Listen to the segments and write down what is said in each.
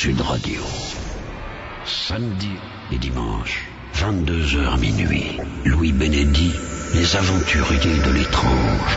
Sud Radio. Samedi et dimanche, 22h minuit. Louis Bénédy, les aventuriers de l'étrange.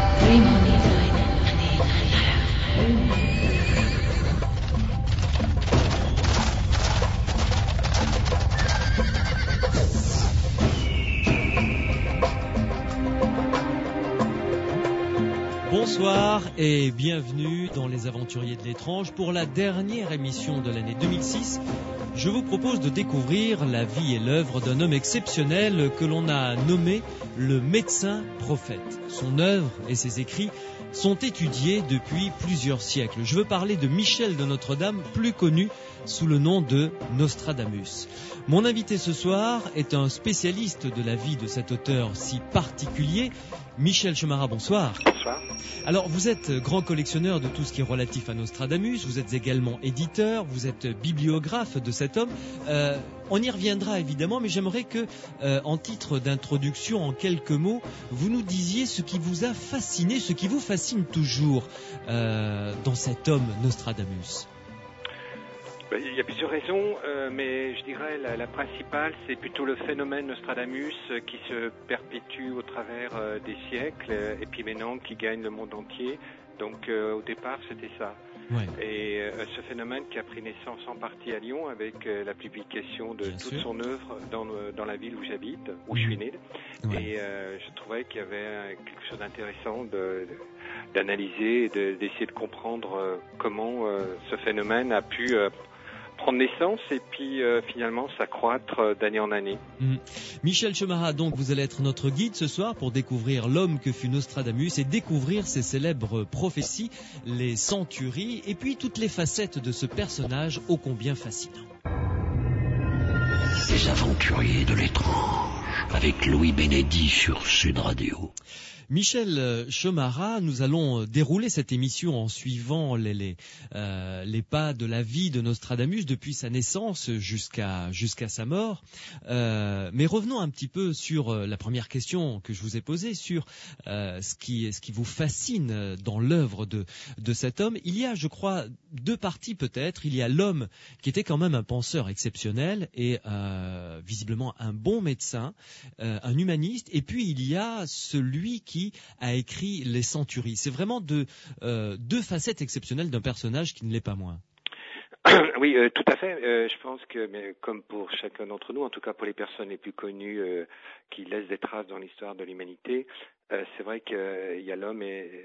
Bonsoir et bienvenue dans Les Aventuriers de l'étrange. Pour la dernière émission de l'année 2006, je vous propose de découvrir la vie et l'œuvre d'un homme exceptionnel que l'on a nommé le médecin prophète. Son œuvre et ses écrits sont étudiés depuis plusieurs siècles. Je veux parler de Michel de Notre-Dame, plus connu sous le nom de Nostradamus. Mon invité ce soir est un spécialiste de la vie de cet auteur si particulier. Michel Chemara, bonsoir. Bonsoir. Alors, vous êtes grand collectionneur de tout ce qui est relatif à Nostradamus, vous êtes également éditeur, vous êtes bibliographe de cet homme. On y reviendra évidemment, mais j'aimerais que, en titre d'introduction, en quelques mots, vous nous disiez ce qui vous a fasciné, ce qui vous fascine toujours dans cet homme Nostradamus. Il y a plusieurs raisons, mais je dirais la principale, c'est plutôt le phénomène Nostradamus qui se perpétue au travers des siècles et puis maintenant qui gagne le monde entier. Donc au départ, c'était ça. Ouais. Et ce phénomène qui a pris naissance en partie à Lyon avec la publication de toute son œuvre dans la ville où j'habite, où je suis né. Ouais. Et je trouvais qu'il y avait quelque chose d'intéressant d'analyser et d'essayer de comprendre comment ce phénomène a pu prendre naissance et puis finalement s'accroître d'année en année. Michel Chemara, donc vous allez être notre guide ce soir pour découvrir l'homme que fut Nostradamus et découvrir ses célèbres prophéties, les centuries et puis toutes les facettes de ce personnage ô combien fascinant. Les aventuriers de l'étrange avec Louis Bénédy sur Sud Radio. Michel Chemara, nous allons dérouler cette émission en suivant les pas de la vie de Nostradamus depuis sa naissance jusqu'à sa mort. Mais revenons un petit peu sur la première question que je vous ai posée, sur ce qui vous fascine dans l'œuvre de cet homme. Il y a, je crois, deux parties peut-être. Il y a l'homme qui était quand même un penseur exceptionnel et visiblement un bon médecin, un humaniste. Et puis il y a celui qui a écrit les centuries. C'est vraiment deux facettes exceptionnelles d'un personnage qui ne l'est pas moins. Oui, tout à fait. Je pense que, mais comme pour chacun d'entre nous, en tout cas pour les personnes les plus connues qui laissent des traces dans l'histoire de l'humanité, c'est vrai qu'il y a l'homme,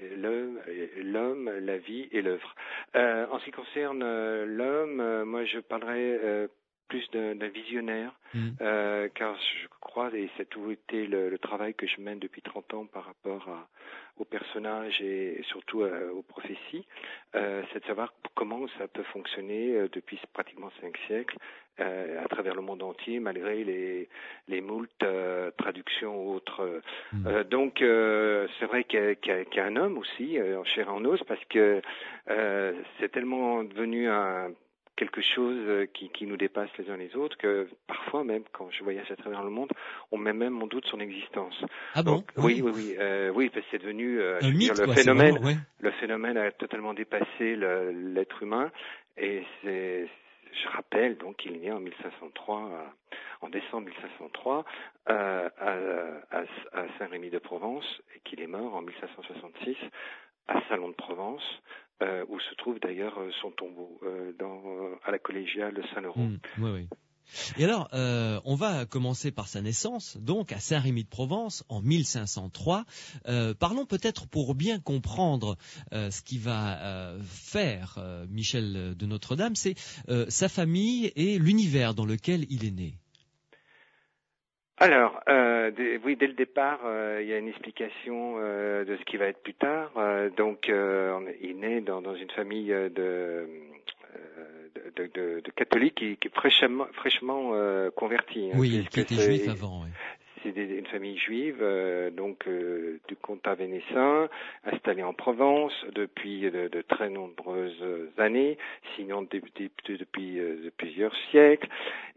la vie et l'œuvre. En ce qui concerne l'homme, moi je parlerai plus d'un visionnaire, car je crois, et c'est tout été le travail que je mène depuis 30 ans par rapport aux personnages et surtout aux prophéties, c'est de savoir comment ça peut fonctionner depuis pratiquement 5 siècles à travers le monde entier, malgré les moultes traductions ou autres. Donc c'est vrai qu'il y a un homme aussi, en chair et en os, parce que c'est tellement devenu quelque chose qui nous dépasse les uns les autres, que parfois même, quand je voyage à travers le monde, on met même en doute son existence. Ah bon? Donc, oui, parce que c'est devenu le phénomène a totalement dépassé l'être humain, et je rappelle donc qu'il est né en 1503, en décembre 1503, à Saint-Rémy-de-Provence, et qu'il est mort en 1566 à Salon de Provence, où se trouve d'ailleurs son tombeau à la collégiale de Saint-Laurent. Oui. Et alors, on va commencer par sa naissance, donc à Saint-Rémy-de-Provence en 1503. Parlons peut-être pour bien comprendre ce qui va faire Michel de Notre-Dame, c'est sa famille et l'univers dans lequel il est né. Alors, dès le départ, il y a une explication de ce qui va être plus tard. Donc, il naît dans une famille de catholiques qui est fraîchement convertie. Oui, qui était juif avant, oui. C'est une famille juive, du comtat vénessin, installée en Provence depuis de très nombreuses années, sinon depuis plusieurs siècles.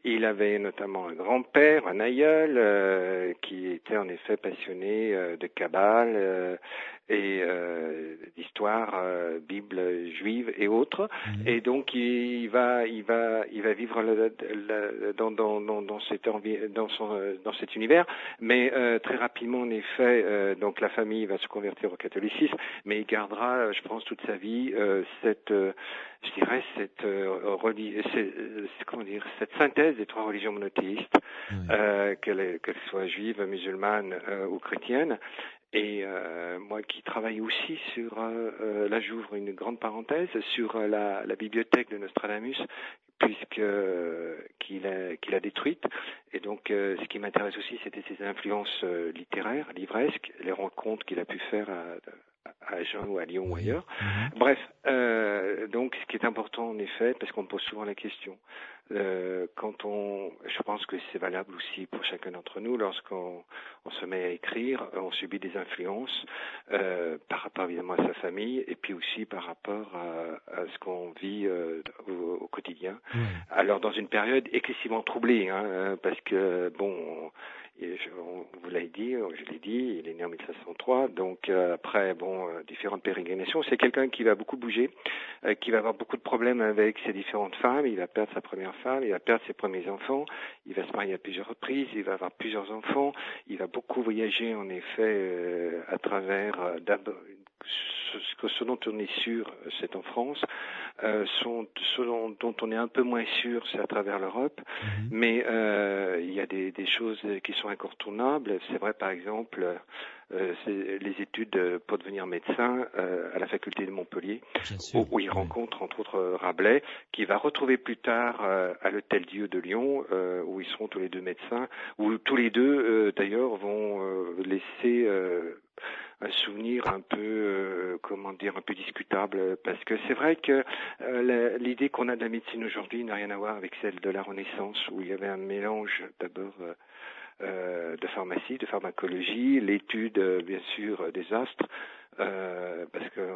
Il avait notamment un grand-père, un aïeul, qui était en effet passionné de Kabbale et d'histoire, Bible juive et autres. Et donc il va vivre dans cet univers. Mais très rapidement, en effet, donc la famille va se convertir au catholicisme, mais il gardera, je pense, toute sa vie cette synthèse des trois religions monothéistes, qu'elles soient juives, musulmanes ou chrétiennes. Et moi qui travaille aussi sur, là j'ouvre une grande parenthèse, sur la bibliothèque de Nostradamus, qu'il a détruite. Et donc ce qui m'intéresse aussi, c'était ses influences littéraires, livresques, les rencontres qu'il a pu faire à Agen ou à Lyon ou ailleurs. Bref, donc ce qui est important en effet, parce qu'on me pose souvent la question, je pense que c'est valable aussi pour chacun d'entre nous, lorsqu'on se met à écrire, on subit des influences par rapport évidemment à sa famille et puis aussi par rapport à ce qu'on vit au quotidien. Alors dans une période excessivement troublée, parce que bon, vous l'avez dit, je l'ai dit, il est né en 1503, donc après différentes pérégrinations. C'est quelqu'un qui va beaucoup bouger, qui va avoir beaucoup de problèmes avec ses différentes femmes. Il va perdre sa première femme, il va perdre ses premiers enfants, il va se marier à plusieurs reprises, il va avoir plusieurs enfants, il va beaucoup voyager en effet à travers ce dont on est sûr, c'est en France. Ce dont on est un peu moins sûr, c'est à travers l'Europe. Mais il y a des choses qui sont incontournables. C'est vrai, par exemple, c'est les études pour devenir médecin à la faculté de Montpellier, où il rencontre entre autres Rabelais, qui va retrouver plus tard à l'Hôtel-Dieu de Lyon, où ils seront tous les deux médecins, où tous les deux d'ailleurs vont laisser un souvenir un peu, un peu discutable, parce que c'est vrai que l'idée qu'on a de la médecine aujourd'hui n'a rien à voir avec celle de la Renaissance, où il y avait un mélange d'abord de pharmacie, de pharmacologie, l'étude bien sûr des astres, parce que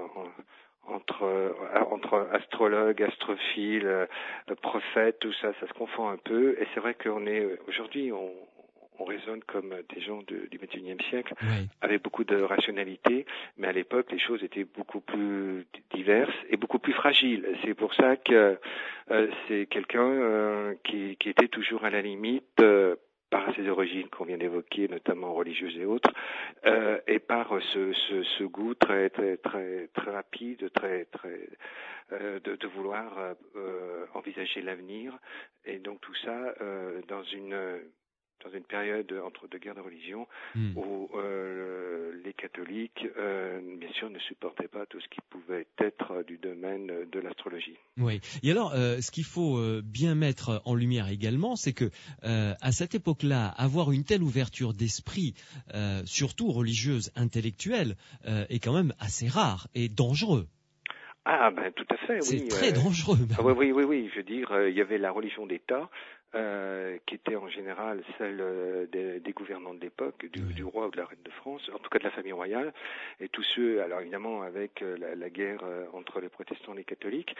entre astrologue, astrophile, prophète, tout ça se confond un peu, et c'est vrai qu'aujourd'hui on raisonne comme des gens du XXIe siècle, avec beaucoup de rationalité, mais à l'époque, les choses étaient beaucoup plus diverses et beaucoup plus fragiles. C'est pour ça que c'est quelqu'un qui était toujours à la limite, par ses origines qu'on vient d'évoquer, notamment religieuses et autres, et par ce goût très très très très rapide, de vouloir envisager l'avenir, et donc tout ça dans une période entre deux guerres de religion où les catholiques, bien sûr, ne supportaient pas tout ce qui pouvait être du domaine de l'astrologie. Oui. Et alors, ce qu'il faut bien mettre en lumière également, c'est que à cette époque-là, avoir une telle ouverture d'esprit, surtout religieuse, intellectuelle, est quand même assez rare et dangereux. Ah ben tout à fait, oui. C'est très dangereux. Oui. Je veux dire, il y avait la religion d'État, qui était en général celle des gouvernants de l'époque, du roi ou de la reine de France, en tout cas de la famille royale, et tous ceux, alors évidemment avec la guerre entre les protestants et les catholiques,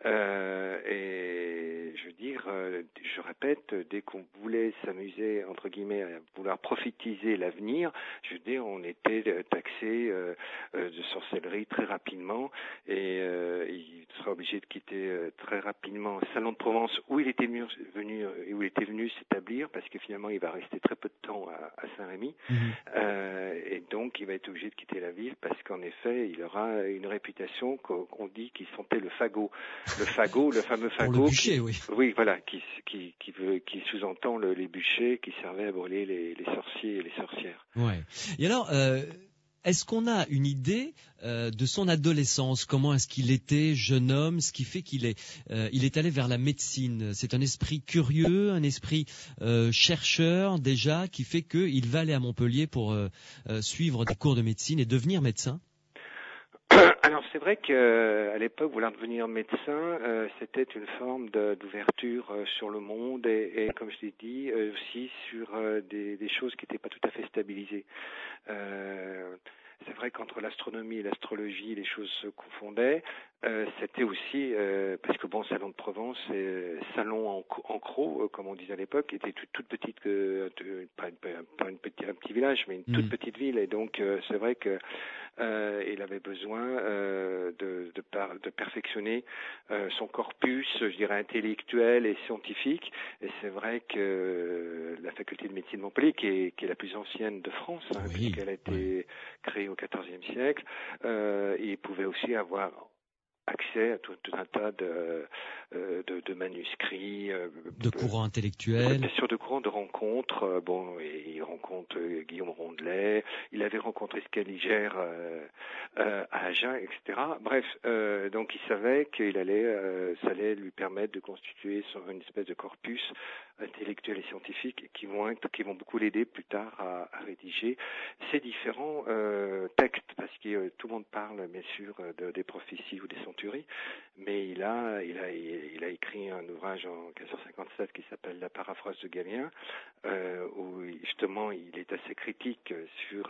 et je veux dire, je répète, dès qu'on voulait s'amuser, entre guillemets, à vouloir prophétiser l'avenir, je veux dire, on était taxé de sorcellerie très rapidement, et il sera obligé de quitter très rapidement Salon de Provence, où il était venu s'établir, parce que finalement il va rester très peu de temps à Saint-Rémy, et donc il va être obligé de quitter la ville, parce qu'en effet il aura une réputation qu'on dit qu'il sentait le fagot, le fameux fagot, pour le bûcher, oui voilà, qui sous-entend les bûchers qui servaient à brûler les sorciers et les sorcières. Ouais. Et alors est-ce qu'on a une idée de son adolescence? Comment est-ce qu'il était jeune homme? Ce qui fait qu'il est allé vers la médecine. C'est un esprit curieux, un esprit chercheur déjà, qui fait qu'il va aller à Montpellier pour suivre des cours de médecine et devenir médecin. Alors c'est vrai qu'à l'époque, vouloir devenir médecin, c'était une forme d'ouverture sur le monde et comme je l'ai dit, aussi sur des choses qui n'étaient pas tout à fait stabilisées. c'est vrai qu'entre l'astronomie et l'astrologie, les choses se confondaient. C'était aussi, parce que bon, Salon de Provence, Salon en Croc, comme on disait à l'époque, était toute petite, pas un petit village, mais une toute petite ville. Et donc, c'est vrai que il avait besoin de perfectionner son corpus, je dirais, intellectuel et scientifique. Et c'est vrai que la faculté de médecine de Montpellier, qui est la plus ancienne de France, puisqu'elle a été créée au XIVe siècle, il pouvait aussi avoir accès à tout un tas de manuscrits, de courants intellectuels, bien sûr, de courants de rencontres. Il rencontre Guillaume Rondelet, il avait rencontré Scaliger à Agen, etc. Bref, donc il savait ça allait lui permettre de constituer une espèce de corpus intellectuel et scientifique qui vont beaucoup l'aider plus tard à rédiger ces différents textes, parce que tout le monde parle bien sûr des prophéties ou des centuries, mais il a écrit un ouvrage en 1557 qui s'appelle La paraphrase de Galien, où justement il est assez critique sur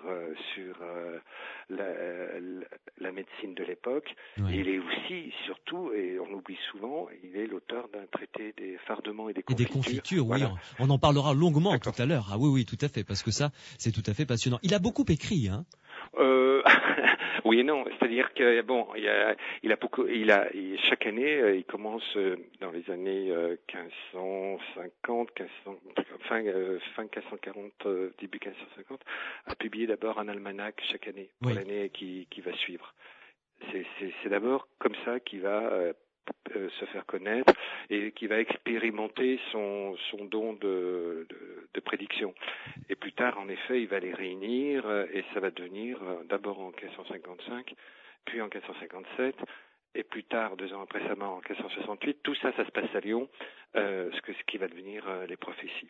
la médecine de l'époque. Et il est aussi, surtout, et on l'oublie souvent, il est l'auteur d'un traité des fardements et des confitures. Voilà. Oui, on en parlera longuement tout à l'heure. Ah oui, tout à fait, parce que ça, c'est tout à fait passionnant. Il a beaucoup écrit, hein. Oui et non, c'est-à-dire que bon, chaque année, il commence dans les années 1550, fin 1540, début 1550, à publier d'abord un almanach chaque année pour l'année qui va suivre. C'est d'abord comme ça qu'il va se faire connaître et qui va expérimenter son don de prédiction. Et plus tard, en effet, il va les réunir et ça va devenir d'abord en 1555, puis en 1557, et plus tard, 2 ans après sa mort, en 1568. Tout ça se passe à Lyon, ce qui va devenir les prophéties.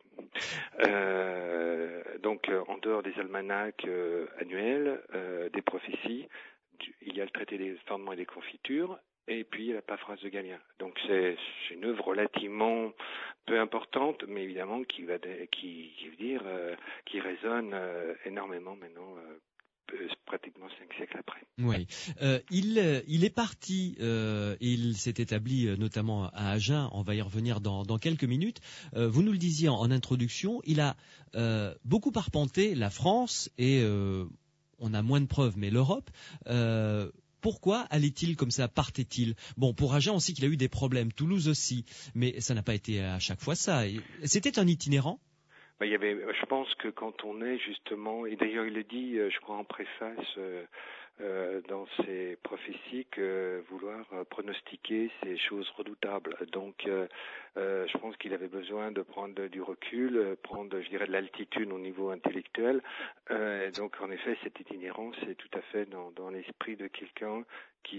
Donc, en dehors des almanachs annuels, des prophéties, il y a le traité des fardements et des confitures, et puis la paraphrase de Galien. Donc c'est une œuvre relativement peu importante, mais évidemment qui résonne énormément maintenant, pratiquement 5 siècles après. Oui, il est parti, il s'est établi notamment à Agen. On va y revenir dans quelques minutes. Vous nous le disiez en introduction, il a beaucoup arpenté la France et on a moins de preuves, mais l'Europe. Pourquoi allait-il comme ça, partait-il? Bon, pour Agen, on sait qu'il a eu des problèmes, Toulouse aussi, mais ça n'a pas été à chaque fois ça. C'était un itinérant? Je pense que quand on est justement, et d'ailleurs il le dit, je crois en préface dans ses prophéties, que vouloir pronostiquer ces choses redoutables. Donc je pense qu'il avait besoin de prendre du recul, prendre, je dirais, de l'altitude au niveau intellectuel. Donc en effet, cette itinérance est tout à fait dans l'esprit de quelqu'un qui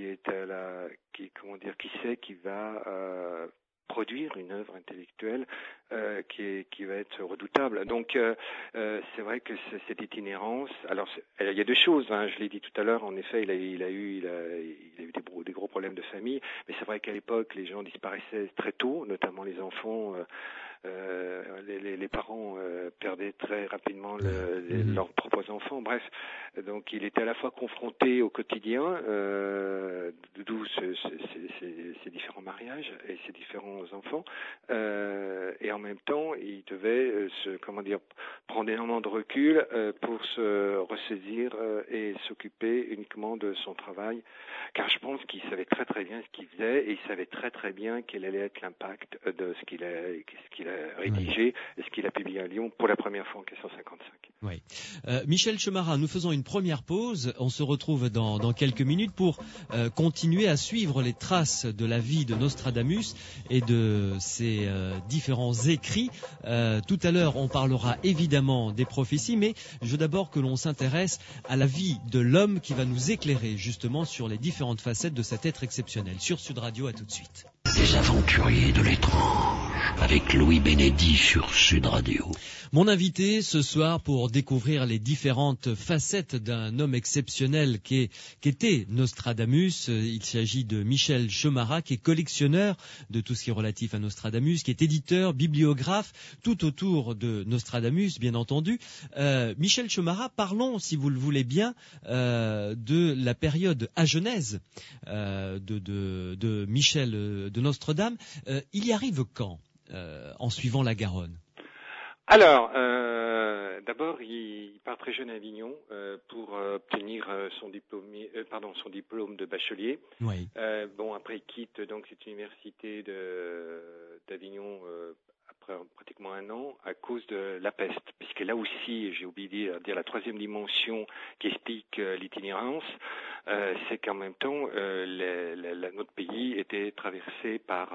sait qu'il va produire une œuvre intellectuelle qui va être redoutable. Donc c'est vrai que cette itinérance, alors il y a 2 choses, je l'ai dit tout à l'heure, en effet il a eu des gros problèmes de famille, mais c'est vrai qu'à l'époque les gens disparaissaient très tôt, notamment les enfants. Les parents perdaient très rapidement leurs propres enfants. Bref, donc il était à la fois confronté au quotidien, d'où ces différents mariages et ces différents enfants, et en même temps il devait prendre énormément de recul pour se ressaisir et s'occuper uniquement de son travail, car je pense qu'il savait très très bien ce qu'il faisait et il savait très très bien quel allait être l'impact de ce qu'il a rédigé et ce qu'il a publié à Lyon pour la première fois en 1555. Oui. Michel Chemara, nous faisons une première pause. On se retrouve dans quelques minutes pour continuer à suivre les traces de la vie de Nostradamus et de ses différents écrits. Tout à l'heure, on parlera évidemment des prophéties, mais je veux d'abord que l'on s'intéresse à la vie de l'homme qui va nous éclairer justement sur les différentes facettes de cet être exceptionnel. Sur Sud Radio, à tout de suite. Des aventuriers de l'étrange. avec Louis Bénédy sur Sud Radio. Mon invité ce soir pour découvrir les différentes facettes d'un homme exceptionnel qu'était Nostradamus. Il s'agit de Michel Chomara, qui est collectionneur de tout ce qui est relatif à Nostradamus, qui est éditeur, bibliographe, tout autour de Nostradamus, bien entendu. Michel Chomara, parlons, si vous le voulez bien, de la période agenèse de Michel de Nostredame. Il y arrive quand, en suivant la Garonne? Alors, d'abord, il part très jeune à Avignon pour obtenir son diplôme de bachelier. Oui. Après, il quitte donc cette université d'Avignon après pratiquement un an à cause de la peste, puisque là aussi, j'ai oublié de dire la troisième dimension qui explique l'itinérance, c'est qu'en même temps, notre pays était traversé par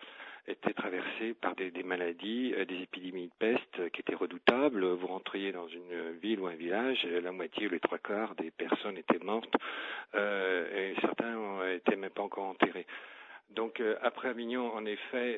des maladies, des épidémies de peste qui étaient redoutables. Vous rentriez dans une ville ou un village, la moitié ou les trois quarts des personnes étaient mortes, et certains n'étaient même pas encore enterrés. Donc après Avignon, en effet,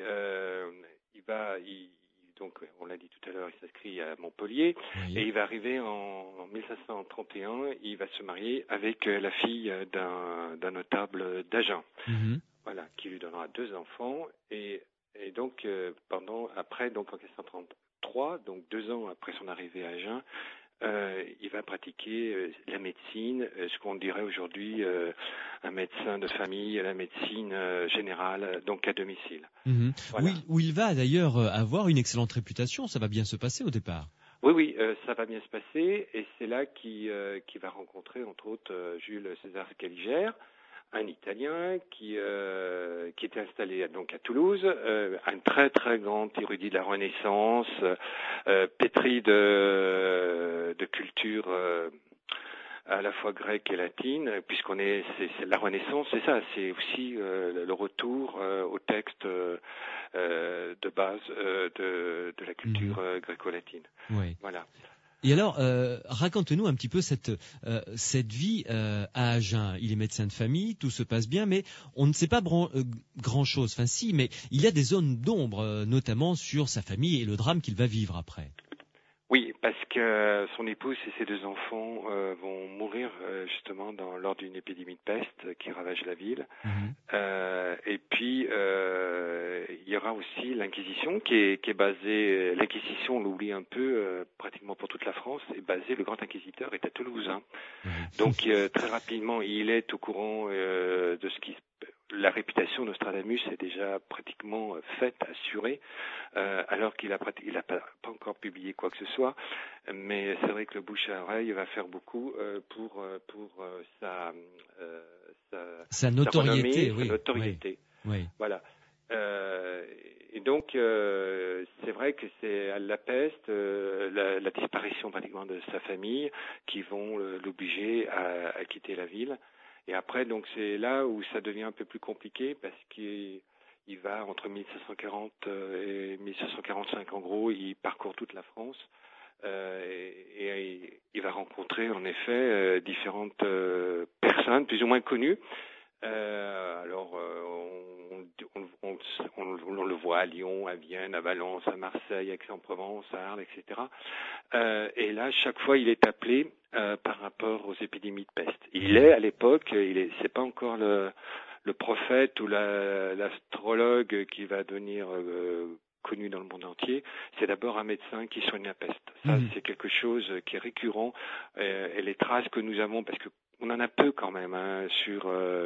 donc on l'a dit tout à l'heure, il s'inscrit à Montpellier, oui. Et il va arriver en 1531, il va se marier avec la fille d'un notable d'Agen, voilà, qui lui donnera 2 enfants, et donc donc en 1533, donc 2 ans après son arrivée à Agen, il va pratiquer la médecine, ce qu'on dirait aujourd'hui un médecin de famille, la médecine générale, donc à domicile. Voilà. Où il va d'ailleurs avoir une excellente réputation, ça va bien se passer au départ. Oui, ça va bien se passer, et c'est là qu'il va rencontrer entre autres Jules César Scaliger, un Italien qui était installé donc à Toulouse, un très très grand érudit de la Renaissance, pétri de culture à la fois grecque et latine, puisqu'on c'est la Renaissance, c'est ça, c'est aussi le retour au texte de base de la culture gréco-latine. Oui. Voilà. Et alors, raconte-nous un petit peu cette vie à Agen. Il est médecin de famille, tout se passe bien, mais on ne sait pas grand-chose. Enfin si, mais il y a des zones d'ombre, notamment sur sa famille et le drame qu'il va vivre après. Oui, parce que son épouse et ses 2 enfants vont mourir justement lors d'une épidémie de peste qui ravage la ville. Et puis il y aura aussi l'Inquisition qui est basée. L'Inquisition, on l'oublie un peu, pratiquement pour toute la France, est basée. Le grand inquisiteur est à Toulouse. Donc très rapidement, il est au courant de ce qui se passe. La réputation de Nostradamus est déjà pratiquement faite, assurée, alors qu'il a pas encore publié quoi que ce soit. Mais c'est vrai que le bouche à oreille va faire beaucoup pour sa notoriété, sa notoriété. Oui. Voilà. Et donc c'est vrai que c'est la peste, la disparition pratiquement de sa famille qui vont l'obliger à quitter la ville. Et après, donc c'est là où ça devient un peu plus compliqué, parce qu'il va entre 1540 et 1545, en gros, il parcourt toute la France et il va rencontrer en effet différentes personnes plus ou moins connues. On le voit à Lyon, à Vienne, à Valence, à Marseille, à Aix-en-Provence, à Arles, etc. Et là, chaque fois, il est appelé par rapport aux épidémies de peste. Il est à l'époque, c'est pas encore le prophète ou l'astrologue qui va devenir connu dans le monde entier. C'est d'abord un médecin qui soigne la peste. Ça, c'est quelque chose qui est récurrent. Et les traces que nous avons, parce que on en a peu quand même sur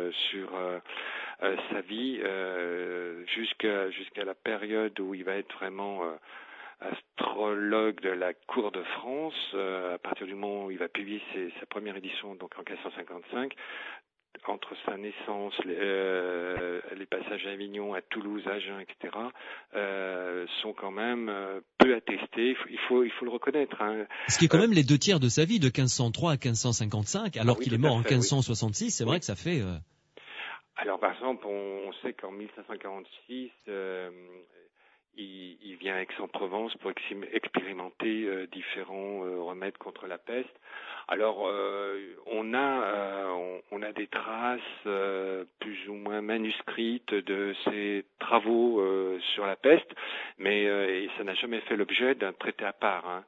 sa vie jusqu'à la période où il va être vraiment astrologue de la cour de France, à partir du moment où il va publier sa première édition, donc en 1555. Entre sa naissance, les passages à Avignon, à Toulouse, à Agen, etc., sont quand même peu attestés. Il faut le reconnaître. Ce qui est quand même les 2 tiers de sa vie, de 1503 à 1555, alors qu'il est mort en 1566. C'est vrai que ça fait... Alors, par exemple, on sait qu'en 1546... il vient à Aix-en-Provence pour expérimenter différents remèdes contre la peste. Alors, on a des traces plus ou moins manuscrites de ces travaux sur la peste, mais et ça n'a jamais fait l'objet d'un traité à part. Hein.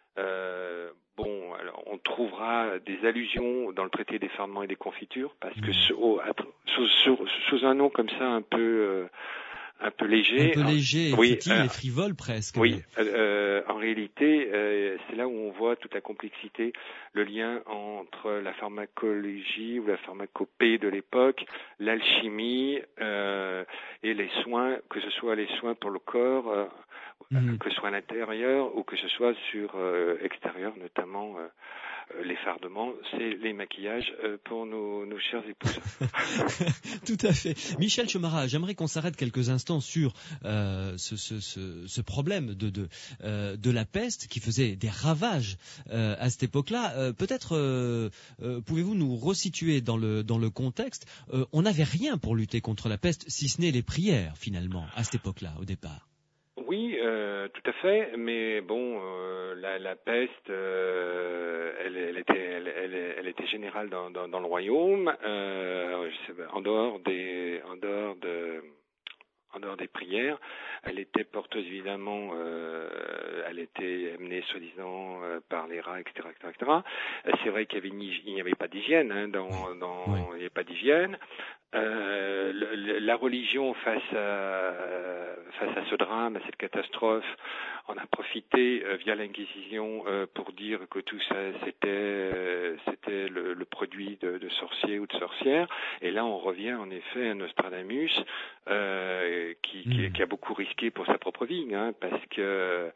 Alors on trouvera des allusions dans le traité des ferments et des confitures, parce que sous un nom comme ça un peu léger. Un peu léger, futile et frivole presque. Oui, en réalité, c'est là où on voit toute la complexité, le lien entre la pharmacologie ou la pharmacopée de l'époque, l'alchimie et les soins, que ce soit les soins pour le corps, que ce soit à l'intérieur ou que ce soit sur extérieur, notamment les fardements, c'est les maquillages pour nos chères épouses. Tout à fait. Michel Chomara, j'aimerais qu'on s'arrête quelques instants sur ce problème de la peste qui faisait des ravages à cette époque-là. Peut-être pouvez-vous nous resituer dans le contexte. On n'avait rien pour lutter contre la peste, si ce n'est les prières, finalement, à cette époque-là, au départ. Oui, tout à fait, mais bon, la peste, elle était générale dans le royaume, en dehors des prières. Elle était porteuse, évidemment, elle était amenée soi-disant par les rats, etc., etc. C'est vrai qu'il n'y avait pas d'hygiène, hein, il n'y avait pas d'hygiène. La religion face à ce drame, à cette catastrophe, on a profité via l'Inquisition pour dire que tout ça c'était le produit de sorciers ou de sorcières. Et là on revient en effet à Nostradamus qui a beaucoup risqué pour sa propre vie, hein, parce que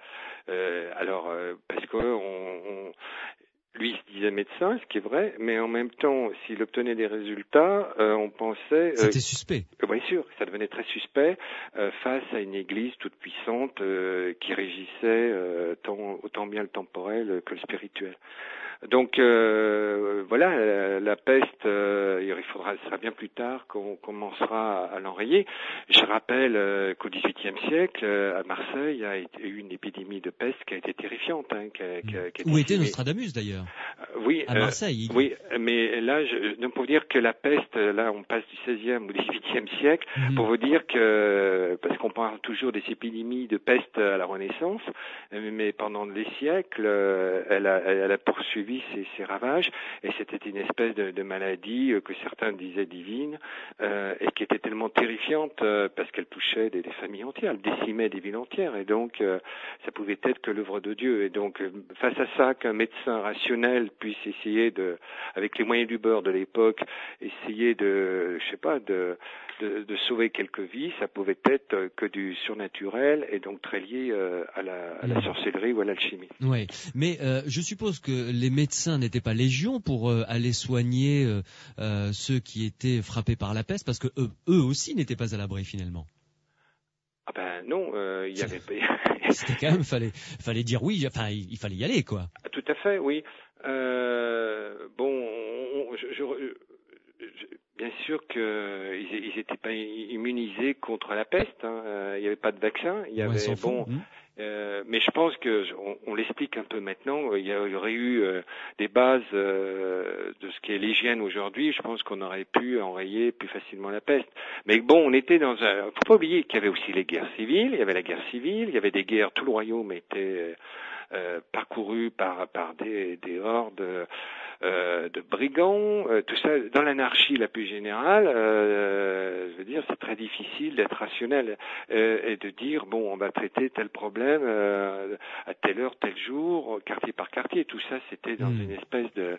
lui, il se disait médecin, ce qui est vrai, mais en même temps, s'il obtenait des résultats, on pensait... C'était suspect. Bien sûr, ça devenait très suspect face à une église toute puissante qui régissait autant bien le temporel que le spirituel. Donc voilà, la peste, ce sera bien plus tard qu'on commencera à l'enrayer. Je rappelle qu'au XVIIIe siècle, à Marseille, il y a eu une épidémie de peste qui a été terrifiante. Hein, Où était Nostradamus d'ailleurs? Oui, à Marseille. Oui, mais là, pour vous dire que la peste, là, on passe du XVIe au XVIIIe siècle, pour vous dire que, parce qu'on parle toujours des épidémies de peste à la Renaissance, mais pendant des siècles, elle a poursuivi ses ravages, et c'était une espèce de maladie que certains disaient divine, et qui était tellement terrifiante parce qu'elle touchait des familles entières, elle décimait des villes entières, et donc ça pouvait être que l'œuvre de Dieu. Et donc face à ça, qu'un médecin rationnel puisse essayer avec les moyens du bord de l'époque, essayer de sauver quelques vies, ça pouvait être que du surnaturel et donc très lié à la sorcellerie ou à l'alchimie. Oui, mais je suppose que les médecins n'étaient pas légion pour aller soigner ceux qui étaient frappés par la peste, parce que eux aussi n'étaient pas à l'abri finalement. Ah ben non, il y avait pas. C'était quand même fallait dire oui, enfin il fallait y aller quoi. Tout à fait, oui. Bien sûr qu'ils n'étaient pas immunisés contre la peste. Hein. Il n'y avait pas de vaccin. Il y avait mais je pense que on l'explique un peu maintenant. Il y aurait eu des bases de ce qui est l'hygiène aujourd'hui. Je pense qu'on aurait pu enrayer plus facilement la peste. Mais bon, on était faut pas oublier qu'il y avait aussi les guerres civiles. Il y avait la guerre civile. Il y avait des guerres. Tout le royaume était parcouru par des hordes de brigands, tout ça dans l'anarchie la plus générale. Je veux dire, c'est très difficile d'être rationnel et de dire bon, on va traiter tel problème à telle heure, tel jour, quartier par quartier. Tout ça, c'était dans une espèce de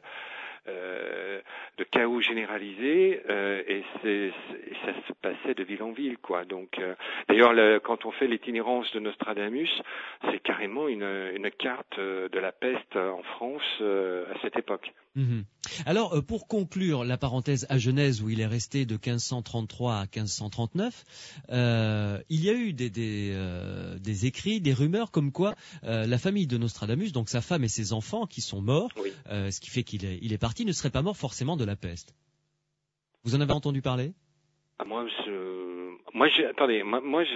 chaos généralisé et ça se passait de ville en ville, quoi. Donc d'ailleurs quand on fait l'itinérance de Nostradamus, c'est carrément une carte de la peste en France à cette époque. Alors, pour conclure la parenthèse à Genèse où il est resté de 1533 à 1539, il y a eu des écrits, des rumeurs comme quoi la famille de Nostradamus, donc sa femme et ses enfants qui sont morts, ce qui fait qu'il est parti, ne seraient pas morts forcément de la peste. Vous en avez entendu parler ?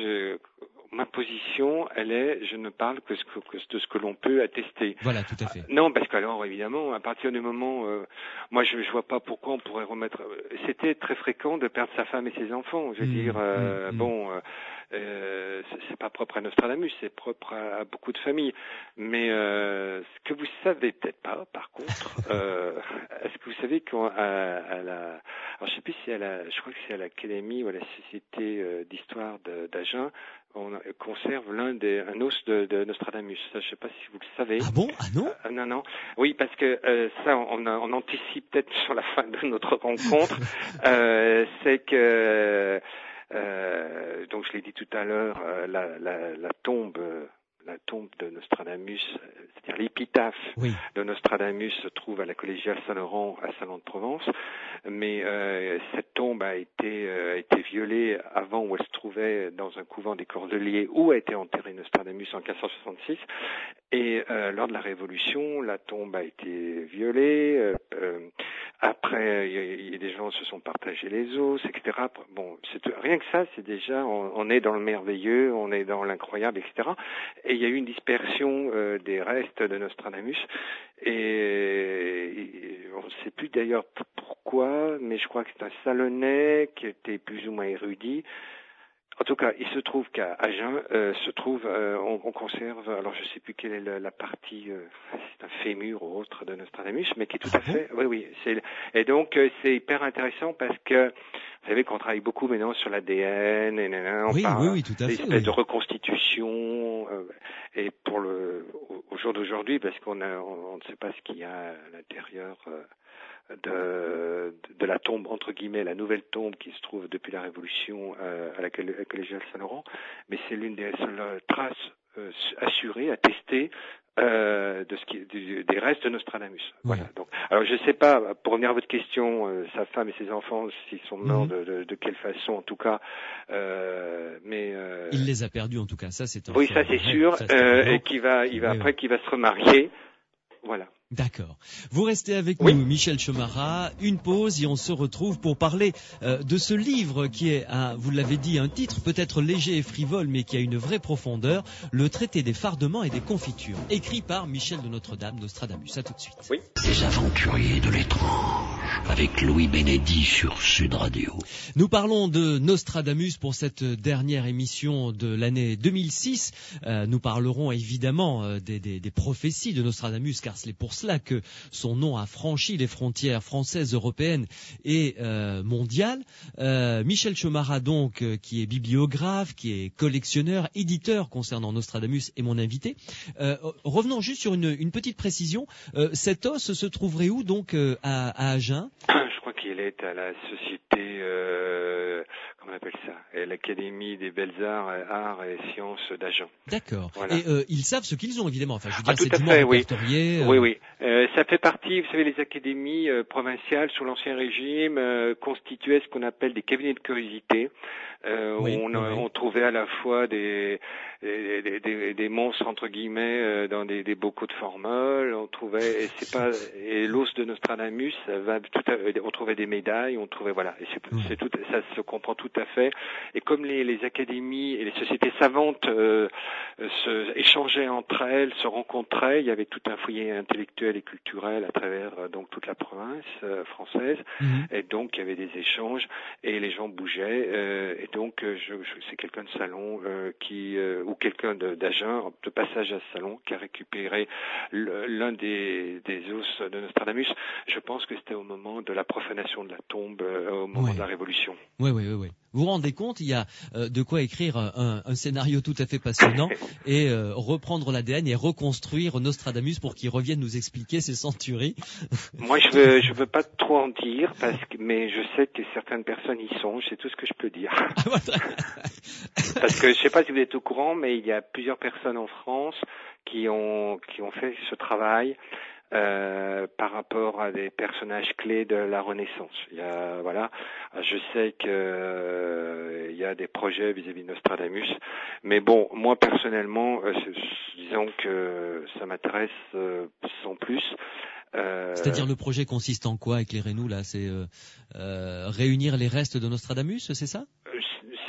ma position, elle est, je ne parle que de ce que l'on peut attester. Voilà, tout à fait. Non, parce qu'alors, évidemment, à partir du moment, moi, je vois pas pourquoi on pourrait remettre. C'était très fréquent de perdre sa femme et ses enfants. Je veux dire, c'est pas propre à Nostradamus, c'est propre à beaucoup de familles. Mais ce que vous savez peut-être pas, par contre, est-ce que vous savez alors je sais plus si je crois que c'est à l'Académie ou à la Société d'histoire d'Agen, on conserve un os de Nostradamus. Ça, je sais pas si vous le savez. Ah bon? Ah non? Non. Oui, parce que ça, on anticipe peut-être sur la fin de notre rencontre. C'est que donc je l'ai dit tout à l'heure, la tombe de Nostradamus, c'est-à-dire l'épitaphe de Nostradamus se trouve à la collégiale Saint-Laurent à Salon-de-Provence, mais cette tombe a été violée avant, où elle se trouvait dans un couvent des Cordeliers où a été enterré Nostradamus en 1566, et lors de la Révolution, la tombe a été violée. Après, des gens se sont partagés les os, etc. Bon, rien que ça, c'est déjà, on est dans le merveilleux, on est dans l'incroyable, etc. Et il y a eu une dispersion des restes de Nostradamus, et on ne sait plus d'ailleurs pourquoi, mais je crois que c'est un Salonnais qui était plus ou moins érudit. En tout cas, il se trouve qu'à Agen, on conserve, alors je ne sais plus quelle est la partie, c'est un fémur ou autre de Nostradamus, mais qui est tout à fait, oui, et donc c'est hyper intéressant parce que, vous savez qu'on travaille beaucoup maintenant sur l'ADN, et on parle tout à fait, d'espèces de reconstitution, et au jour d'aujourd'hui, parce qu'on ne sait pas ce qu'il y a à l'intérieur, de la tombe, entre guillemets, la nouvelle tombe qui se trouve depuis la Révolution à la collégiale Saint-Laurent, mais c'est l'une des seules traces assurées, attestées des restes de Nostradamus. Voilà. Donc, alors je sais pas, pour revenir à votre question, sa femme et ses enfants, s'ils sont morts de quelle façon, en tout cas, mais il les a perdus en tout cas. Ça c'est oui, ça c'est sûr, et qui va se remarier. Voilà. D'accord. Vous restez avec nous, Michel Chomara. Une pause et on se retrouve pour parler de ce livre qui est, vous l'avez dit, un titre peut-être léger et frivole, mais qui a une vraie profondeur, Le traité des fardements et des confitures, écrit par Michel de Notre-Dame, Nostradamus. À tout de suite. Oui. Les aventuriers de l'étrange, avec Louis Bénédy sur Sud Radio. Nous parlons de Nostradamus pour cette dernière émission de l'année 2006. Nous parlerons évidemment des prophéties de Nostradamus, car c'est pour cela que son nom a franchi les frontières françaises, européennes et mondiales. Michel Chomara, donc, qui est bibliographe, qui est collectionneur, éditeur concernant Nostradamus, est mon invité. Revenons juste sur une petite précision. Cet os se trouverait où, donc, à Agen? Je crois qu'il est à la société, comment on appelle ça, l'Académie des Belles-Arts et Sciences d'Agen. D'accord. Voilà. Et ils savent ce qu'ils ont, évidemment. Enfin, je veux dire, tout c'est à fait, répertorié. Oui. Ça fait partie, vous savez, les académies provinciales sous l'Ancien Régime constituaient ce qu'on appelle des cabinets de curiosité. On trouvait à la fois des monstres entre guillemets dans des bocaux de formol. On trouvait, et l'os de Nostradamus, on trouvait des médailles, on trouvait et c'est tout, ça se comprend tout à fait. Et comme les académies et les sociétés savantes échangeaient entre elles, se rencontraient, il y avait tout un foyer intellectuel et culturel à travers donc toute la province française, et donc il y avait des échanges et les gens bougeaient, et donc c'est quelqu'un de Salon ou quelqu'un d'Agen de passage à Salon qui a récupéré l'un des os de Nostradamus. Je pense que c'était au moment de la profanation de la tombe, au moment de la Révolution. Oui. Vous vous rendez compte, il y a de quoi écrire un scénario tout à fait passionnant et reprendre l'ADN et reconstruire Nostradamus pour qu'il revienne nous expliquer ses centuries. Moi, je veux pas trop en dire mais je sais que certaines personnes y sont. C'est tout ce que je peux dire. Parce que je sais pas si vous êtes au courant, mais il y a plusieurs personnes en France qui ont fait ce travail. Par rapport à des personnages clés de la Renaissance. Je sais que il y a des projets vis-à-vis de Nostradamus, mais bon, moi personnellement, disons que ça m'intéresse sans plus. C'est-à-dire le projet consiste en quoi? Éclairez-nous là, c'est réunir les restes de Nostradamus, c'est ça? Je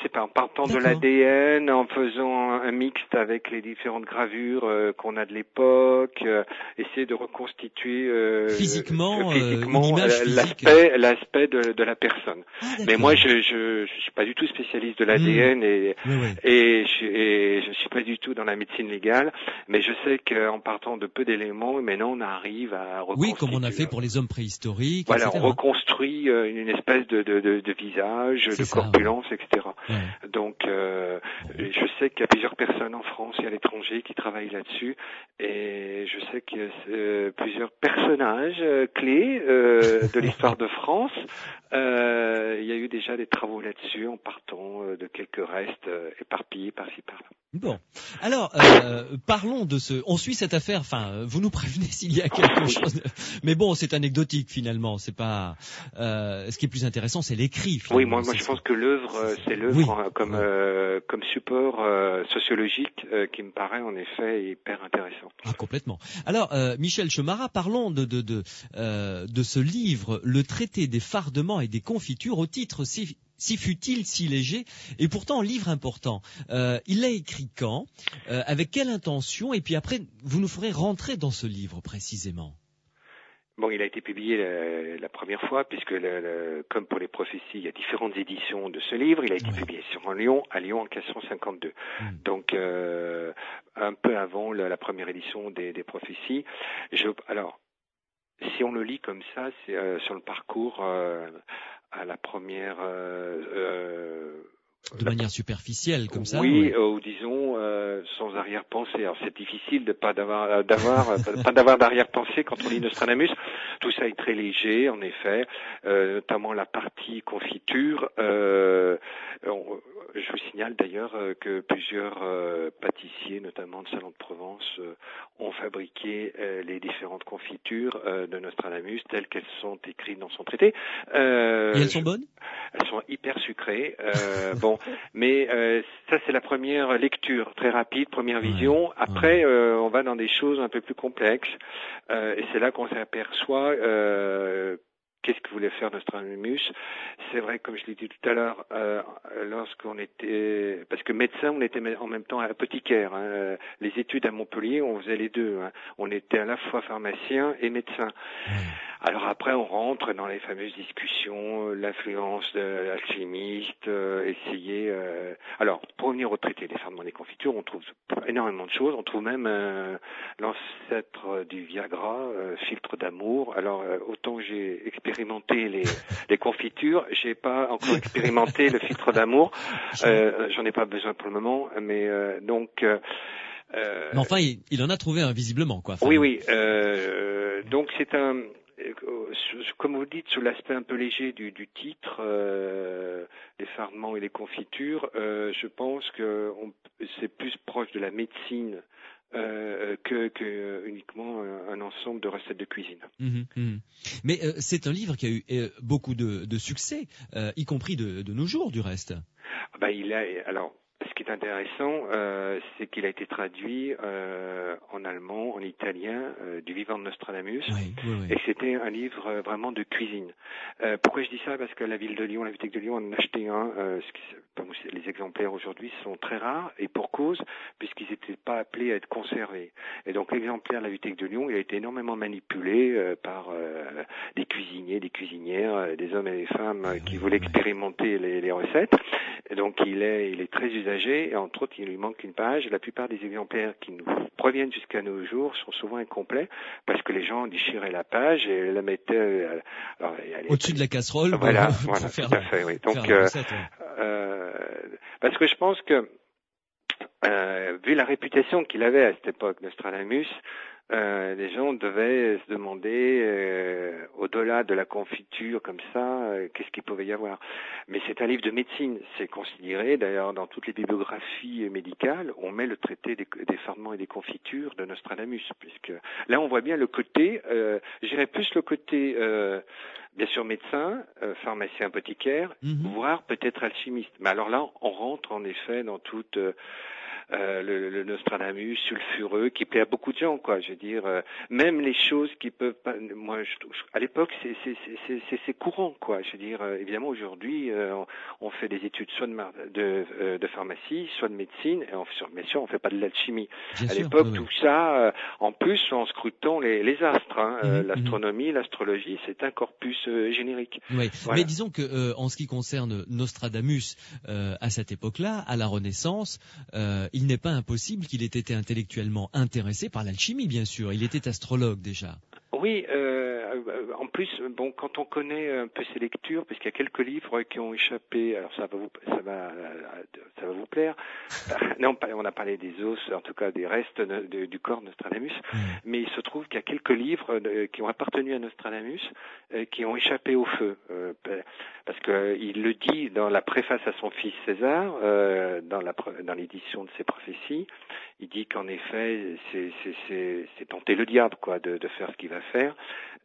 sais pas, en partant de l'ADN, en faisant un mixte avec les différentes gravures qu'on a de l'époque, essayer de reconstituer physiquement une image physique. l'aspect de la personne. Mais moi, je suis pas du tout spécialiste de l'ADN et je suis pas du tout dans la médecine légale, mais je sais qu'en partant de peu d'éléments, maintenant on arrive à reconstruire. Oui, comme on a fait pour les hommes préhistoriques, voilà, etc. On reconstruit une espèce de visage, de corpulence, etc. Ouais. Donc, je sais qu'il y a plusieurs personnes en France et à l'étranger qui travaillent là-dessus, et je sais qu'il y a plusieurs personnages clés de l'histoire de France. Il y a eu déjà des travaux là-dessus en partant de quelques restes éparpillés par-ci par-là. Bon, alors parlons de ce. On suit cette affaire. Enfin, vous nous prévenez s'il y a quelque chose. Mais bon, c'est anecdotique finalement. C'est pas. Ce qui est plus intéressant, c'est l'écrit. Oui, moi je pense que l'œuvre, c'est l'œuvre comme support sociologique qui me paraît en effet hyper intéressant. Ah, complètement. Alors, Michel Chemara, parlons de ce livre, Le traité des fardements et des confitures, au titre si futile, si léger, et pourtant livre important. Il l'a écrit quand, avec quelle intention, et puis après, vous nous ferez rentrer dans ce livre précisément. Bon, il a été publié la première fois, puisque comme pour les prophéties, il y a différentes éditions de ce livre. Il a été publié à Lyon en 1552. Donc, un peu avant la première édition des prophéties. Alors, si on le lit comme ça, c'est sur le parcours à la première... de manière superficielle, comme ça. Oui, ou disons sans arrière-pensée. Alors c'est difficile de pas d'avoir d'arrière-pensée quand on lit Nostradamus. Tout ça est très léger, en effet, notamment la partie confiture. Je vous signale d'ailleurs que plusieurs pâtissiers, notamment de Salon de Provence, ont fabriqué les différentes confitures de Nostradamus telles qu'elles sont écrites dans son traité. Et elles sont bonnes ? Elles sont hyper sucrées. Bon, mais ça c'est la première lecture, très rapide, première vision. Après, on va dans des choses un peu plus complexes, et c'est là qu'on s'aperçoit qu'est-ce que voulait faire Nostradamus. C'est vrai, comme je l'ai dit tout à l'heure, lorsqu'on était... Parce que médecin, on était en même temps apothicaire. Hein. Les études à Montpellier, on faisait les deux. Hein. On était à la fois pharmacien et médecin. Alors après, on rentre dans les fameuses discussions, l'influence de l'alchimiste, essayer... Alors, pour revenir au traité des fardements des confitures, on trouve énormément de choses. On trouve même l'ancêtre du Viagra, filtre d'amour. Alors, autant j'ai expérimenté les confitures, j'ai pas encore expérimenté le filtre d'amour. J'en ai pas besoin pour le moment, mais donc... mais enfin, il en a trouvé un visiblement, quoi. Enfin, oui. Donc c'est un... Comme vous dites, sous l'aspect un peu léger du titre, les fardements et les confitures, je pense que c'est plus proche de la médecine que uniquement un ensemble de recettes de cuisine. Mais c'est un livre qui a eu beaucoup de succès, y compris de nos jours, du reste. Alors, ce qui est intéressant, c'est qu'il a été traduit en allemand, en italien, du vivant de Nostradamus, et c'était un livre vraiment de cuisine. Pourquoi je dis ça ? Parce que la ville de Lyon, la bibliothèque de Lyon en a acheté un. Les exemplaires aujourd'hui sont très rares, et pour cause, puisqu'ils n'étaient pas appelés à être conservés. Et donc l'exemplaire de la bibliothèque de Lyon, il a été énormément manipulé par des cuisiniers, des cuisinières, des hommes et des femmes qui voulaient expérimenter les recettes. Et donc il est très usagé, et entre autres il lui manque une page. La plupart des exemplaires qui nous proviennent jusqu'à nos jours sont souvent incomplets, parce que les gens déchiraient la page et la mettaient au-dessus de la casserole. Voilà, tout à fait. Oui. Donc parce que je pense que vu la réputation qu'il avait à cette époque, Nostradamus, les gens devaient se demander, au-delà de la confiture comme ça, qu'est-ce qu'il pouvait y avoir. Mais c'est un livre de médecine. C'est considéré, d'ailleurs, dans toutes les bibliographies médicales, on met le traité des fardements et des confitures de Nostradamus, puisque là, on voit bien le côté, j'irais plus le côté, bien sûr, médecin, pharmacien, apothicaire, voire peut-être alchimiste. Mais alors là, on rentre en effet dans toute... le Nostradamus sulfureux qui plaît à beaucoup de gens, quoi. Je veux dire, même les choses qui peuvent pas. Moi, à l'époque, c'est courant, quoi. Je veux dire, évidemment, aujourd'hui, on fait des études soit de pharmacie, soit de médecine, et bien sûr, on fait pas de l'alchimie. À l'époque, tout ça, en plus, en scrutant les astres, l'astronomie, l'astrologie, c'est un corpus générique. Oui. Voilà. Mais disons que en ce qui concerne Nostradamus, à cette époque-là, à la Renaissance, il n'est pas impossible qu'il ait été intellectuellement intéressé par l'alchimie, bien sûr. Il était astrologue déjà. Oui, en plus, bon, quand on connaît un peu ses lectures, parce qu'il y a quelques livres qui ont échappé, alors ça va vous plaire. Non, on a parlé des os, en tout cas des restes du corps de Nostradamus, mais il se trouve qu'il y a quelques livres qui ont appartenu à Nostradamus qui ont échappé au feu, parce que il le dit dans la préface à son fils César, dans l'édition de ses prophéties. Il dit qu'en effet, c'est tenter le diable, quoi, de faire ce qu'il va faire.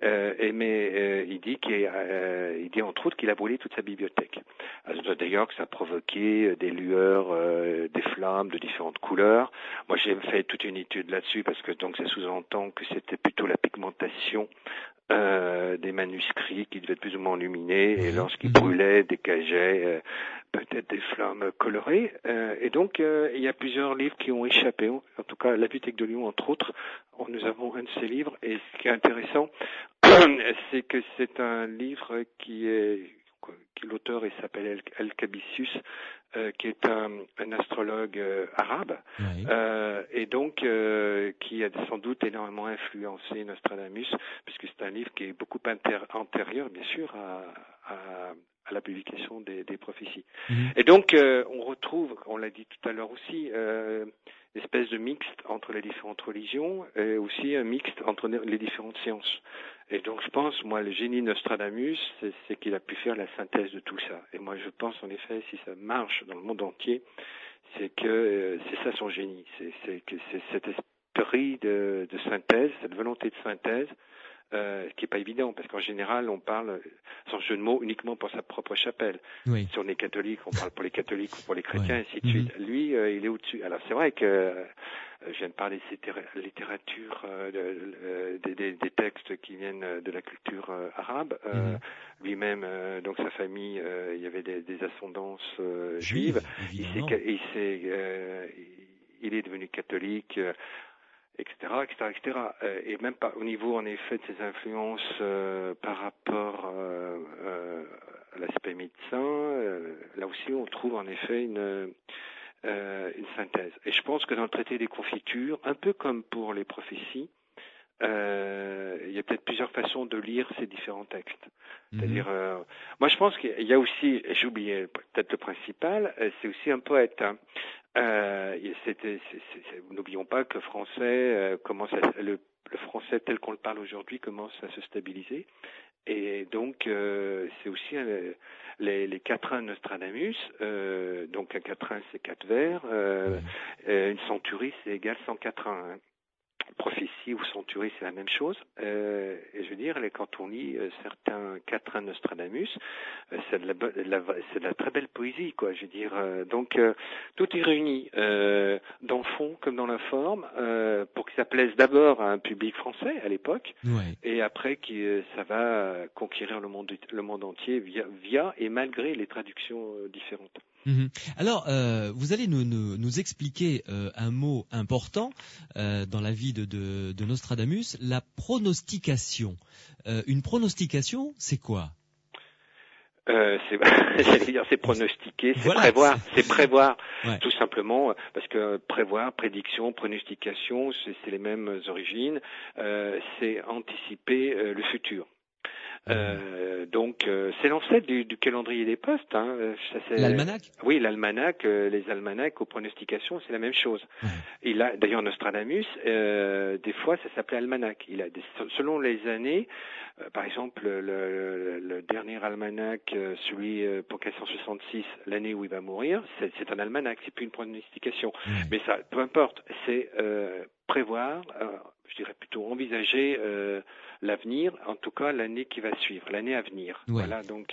Il dit entre autres qu'il a brûlé toute sa bibliothèque. D'ailleurs, que ça a provoqué des lueurs, des flammes de différentes couleurs. Moi, j'ai fait toute une étude là-dessus parce que donc ça sous-entend que c'était plutôt la pigmentation des manuscrits qui devaient être plus ou moins illuminés et lorsqu'ils brûlaient, dégageaient peut-être des flammes colorées. Et donc, il y a plusieurs livres qui ont échappé. En tout cas, la Bibliothèque de Lyon, entre autres, nous avons un de ces livres. Et ce qui est intéressant, c'est que c'est un livre l'auteur il s'appelle Alcabisius, qui est un astrologue arabe, et donc qui a sans doute énormément influencé Nostradamus, puisque c'est un livre qui est beaucoup antérieur, bien sûr, à la publication des prophéties. Et donc, on retrouve, on l'a dit tout à l'heure aussi, une espèce de mixte entre les différentes religions et aussi un mixte entre les différentes sciences. Et donc, je pense, moi, le génie de Nostradamus, c'est qu'il a pu faire la synthèse de tout ça. Et moi, je pense, en effet, si ça marche dans le monde entier, c'est que c'est ça son génie. C'est cet esprit de synthèse, cette volonté de synthèse, qui est pas évident, parce qu'en général, on parle, sans jeu de mots, uniquement pour sa propre chapelle. Oui. Si on est catholique, on parle pour les catholiques ou pour les chrétiens, ainsi de suite. Lui, il est au-dessus. Alors, c'est vrai que je viens de parler de cette littérature, des textes qui viennent de la culture arabe. Lui-même, donc sa famille, il y avait des ascendances juives. Il est devenu catholique. Etc. Et même pas au niveau, en effet, de ses influences par rapport à l'aspect médecin. Là aussi, on trouve en effet une synthèse. Et je pense que dans le traité des confitures, un peu comme pour les prophéties, il y a peut-être plusieurs façons de lire ces différents textes. C'est-à-dire, moi je pense qu'il y a aussi, et j'ai oublié peut-être le principal, c'est aussi un poète. Hein. N'oublions pas que le français le français tel qu'on le parle aujourd'hui commence à se stabiliser. Et donc, c'est aussi les quatrains de Nostradamus. Donc, un quatrain, c'est 4 vers. Une centurie, c'est égal 100 quatrains. Hein. Prophétie ou centurie, c'est la même chose. Et je veux dire, quand on lit certains quatrains de Nostradamus, c'est de la très belle poésie, quoi. Je veux dire, donc tout est réuni dans le fond comme dans la forme, pour que ça plaise d'abord à un public français à l'époque, et après ça va conquérir le monde entier via et malgré les traductions différentes. Alors, vous allez nous expliquer un mot important dans la vie de Nostradamus, la pronostication. Une pronostication, c'est quoi ? C'est pronostiquer, c'est prévoir, tout simplement, parce que prévoir, prédiction, pronostication, c'est les mêmes origines, c'est anticiper le futur. Donc c'est l'ancêtre du calendrier des postes. Hein. L'almanach ? Oui, l'almanach, les almanachs aux pronostications, c'est la même chose. Il a d'ailleurs Nostradamus, des fois ça s'appelait almanach. Il a selon les années, par exemple le dernier almanach, celui pour 1466, l'année où il va mourir, c'est un almanach, c'est plus une pronostication. Mais ça, peu importe, c'est prévoir, je dirais plutôt envisager l'avenir, en tout cas l'année qui va suivre, l'année à venir. Ouais. Voilà, donc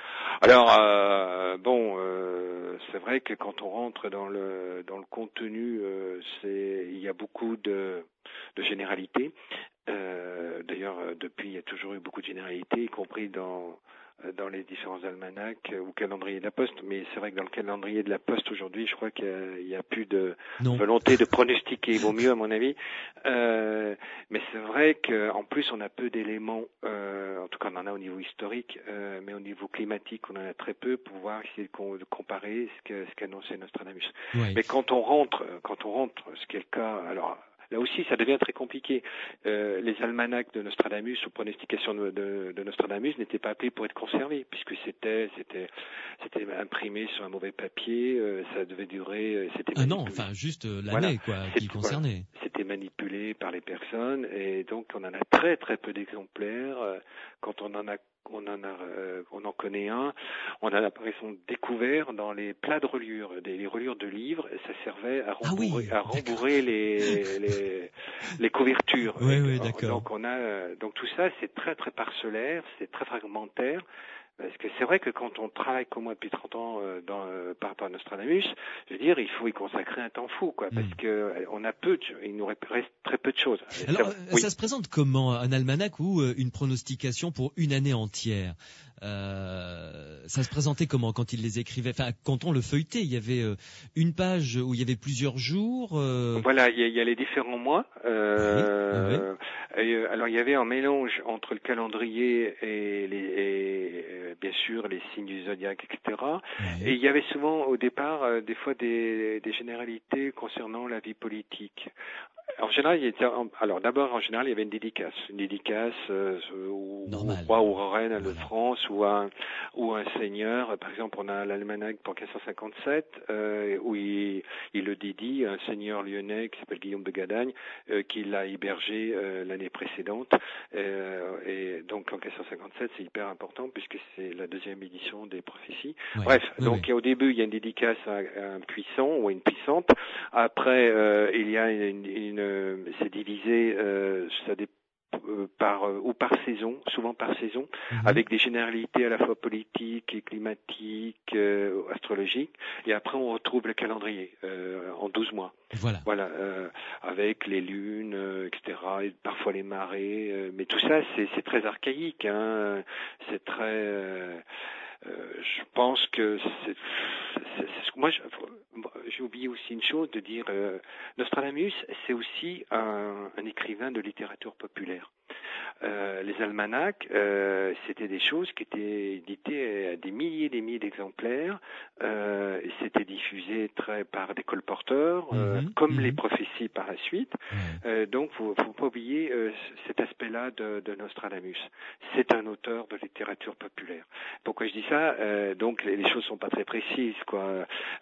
c'est vrai que quand on rentre dans le contenu, il y a beaucoup de généralités. D'ailleurs, depuis, il y a toujours eu beaucoup de généralités, y compris dans les différents almanachs ou calendriers de la Poste. Mais c'est vrai que dans le calendrier de la Poste aujourd'hui, je crois qu'il y a plus de volonté de pronostiquer. Il vaut mieux, à mon avis. Mais c'est vrai qu'en plus, on a peu d'éléments. En tout cas, on en a au niveau historique, mais au niveau climatique, on en a très peu pour voir essayer de comparer ce qu'annonçait Nostradamus. Ouais. Mais quand on rentre, ce qui est le cas, alors. Là aussi, ça devient très compliqué. Les almanachs de Nostradamus ou pronostications de Nostradamus n'étaient pas appelés pour être conservés, puisque c'était imprimé sur un mauvais papier. Ça devait durer. Juste l'année qui concernait. Voilà, c'était manipulé par les personnes, et donc on en a très très peu d'exemplaires. Quand on en connaît un. On en a par exemple découvert dans les plats de reliure, les reliures de livres. Ça servait à rembourrer les couvertures. Oui, d'accord. Donc tout ça, c'est très très parcellaire, c'est très fragmentaire. Parce que c'est vrai que quand on travaille comme moi depuis 30 ans par rapport à Nostradamus, je veux dire, il faut y consacrer un temps fou, quoi, parce que il nous reste très peu de choses. Alors, ça se présente comment, un almanach ou une pronostication pour une année entière? Ça se présentait comment quand il les écrivait? Enfin, quand on le feuilletait, il y avait une page où il y avait plusieurs jours. Voilà, il y a les différents mois. Oui. Alors, il y avait un mélange entre le calendrier et bien sûr les signes du zodiaque, etc. Oui. Et il y avait souvent au départ des fois des généralités concernant la vie politique. En général, en général, il y avait une dédicace au roi ou reine de France ou un seigneur. Par exemple, on a l'almanach pour 1557 où il le dédie à un seigneur lyonnais qui s'appelle Guillaume de Gadagne qui l'a hébergé l'année précédente. Et donc en 1557, c'est hyper important puisque c'est la deuxième édition des prophéties. Ouais. Bref, au début, il y a une dédicace à un puissant ou à une puissante. Après, il y a c'est divisé, par saison, souvent par saison, avec des généralités à la fois politiques et climatiques, astrologiques. Et après, on retrouve le calendrier en 12 mois. Voilà, avec les lunes, etc. Et parfois les marées. Mais tout ça, c'est très archaïque. Hein. C'est très. Je pense que moi, j'ai oublié aussi une chose de dire. Nostradamus, c'est aussi un écrivain de littérature populaire. Les almanachs, c'était des choses qui étaient éditées à des milliers d'exemplaires. Et c'était diffusé par des colporteurs, comme les prophéties par la suite. Donc, faut pas oublier cet aspect-là de Nostradamus. C'est un auteur de littérature populaire. Pourquoi je dis ça? Donc, les choses sont pas très précises, quoi.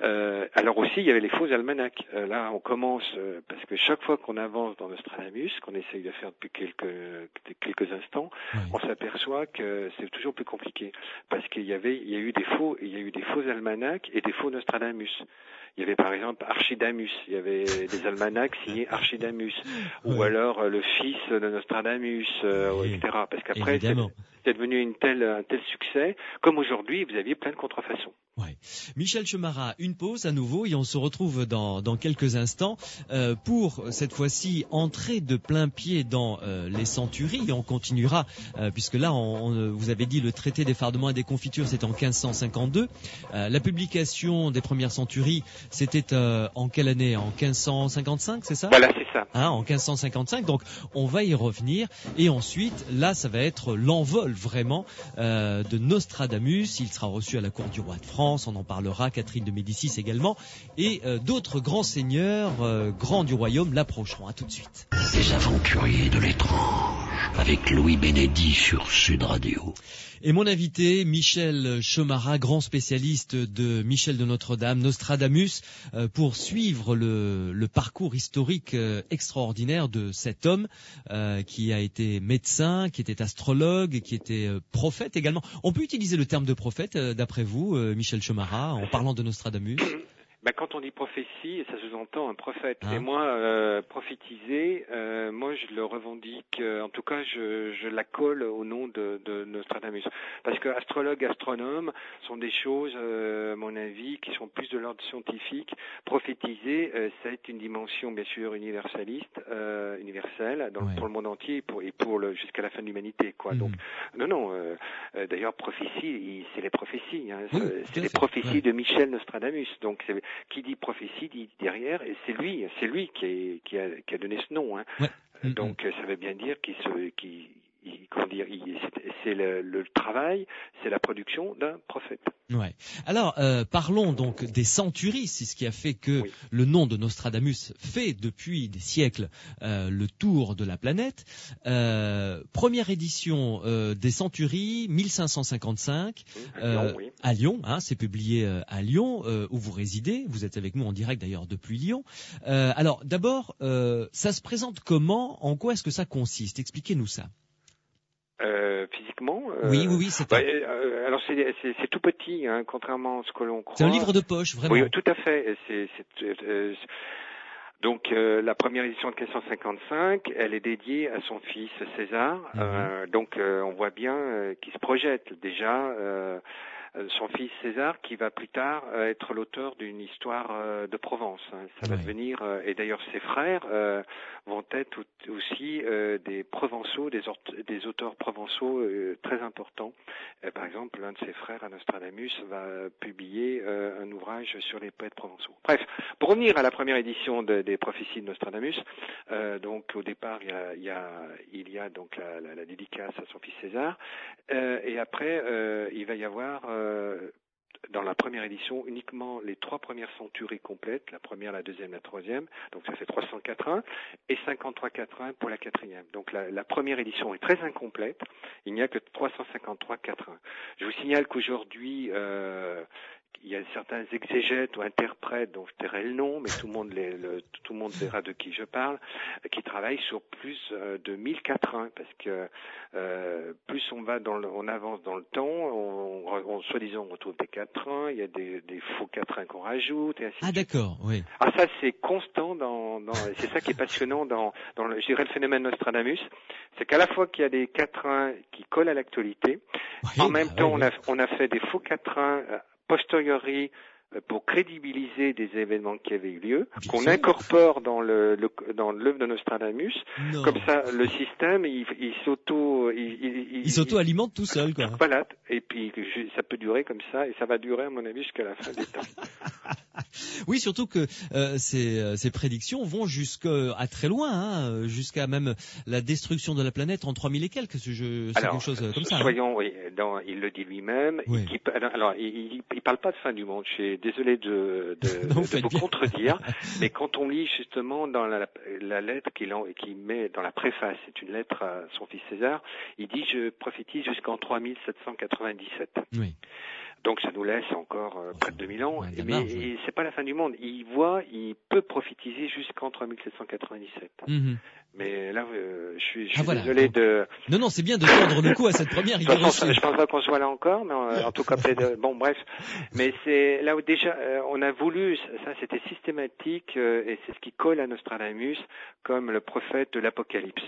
Alors aussi, il y avait les faux almanachs. Là, on commence parce que chaque fois qu'on avance dans Nostradamus, qu'on essaye de faire depuis quelques instants, on s'aperçoit que c'est toujours plus compliqué parce il y a eu des faux almanachs et des faux Nostradamus. Il y avait par exemple Archidamus, il y avait des almanachs signés Archidamus, ou alors le fils de Nostradamus, etc. Parce qu'après, c'est devenu un tel succès, comme aujourd'hui, vous aviez plein de contrefaçons. Ouais. Michel Chemara, une pause à nouveau et on se retrouve dans quelques instants pour cette fois-ci entrer de plein pied dans les centuries et on continuera puisque là vous avez dit le traité des fardements et des confitures c'était en 1552. La publication des premières centuries c'était en quelle année? En 1555, c'est ça? Voilà, c'est ça. En 1555, donc on va y revenir et ensuite là ça va être l'envol vraiment de Nostradamus. Il sera reçu à la cour du roi de France. On en parlera, Catherine de Médicis également, et d'autres grands seigneurs, grands du royaume, l'approcheront. À tout de suite. Les aventuriers de l'étrange, avec Louis Bénédit sur Sud Radio. Et mon invité, Michel Chemara, grand spécialiste de Michel de Notre-Dame, Nostradamus, pour suivre le parcours historique extraordinaire de cet homme qui a été médecin, qui était astrologue, qui était prophète également. On peut utiliser le terme de prophète, d'après vous, Michel Chemara, en parlant de Nostradamus? Quand on dit prophétie, ça sous-entend un prophète. Hein? Et moi, prophétiser, moi je le revendique, en tout cas je la colle au nom de Nostradamus. Parce que astrologue, astronome sont des choses, à mon avis, qui sont plus de l'ordre scientifique. Prophétiser, c'est une dimension bien sûr universaliste, universelle, pour le monde entier et pour jusqu'à la fin de l'humanité, quoi. Donc non, d'ailleurs prophétie, c'est les prophéties, hein, c'est les prophéties de Michel Nostradamus. Donc qui dit prophétie dit derrière, et c'est lui qui a donné ce nom, hein. Donc ça veut bien dire c'est le travail, c'est la production d'un prophète. Ouais. Alors, parlons donc des centuries, c'est ce qui a fait que le nom de Nostradamus fait depuis des siècles le tour de la planète. Première édition des centuries, 1555, à Lyon, hein, c'est publié à Lyon, où vous résidez. Vous êtes avec nous en direct d'ailleurs depuis Lyon. Alors, d'abord, ça se présente comment? En quoi est-ce que ça consiste? Expliquez-nous ça. Physiquement, oui, c'est alors c'est tout petit, hein, contrairement à ce que l'on croit. C'est un livre de poche, vraiment. Oui, tout à fait. Donc la première édition de 1555, elle est dédiée à son fils César. Donc on voit bien qu'il se projette déjà. Son fils César, qui va plus tard être l'auteur d'une histoire de Provence. Hein. Ça va devenir, et d'ailleurs ses frères vont être aussi des provençaux, des auteurs provençaux très importants. Par exemple, l'un de ses frères, Nostradamus, va publier un ouvrage sur les poètes provençaux. Bref, pour revenir à la première édition des prophéties de Nostradamus, donc au départ il y a donc la dédicace à son fils César, et après il va y avoir dans la première édition uniquement les 3 premières centuries complètes, la première, la deuxième, la troisième, donc ça fait 304.1 et 53.4.1 pour la quatrième. Donc la première édition est très incomplète, il n'y a que 353.4.1. Je vous signale qu'aujourd'hui il y a certains exégètes ou interprètes dont je tairai le nom, mais tout le monde verra de qui je parle, qui travaillent sur plus de 1004.1, parce que plus on avance dans le temps, on soi-disant on retrouve des 4.1, il y a des faux 4.1 qu'on rajoute, et ainsi de suite. D'accord, oui. Ah, ça c'est constant c'est ça qui est passionnant dans je dirais le phénomène Nostradamus, c'est qu'à la fois qu'il y a des 4.1 qui collent à l'actualité, en même temps on a fait des faux 4.1 posteriori pour crédibiliser des événements qui avaient eu lieu, qu'on incorpore dans l'œuvre de Nostradamus. Non. Comme ça, le système, il s'auto-alimente tout seul, quoi. Voilà. Et puis, ça peut durer comme ça, et ça va durer, à mon avis, jusqu'à la fin des temps. Oui, surtout que ces prédictions vont jusqu'à très loin, hein, jusqu'à même la destruction de la planète en 3000 et quelques. C'est quelque chose comme ça. Soyons, il le dit lui-même. Oui. Il parle pas de fin du monde. Je suis désolé de vous contredire, mais quand on lit justement dans la lettre qu'il met dans la préface, c'est une lettre à son fils César, il dit « Je prophétise jusqu'en 3797 ». Oui. Donc ça nous laisse encore près de 2000 ans, mais c'est pas la fin du monde. Il peut prophétiser jusqu'en 3797. Mais là, je suis désolé de... Non, c'est bien de tendre le coup à cette première idée reçue. Je pense pas qu'on soit là encore, mais en tout cas, bon, bref. Mais c'est là où déjà, on a voulu, ça c'était systématique, et c'est ce qui colle à Nostradamus comme le prophète de l'Apocalypse.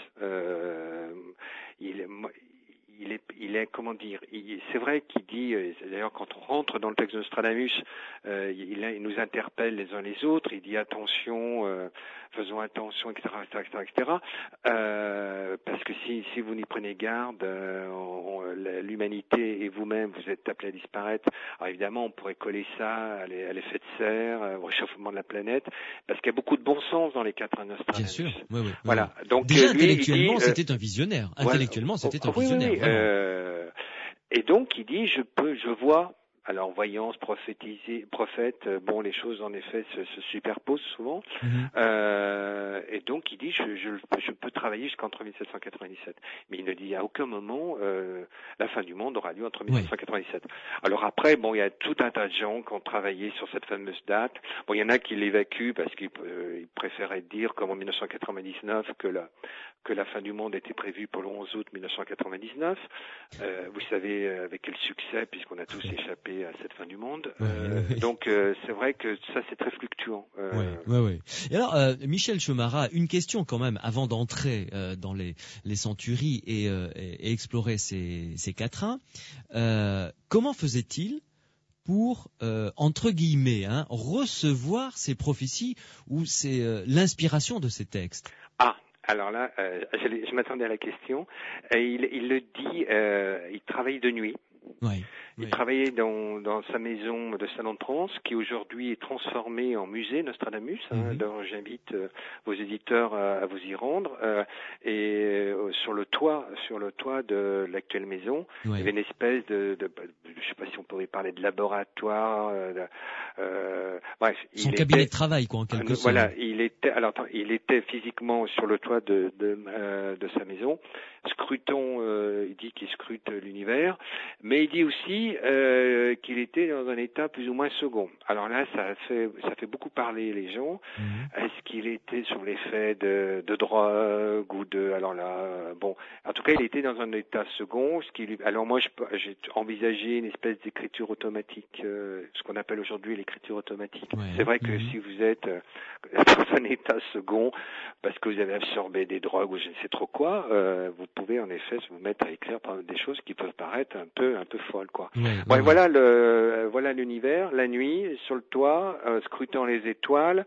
Il est comment dire, c'est vrai qu'il dit, d'ailleurs quand on rentre dans le texte de Nostradamus, il nous interpelle les uns les autres, il dit attention, faisons attention, etc., parce que si vous n'y prenez garde, l'humanité et vous-même, vous êtes appelés à disparaître. Alors évidemment, on pourrait coller ça à l'effet de serre, au réchauffement de la planète, parce qu'il y a beaucoup de bon sens dans les 4 Nostradamus. Bien sûr, oui. Voilà. Donc déjà intellectuellement, c'était un visionnaire. Intellectuellement, c'était un visionnaire. Oui. Et donc, il dit, je vois. Alors, voyance, prophète, bon, les choses, en effet, se superposent souvent. et donc il dit je peux travailler jusqu'entre 1797. Mais il ne dit à aucun moment la fin du monde aura lieu entre 1797. Alors après, bon, il y a tout un tas de gens qui ont travaillé sur cette fameuse date. Bon, il y en a qui l'évacuent parce qu'ils préféraient dire comme en 1999 que la fin du monde était prévue pour le 11 août 1999. Vous savez avec quel succès, puisqu'on a tous échappé à cette fin du monde. Donc c'est vrai que ça c'est très fluctuant. Oui. Et alors Michel Chomara, une question quand même avant d'entrer dans les centuries et explorer ces quatrains. Comment faisait-il pour, entre guillemets, recevoir ces prophéties ou l'inspiration de ces textes? Alors là, je m'attendais à la question. Il le dit, il travaille de nuit. Il travaillait dans sa maison de Salon de Provence, qui aujourd'hui est transformée en musée Nostradamus. Donc j'invite vos éditeurs à vous y rendre. Et sur le toit de l'actuelle maison, il y avait une espèce de je sais pas si on pourrait parler de laboratoire. Bref, son cabinet de travail, quoi, en quelque sorte. Voilà, il était physiquement sur le toit de sa maison, scrutant. Il dit qu'il scrute l'univers, mais il dit aussi qu'il était dans un état plus ou moins second. Alors là, ça fait beaucoup parler les gens. Est-ce qu'il était sur l'effet de drogue ou de... Alors là, bon, en tout cas, il était dans un état second. Alors moi, j'ai envisagé une espèce d'écriture automatique, ce qu'on appelle aujourd'hui l'écriture automatique. C'est vrai que si vous êtes dans un état second, parce que vous avez absorbé des drogues ou je ne sais trop quoi, vous pouvez en effet vous mettre à écrire des choses qui peuvent paraître un peu folles, quoi. Voilà l'univers, la nuit, sur le toit, scrutant les étoiles,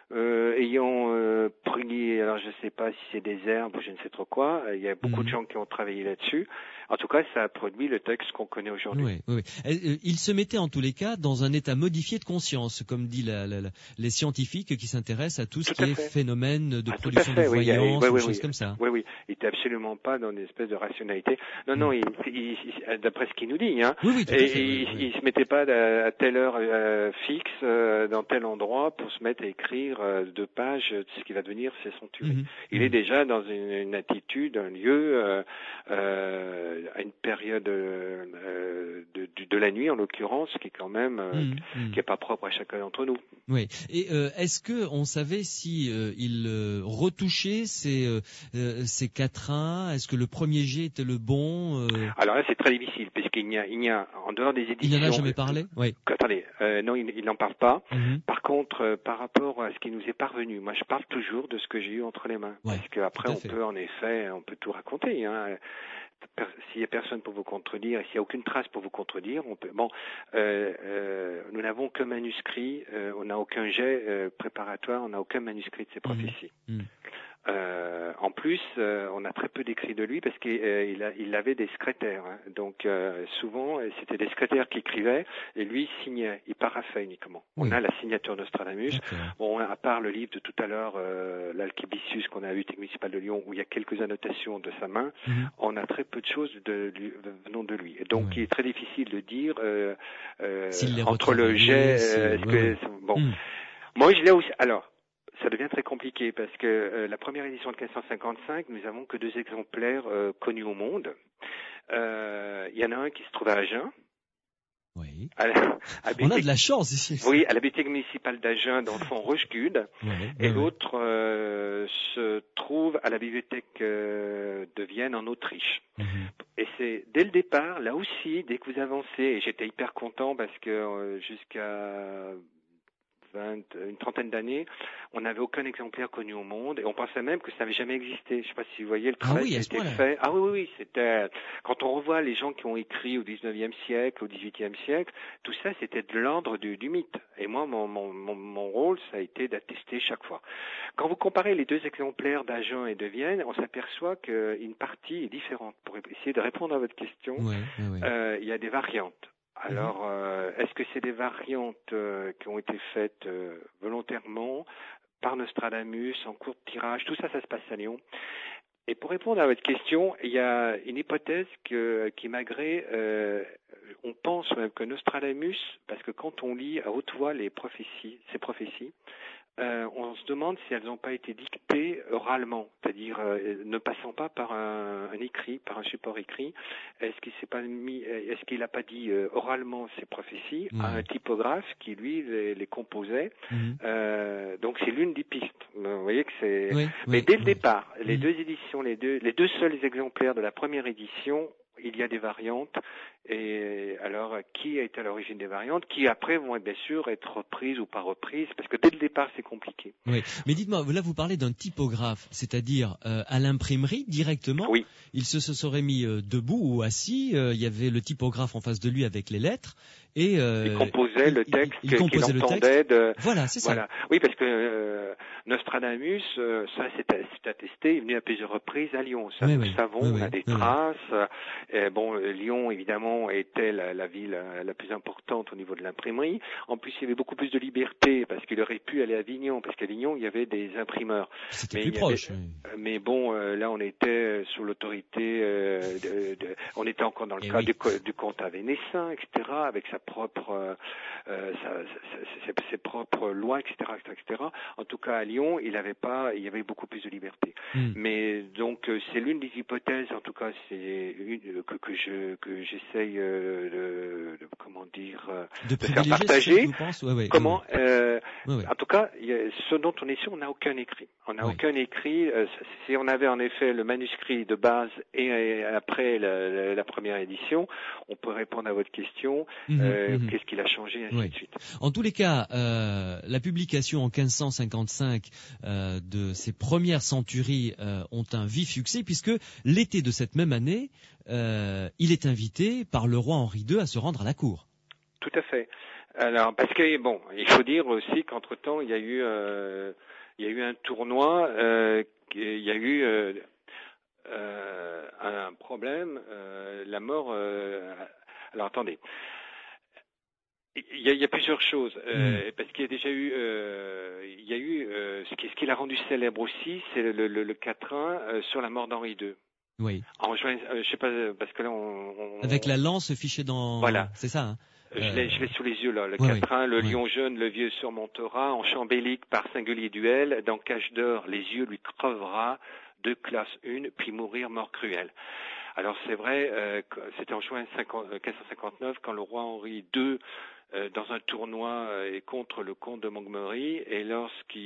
ayant pris, alors je ne sais pas si c'est des herbes ou je ne sais trop quoi, il y a beaucoup de gens qui ont travaillé là-dessus. En tout cas, ça a produit le texte qu'on connaît aujourd'hui. Il se mettait en tous les cas dans un état modifié de conscience, comme dit les scientifiques qui s'intéressent à tout ce qui est phénomène de production de voyance, des choses comme ça. Oui, il n'était absolument pas dans une espèce de rationalité. Non, il, d'après ce qu'il nous dit, il se mettait pas à telle heure fixe dans tel endroit pour se mettre à écrire 2 pages de ce qui va devenir ses centuries. Il est déjà dans une attitude, un lieu, à une période de la nuit en l'occurrence, qui est quand même qui est pas propre à chacun d'entre nous. Oui. Et est-ce que on savait si il retouchait ces quatrains? Est-ce que le premier jet était le bon? Alors là, c'est très difficile puisqu'il n'y a en dehors des éditions. Il n'en a jamais parlé? Oui. Attendez, non, il n'en parle pas. Par contre, par rapport à ce qui nous est parvenu, moi, je parle toujours de ce que j'ai eu entre les mains, parce qu'après, on peut tout raconter. S'il n'y a personne pour vous contredire et s'il n'y a aucune trace pour vous contredire, on peut. Bon, nous n'avons qu'un manuscrit, on n'a aucun jet préparatoire, on n'a aucun manuscrit de ces prophéties. En plus, on a très peu d'écrits de lui parce qu'il avait des secrétaires. Donc souvent, c'était des secrétaires qui écrivaient et lui signait. Il paraphait uniquement. On a la signature Nostradamus. Bon, à part le livre de tout à l'heure, l'Alchibicius qu'on a à la Bibliothèque municipale de Lyon, où il y a quelques annotations de sa main, on a très peu de choses venant de lui. Et donc, il est très difficile de dire entre le jet. Moi, je l'ai aussi. Alors. Ça devient très compliqué parce que la première édition de 1555, nous avons que 2 exemplaires connus au monde. Il y en a un qui se trouve à Agen. Oui. On a de la chance ici. Oui, à la Bibliothèque municipale d'Agen, dans le fond Rochegude. Et l'autre se trouve à la Bibliothèque de Vienne, en Autriche. Et c'est dès le départ, là aussi, dès que vous avancez, et j'étais hyper content parce que jusqu'à une trentaine d'années, on n'avait aucun exemplaire connu au monde et on pensait même que ça n'avait jamais existé. Je ne sais pas si vous voyez le travail qui a été fait. Oui, c'était quand on revoit les gens qui ont écrit au 19e siècle, au 18e siècle, tout ça c'était de l'ordre du mythe. Et moi, mon rôle, ça a été d'attester chaque fois. Quand vous comparez les 2 exemplaires d'Agen et de Vienne, on s'aperçoit qu'une partie est différente. Pour essayer de répondre à votre question, il y a des variantes. Alors, est-ce que c'est des variantes qui ont été faites volontairement par Nostradamus en cours de tirage? Tout ça, ça se passe à Lyon. Et pour répondre à votre question, il y a une hypothèse qui m'agrée. On pense même que Nostradamus, parce que quand on lit à haute voix ces prophéties, on se demande si elles n'ont pas été dictées oralement, c'est-à-dire ne passant pas par un écrit, par un support écrit. Est-ce qu'il n'a pas dit oralement ces prophéties à un typographe qui lui les composait. Donc c'est l'une des pistes. Vous voyez que c'est. Mais dès le départ, les deux éditions, les deux seuls exemplaires de la première édition, il y a des variantes. Et alors, qui a été à l'origine des variantes, qui après vont bien sûr être reprises ou pas reprises, parce que dès le départ c'est compliqué. Oui, mais dites-moi, là vous parlez d'un typographe, c'est-à-dire à l'imprimerie directement. Oui. Il se serait mis debout ou assis, il y avait le typographe en face de lui avec les lettres. Et il composait le texte qu'il entendait. Voilà, c'est ça. Oui, parce que Nostradamus, ça c'est attesté, il est venu à plusieurs reprises à Lyon. Ça, nous savons, on a des traces. Lyon, évidemment, était la ville la plus importante au niveau de l'imprimerie. En plus, il y avait beaucoup plus de liberté parce qu'il aurait pu aller à Avignon, parce qu'à Avignon, il y avait des imprimeurs. C'était plus proche. Mais bon, là, on était sous l'autorité, on était encore dans le cadre du comte Vénessin, etc., avec sa propre, ses propres lois, etc., etc. En tout cas, à Lyon, il y avait beaucoup plus de liberté. Mais donc, c'est l'une des hypothèses, en tout cas, c'est que j'essaye de faire partager. En tout cas, ce dont on est sûr, on n'a aucun écrit. On n'a aucun écrit. Si on avait en effet le manuscrit de base et après la première édition, on peut répondre à votre question. Qu'est-ce qu'il a changé, et ainsi de suite. En tous les cas, la publication en 1555 de ces premières centuries ont un vif succès puisque l'été de cette même année, il est invité par le roi Henri II à se rendre à la cour. Tout à fait. Alors, parce que bon, il faut dire aussi qu'entre-temps, il y a eu un tournoi, il y a eu un problème, la mort. Alors, attendez. Il y a plusieurs choses, parce qu'il y a déjà eu, ce qui l'a rendu célèbre aussi, c'est le quatrain sur la mort d'Henri II. Oui. En juin, je sais pas, parce que là avec la lance fichée dans. Voilà. C'est ça. Hein. Je l'ai sous les yeux là. Le quatrain, le lion jeune, le vieux surmontera, en chambélique par singulier duel, dans cage d'or, les yeux lui crevera, de classe une, puis mourir mort cruelle. Alors c'est vrai, c'était en juin 1559 quand le roi Henri II dans un tournoi contre le comte de Montgomery et lorsque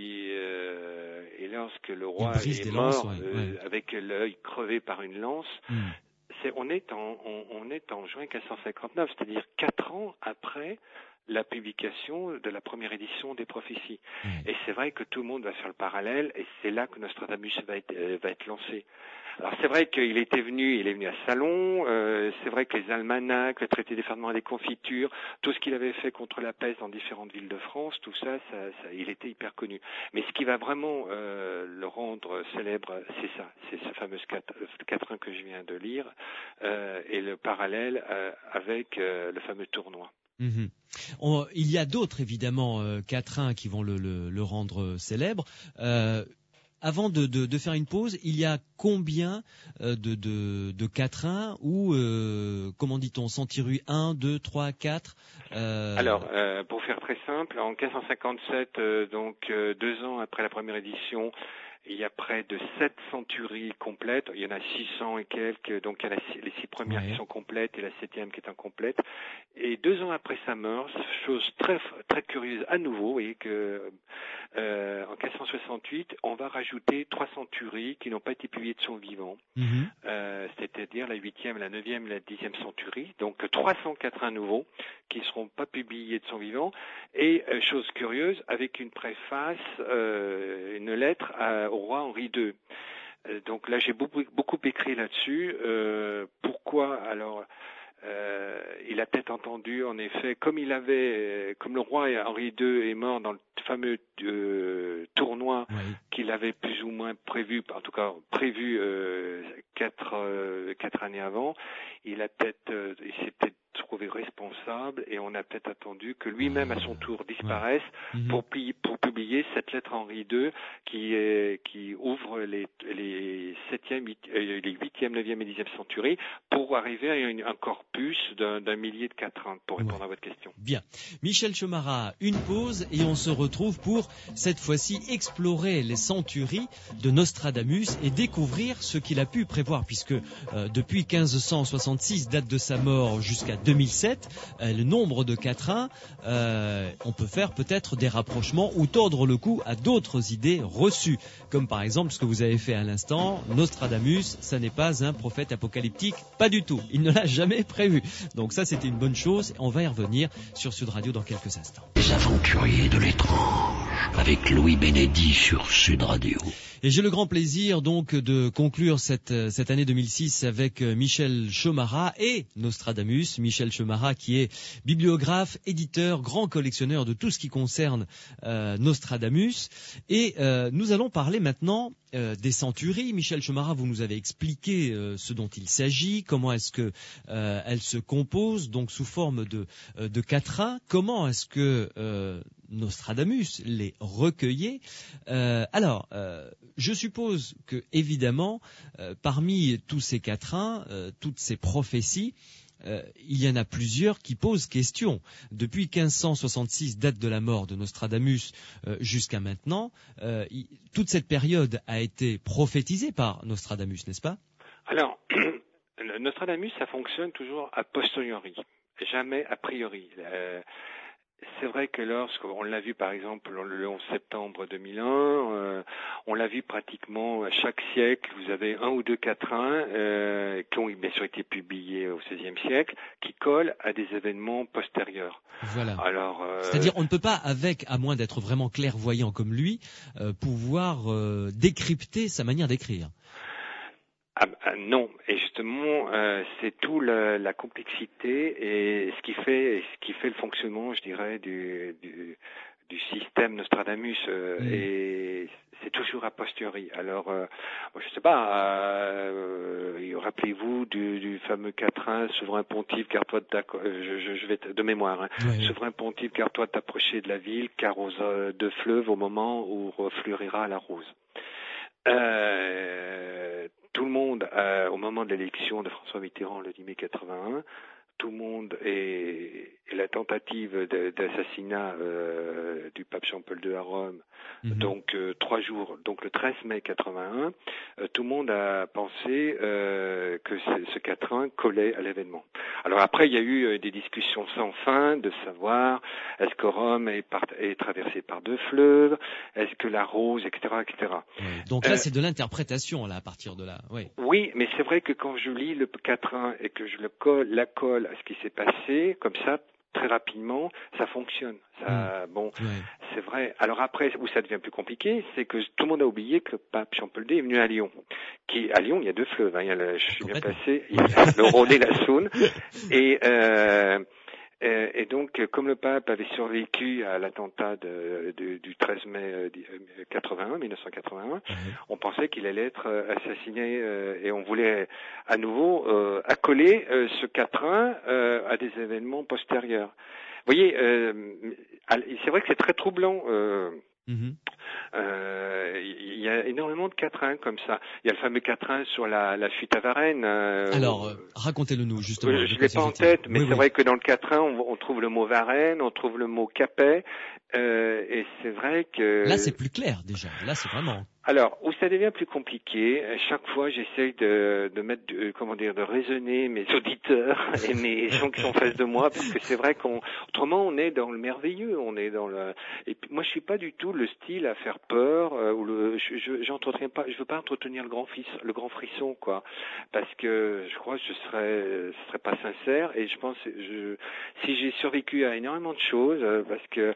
le roi est mort avec l'œil crevé par une lance, on est en juin 1559, c'est-à-dire 4 ans après la publication de la première édition des prophéties. Et c'est vrai que tout le monde va faire le parallèle et c'est là que Nostradamus va être lancé. Alors c'est vrai qu'il il est venu à Salon, c'est vrai que les almanachs, le traité des ferments et des confitures, tout ce qu'il avait fait contre la peste dans différentes villes de France, tout ça, il était hyper connu. Mais ce qui va vraiment le rendre célèbre, c'est ça, c'est ce fameux quatrain que je viens de lire, et le parallèle avec le fameux tournoi. Il y a d'autres évidemment quatrains qui vont le rendre célèbre. Avant de faire une pause, il y a combien de quatrains ou comment dit-on, Centiru 1, 2, 3, 4 Alors, pour faire très simple, en 1557, donc 2 ans après la première édition, il y a près de 7 centuries complètes. Il y en a 600 et quelques, donc il y a les 6 premières qui sont complètes et la 7e qui est incomplète. Et 2 ans après sa mort, chose très très curieuse à nouveau, vous voyez que en 1568, on va rajouter 3 centuries qui n'ont pas été publiées de son vivant, c'est-à-dire la 8e, la 9e et la 10e centurie. Donc 304 à nouveau qui ne seront pas publiés de son vivant. Et chose curieuse, avec une préface, une lettre au roi Henri II. Donc là, j'ai beaucoup écrit là-dessus. Pourquoi alors il a peut-être entendu, en effet, comme le roi Henri II est mort dans le fameux tournoi qu'il avait plus ou moins prévu, en tout cas prévu 4 années avant, il s'est peut-être trouvé responsable et on a peut-être attendu que lui-même à son tour disparaisse pour publier cette lettre Henri II qui ouvre les 7e, les 8e, 9e et 10e centuries pour arriver à un corpus d'un millier de quatrains, pour répondre à votre question. Bien. Michel Chomara, une pause et on se retrouve pour cette fois-ci explorer les centuries de Nostradamus et découvrir ce qu'il a pu prévoir puisque depuis 1566, date de sa mort, jusqu'à 2007, le nombre de quatrains, on peut faire peut-être des rapprochements ou tordre le cou à d'autres idées reçues, comme par exemple ce que vous avez fait à l'instant, Nostradamus, ça n'est pas un prophète apocalyptique, pas du tout, il ne l'a jamais prévu. Donc ça c'était une bonne chose, on va y revenir sur Sud Radio dans quelques instants. Les aventuriers de l'étrange, avec Louis Bénédy sur Sud Radio. Et j'ai le grand plaisir donc de conclure cette année 2006 avec Michel Chomara et Nostradamus. Michel Chomara qui est bibliographe, éditeur, grand collectionneur de tout ce qui concerne Nostradamus. Et nous allons parler maintenant des centuries. Michel Chomara, vous nous avez expliqué ce dont il s'agit, comment est-ce que elles se composent, donc sous forme de quatrains. Comment est-ce que Nostradamus les recueillait. Je suppose que, évidemment, parmi tous ces quatrains, toutes ces prophéties, il y en a plusieurs qui posent question. Depuis 1566, date de la mort de Nostradamus, jusqu'à maintenant, toute cette période a été prophétisée par Nostradamus, n'est-ce pas? Alors, Nostradamus, ça fonctionne toujours a posteriori, jamais a priori. C'est vrai que lorsqu'on l'a vu par exemple le 11 septembre 2001, on l'a vu pratiquement à chaque siècle, vous avez un ou deux quatrains qui ont bien sûr été publiés au XVIe siècle, qui collent à des événements postérieurs. Voilà. Alors, c'est-à-dire on ne peut pas, à moins d'être vraiment clairvoyant comme lui, pouvoir décrypter sa manière d'écrire. Non, et justement, c'est tout la complexité et ce qui fait le fonctionnement, je dirais, du système Nostradamus. Et c'est toujours a posteriori. Alors, je sais pas. Rappelez-vous du fameux quatrain, souverain pontife, garde-toi je vais de mémoire. Hein. Oui. Souverain pontife, garde-toi de t'approcher de la ville, car aux deux fleuves, au moment où refleurira la rose. Tout le monde, au moment de l'élection de François Mitterrand le 10 mai 81, tout le monde et la tentative d'assassinat du pape Jean-Paul II à Rome, donc 3 jours, donc le 13 mai 81, tout le monde a pensé que ce quatrain collait à l'événement. Alors après, il y a eu des discussions sans fin de savoir est-ce que Rome est traversée par 2 fleuves, est-ce que la rose, etc., etc. Oui. Donc là, c'est de l'interprétation là à partir de là. Oui. Oui, mais c'est vrai que quand je lis le quatrain et que je la colle à ce qui s'est passé, comme ça, très rapidement, ça fonctionne. C'est vrai. Alors après, où ça devient plus compliqué, c'est que tout le monde a oublié que le pape Jean-Paul II est venu à Lyon. À Lyon, il y a 2 fleuves. Hein. Je suis bien passé. Il y a le Rhône et la Saône. Et donc, comme le pape avait survécu à l'attentat du 13 mai 1981, on pensait qu'il allait être assassiné et on voulait à nouveau accoler ce quatrain à des événements postérieurs. Vous voyez, c'est vrai que c'est très troublant. Il y a énormément de quatrains comme ça. Il y a le fameux quatrain sur la fuite à Varennes. Alors, racontez-le nous, justement. Je ne l'ai pas en tête, mais c'est vrai que dans le quatrain, on trouve le mot Varennes, on trouve le mot Capet, et c'est vrai que... Là, c'est plus clair, déjà. Là, c'est vraiment... Alors, où ça devient plus compliqué, chaque fois j'essaye de mettre, de raisonner mes auditeurs et mes gens qui sont en face de moi, parce que c'est vrai autrement on est dans le merveilleux, on est dans le. Et puis, moi je suis pas du tout le style à faire peur ou j'entretiens pas, je veux pas entretenir le grand frisson quoi, parce que je crois que ce serait pas sincère et je pense si j'ai survécu à énormément de choses parce que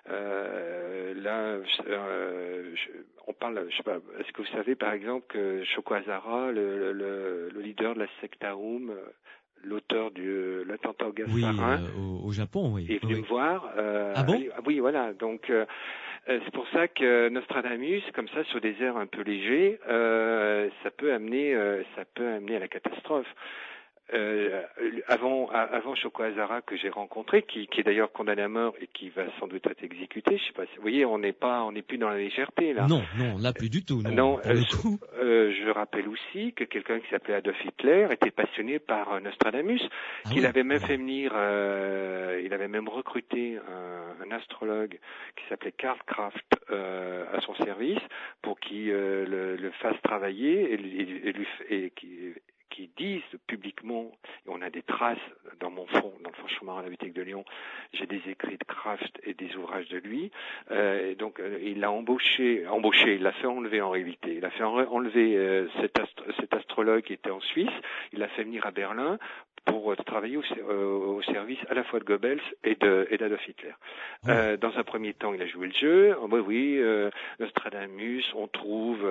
on parle, je sais pas, est-ce que vous savez par exemple que Shoko Asahara, le leader de la secte Aum, l'auteur de l'attentat au gaz sarin, au Japon, oui, est venu me voir. Ah bon? Oui, voilà. Donc c'est pour ça que Nostradamus, comme ça, sur des airs un peu légers, ça peut amener à la catastrophe. avant Shoko Hazara que j'ai rencontré, qui est d'ailleurs condamné à mort et qui va sans doute être exécuté. Je sais pas. Vous voyez, on n'est plus dans la légèreté là. Non, là plus du tout. Non. Je rappelle aussi que quelqu'un qui s'appelait Adolf Hitler était passionné par Nostradamus, qu'il avait même fait venir. Il avait même recruté un astrologue qui s'appelait Karl Kraft à son service pour qu'il le fasse travailler et qui disent publiquement, et on a des traces dans mon fond, dans le fonds Chaumarin à la Bibliothèque de Lyon, j'ai des écrits de Kraft et des ouvrages de lui, et donc il l'a embauché, il l'a fait enlever en réalité, il a fait enlever cet astrologue qui était en Suisse, il l'a fait venir à Berlin pour travailler au service à la fois de Goebbels et d'Adolf Hitler. Dans un premier temps, il a joué le jeu. Nostradamus, on trouve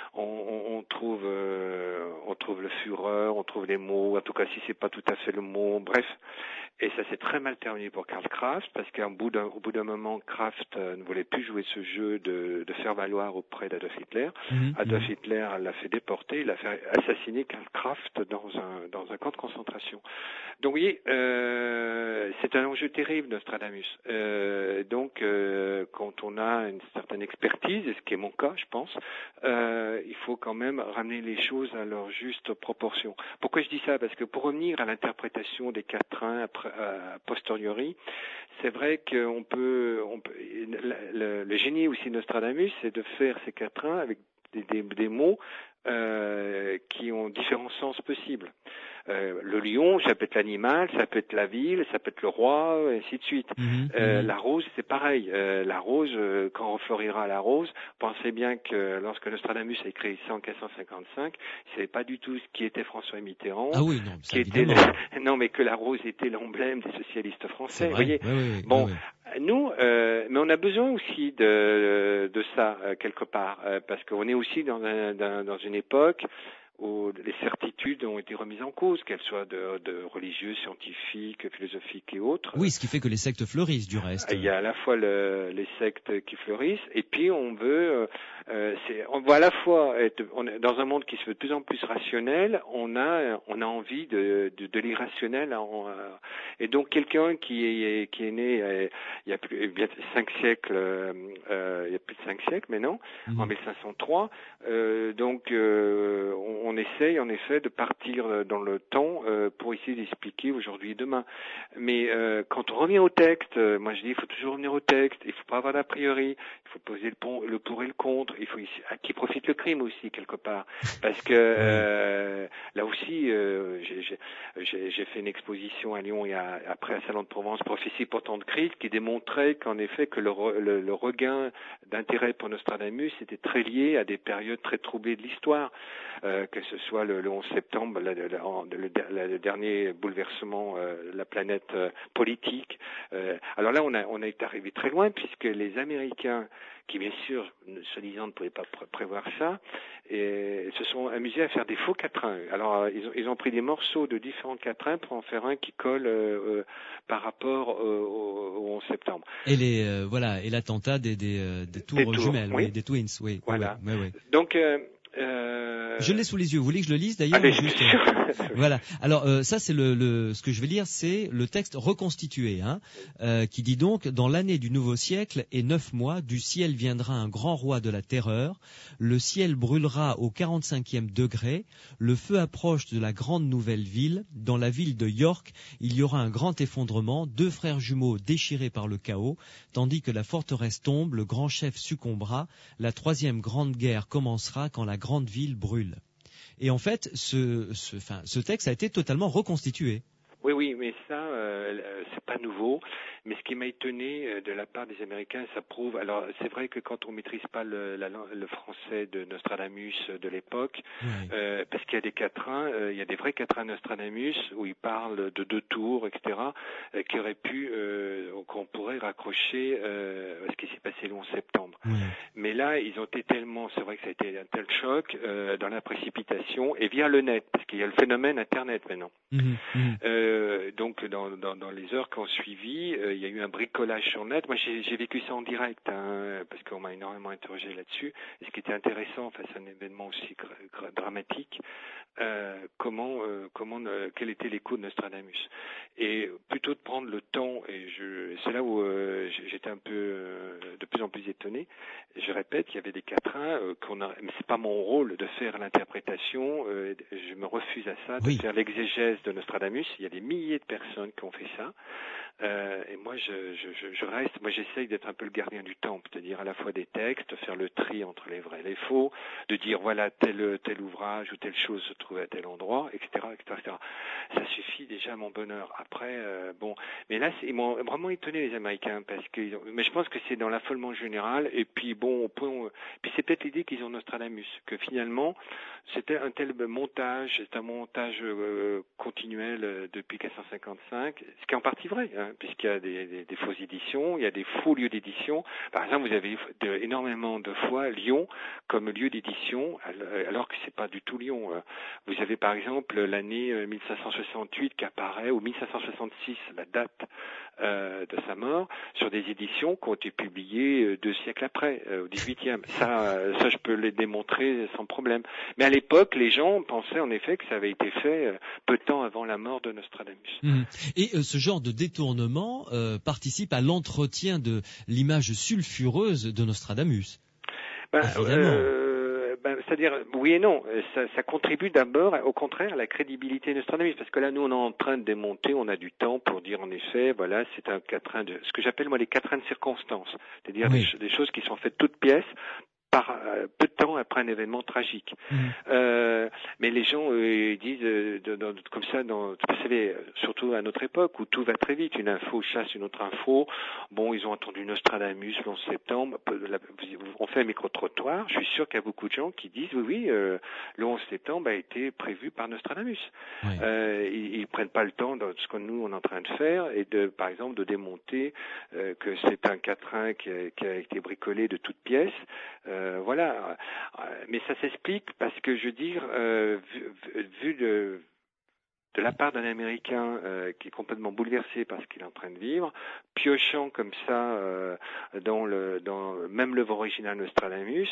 le Führer, on trouve les mots. En tout cas, si c'est pas tout à fait le mot, bref. Et ça s'est très mal terminé pour Karl Kraft parce qu'au bout d'un moment, Kraft ne voulait plus jouer ce jeu de faire valoir auprès d'Adolf Hitler. Adolf Hitler l'a fait déporter, il a fait assassiner Karl Kraft dans un camp de concentration. Donc vous voyez, c'est un enjeu terrible, Nostradamus. Donc quand on a une certaine expertise, et ce qui est mon cas, je pense, il faut quand même ramener les choses à leur juste proportion. Pourquoi je dis ça? Parce que pour revenir à l'interprétation des quatrains a posteriori, c'est vrai qu'on peut le génie aussi de Nostradamus, c'est de faire ces quatrains avec des mots qui ont différents sens possibles. Le lion, ça peut être l'animal, ça peut être la ville, ça peut être le roi, et ainsi de suite. La rose, c'est pareil. La rose, quand on refleurira la rose, pensez bien que lorsque Nostradamus a écrit ça en 1555, il savait pas du tout ce qui était François Mitterrand. Ah oui, non, qui était non, mais que la rose était l'emblème des socialistes français. Vous voyez. Oui, bon. Oui. Nous, mais on a besoin aussi de ça quelque part, parce qu'on est aussi dans une époque où les certitudes ont été remises en cause, qu'elles soient de religieuses, scientifiques, philosophiques et autres. Oui, ce qui fait que les sectes fleurissent du reste. Il y a à la fois les sectes qui fleurissent, et puis on veut à la fois on est dans un monde qui se veut de plus en plus rationnel, on a envie de l'irrationnel, et donc quelqu'un qui est né il y a plus de 5 siècles, il y a plus de 5 siècles maintenant, en 1503, donc on essaye en effet de partir dans le temps pour essayer d'expliquer aujourd'hui et demain. Mais quand on revient au texte, moi je dis il faut toujours revenir au texte, il faut pas avoir d'a priori, il faut poser le pour et le contre, il faut à qui profite le crime aussi quelque part, parce que là aussi j'ai fait une exposition à Lyon après un salon de Provence, Prophétie pourtant de crise, qui démontrait qu'en effet que le regain d'intérêt pour Nostradamus était très lié à des périodes très troublées de l'histoire, que ce soit le 11 septembre, le dernier bouleversement de la planète politique. Alors là, on est arrivé très loin, puisque les Américains, qui bien sûr, soi-disant, ne pouvaient pas prévoir ça, se sont amusés à faire des faux quatrains. Alors, ils ont pris des morceaux de différents quatrains pour en faire un qui colle par rapport au 11 septembre. Et et l'attentat des tours jumelles, oui. Des twins, oui. Voilà. Oui. Donc, je l'ai sous les yeux. Vous voulez que je le lise d'ailleurs? Allez, juste... Voilà. Alors ça c'est ce que je vais lire, c'est le texte reconstitué, qui dit donc: dans l'année du nouveau siècle et 9 mois, du ciel viendra un grand roi de la terreur. Le ciel brûlera au 45e degré. Le feu approche de la grande nouvelle ville. Dans la ville de York, il y aura un grand effondrement. 2 frères jumeaux déchirés par le chaos, tandis que la forteresse tombe, le grand chef succombera. La 3e grande guerre commencera quand la grande ville brûle. Et en fait, ce texte a été totalement reconstitué. Oui, mais ça, c'est pas nouveau. Mais ce qui m'a étonné de la part des Américains, ça prouve. Alors, c'est vrai que quand on maîtrise pas le français de Nostradamus de l'époque, parce qu'il y a des quatrains, il y a des vrais quatrains Nostradamus où il parle de 2 tours, etc., qui auraient qu'on pourrait raccrocher à ce qui s'est passé le 11 septembre. Mais là, ils ont été tellement, c'est vrai que ça a été un tel choc dans la précipitation et via le net, parce qu'il y a le phénomène Internet maintenant. Donc, dans les heures qui ont suivi, il y a eu un bricolage sur le net. Moi, j'ai vécu ça en direct, parce qu'on m'a énormément interrogé là-dessus. Et ce qui était intéressant face à un événement aussi dramatique, quel était l'écho de Nostradamus. Et plutôt de prendre le temps, et c'est là où j'étais un peu de plus en plus étonné. Je répète, il y avait des quatrains mais c'est pas mon rôle de faire l'interprétation. Je me refuse à ça, de faire l'exégèse de Nostradamus. Il y a des milliers de personnes qui ont fait ça. Et moi, je reste. Moi, j'essaye d'être un peu le gardien du temple, c'est-à-dire à la fois des textes, faire le tri entre les vrais et les faux, de dire voilà tel ouvrage ou telle chose se trouve à tel endroit, etc., etc. Ça suffit déjà à mon bonheur. Après, mais là, ils m'ont vraiment étonné les Américains mais je pense que c'est dans l'affolement général. Et puis puis c'est peut-être l'idée qu'ils ont Nostradamus, que finalement c'était un tel montage, c'est un montage continuel depuis 455, ce qui est en partie vrai, puisqu'il y a des fausses éditions, il y a des faux lieux d'édition. Par exemple, vous avez énormément de fois Lyon comme lieu d'édition, alors que c'est pas du tout Lyon. Vous avez par exemple l'année 1568 qui apparaît, ou 1566, la date de sa mort, sur des éditions qui ont été publiées 2 siècles après, au XVIIIe. Ça, je peux les démontrer sans problème. Mais à l'époque, les gens pensaient en effet que ça avait été fait peu de temps avant la mort de Nostradamus. Et ce genre de détournement participe à l'entretien de l'image sulfureuse de Nostradamus. C'est-à-dire, oui et non, ça contribue d'abord, au contraire, à la crédibilité de Nostradamus, parce que là, nous, on est en train de démonter, on a du temps pour dire, en effet, voilà, c'est un quatrain ce que j'appelle, moi, les quatrains de circonstances, c'est-à-dire des choses qui sont faites toutes pièces, par peu de temps après un événement tragique. Mais les gens disent comme ça, vous savez, surtout à notre époque où tout va très vite, une info chasse une autre info. Bon, ils ont entendu Nostradamus le 11 septembre, on fait un micro-trottoir. Je suis sûr qu'il y a beaucoup de gens qui disent oui, le 11 septembre a été prévu par Nostradamus. Ils prennent pas le temps de ce que nous on est en train de faire et par exemple de démonter que c'est un quatrain qui a été bricolé de toutes pièces. Voilà, mais ça s'explique parce que je veux dire, vu de la part d'un Américain qui est complètement bouleversé par ce qu'il est en train de vivre, piochant comme ça dans même l'œuvre originale Nostradamus,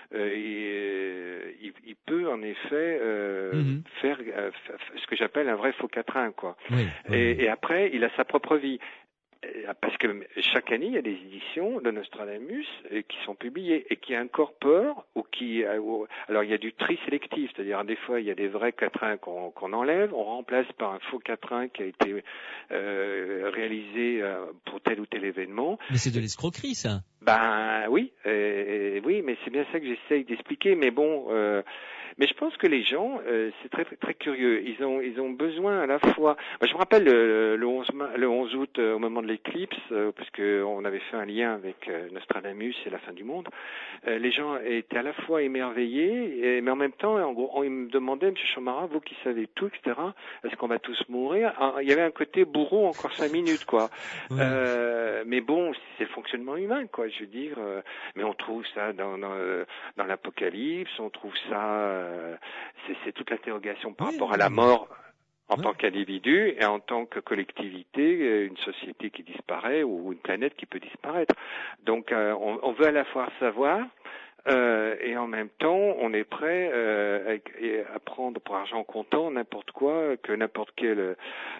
il peut en effet faire ce que j'appelle un vrai faux quatrain, quoi. Et après, il a sa propre vie. Parce que chaque année, il y a des éditions de Nostradamus qui sont publiées et qui incorporent alors il y a du tri sélectif, c'est-à-dire des fois il y a des vrais quatrains qu'on enlève, on remplace par un faux quatrain qui a été réalisé pour tel ou tel événement. Mais c'est de l'escroquerie, ça. Oui, oui, mais c'est bien ça que j'essaye d'expliquer. Mais bon, mais je pense que les gens, c'est très très curieux. Ils ont besoin à la fois. Je me rappelle le 11 août, au moment de l'éclipse, parce que on avait fait un lien avec Nostradamus et la fin du monde. Les gens étaient à la fois émerveillés, mais en même temps, en gros, ils me demandaient, M. Chomara, vous qui savez tout, etc., est-ce qu'on va tous mourir? Il y avait un côté bourreau encore 5 minutes, quoi. Mais bon, c'est le fonctionnement humain, quoi. Je veux dire, mais on trouve ça dans l'Apocalypse, on trouve ça, c'est toute l'interrogation par rapport à la mort en tant qu'individu et en tant que collectivité, une société qui disparaît ou une planète qui peut disparaître. Donc, on veut à la fois savoir. Et en même temps, on est prêt à prendre pour argent comptant n'importe quoi que n'importe quel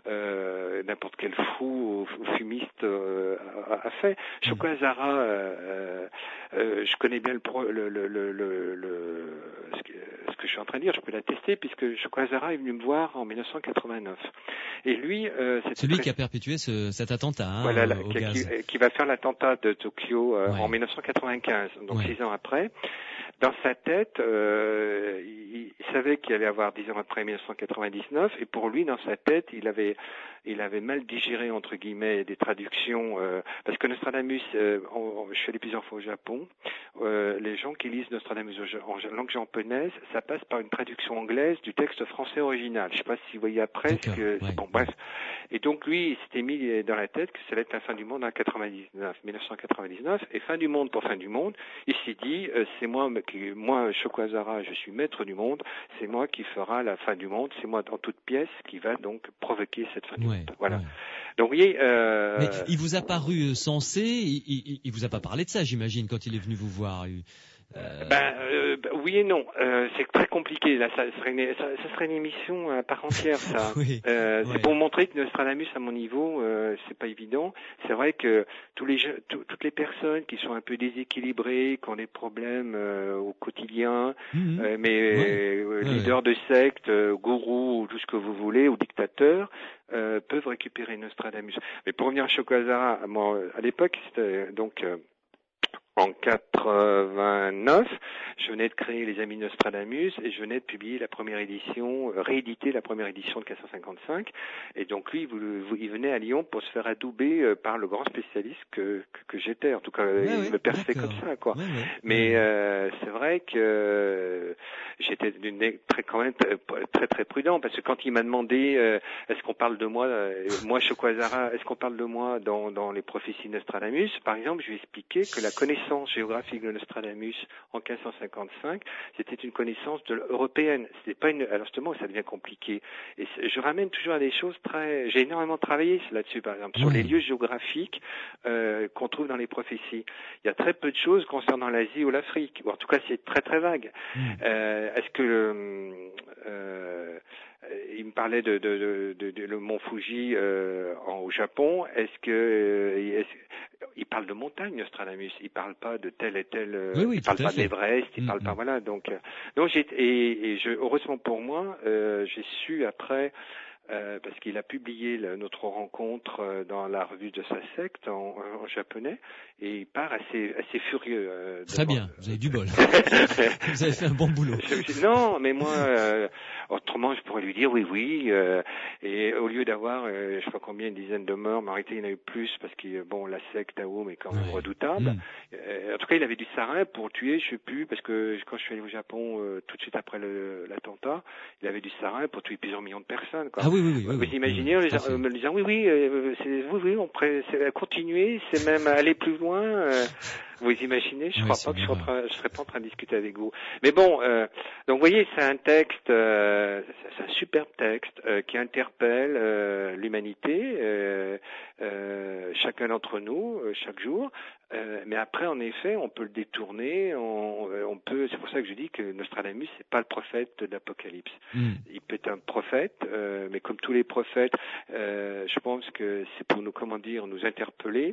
fou ou fumiste a fait. Shokozara, je connais bien ce que je suis en train de dire, je peux l'attester puisque Shokozara est venu me voir en 1989. Et lui, c'est lui qui a perpétué cet attentat. Voilà, au gaz. Qui va faire l'attentat de Tokyo en 1995, donc 6 ans après. Dans sa tête, il savait qu'il allait avoir 10 ans après 1999, et pour lui, dans sa tête, il avait mal digéré, entre guillemets, des traductions, parce que Nostradamus, je suis allé plusieurs fois au Japon, les gens qui lisent Nostradamus en langue japonaise, ça passe par une traduction anglaise du texte français original. Je sais pas si vous voyez après, bref. Et donc lui, il s'était mis dans la tête que ça allait être la fin du monde en 1999, et fin du monde pour fin du monde, il s'est dit, c'est moi, Shokozara, je suis maître du monde, c'est moi qui fera la fin du monde, c'est moi en toute pièce qui va donc provoquer cette fin du monde. Voilà. Donc, vous voyez... Mais il vous a paru sensé, il vous a pas parlé de ça, j'imagine, quand il est venu vous voir. Oui et non. C'est très compliqué. Là, ça serait une émission à part entière, ça. Oui, c'est pour montrer que Nostradamus, à mon niveau, c'est pas évident. C'est vrai que toutes les personnes qui sont un peu déséquilibrées, qui ont des problèmes au quotidien, leaders de sectes, gourous, ou tout ce que vous voulez, ou dictateurs, peuvent récupérer Nostradamus. Mais pour revenir à Choquazara, moi, à l'époque, c'était donc... En 89, je venais de créer les Amis Nostradamus et je venais de publier la première édition, rééditer la première édition de 455. Et donc lui, il venait à Lyon pour se faire adouber par le grand spécialiste que j'étais. En tout cas, il me percevait comme ça, quoi. Mais c'est vrai que j'étais quand même très prudent, parce que quand il m'a demandé est-ce qu'on parle de moi, moi Choquazara, est-ce qu'on parle de moi dans les prophéties Nostradamus, par exemple, je lui ai expliqué que la connaissance géographique de Nostradamus en 1555, c'était une connaissance européenne. C'était pas alors justement, ça devient compliqué. Et je ramène toujours à des choses j'ai énormément travaillé là-dessus, par exemple, sur les lieux géographiques qu'on trouve dans les prophéties. Il y a très peu de choses concernant l'Asie ou l'Afrique, ou en tout cas, c'est très vague. Est-ce que il me parlait de le mont Fuji au Japon. Il parle de montagne, Nostradamus. Il parle pas de tel et tel. Il parle pas d'Everest. Il parle pas, voilà. Donc heureusement pour moi, j'ai su après. Parce qu'il a publié notre rencontre dans la revue de sa secte en japonais, et il part assez furieux. Très bien, vous avez du bol. Vous avez fait un bon boulot. Non, mais moi, autrement, je pourrais lui dire oui, et au lieu d'avoir, je sais pas combien, une dizaine de morts, mais en réalité, il y en a eu plus, parce que la secte Tao est quand même redoutable. En tout cas, il avait du sarin pour tuer, je sais plus, parce que quand je suis allé au Japon, tout de suite après l'attentat, il avait du sarin pour tuer plusieurs millions de personnes, quoi. Oui. Vous imaginez, me disant on pourrait continuer, c'est même aller plus loin. Vous imaginez, je crois pas que je serais pas en train de discuter avec vous. Mais bon, donc vous voyez, c'est un texte, c'est un superbe texte qui interpelle l'humanité, chacun d'entre nous, chaque jour. Mais après, en effet, on peut le détourner. C'est pour ça que je dis que Nostradamus, c'est pas le prophète de l'Apocalypse. Il peut être un prophète, mais comme tous les prophètes, je pense que c'est pour nous interpeller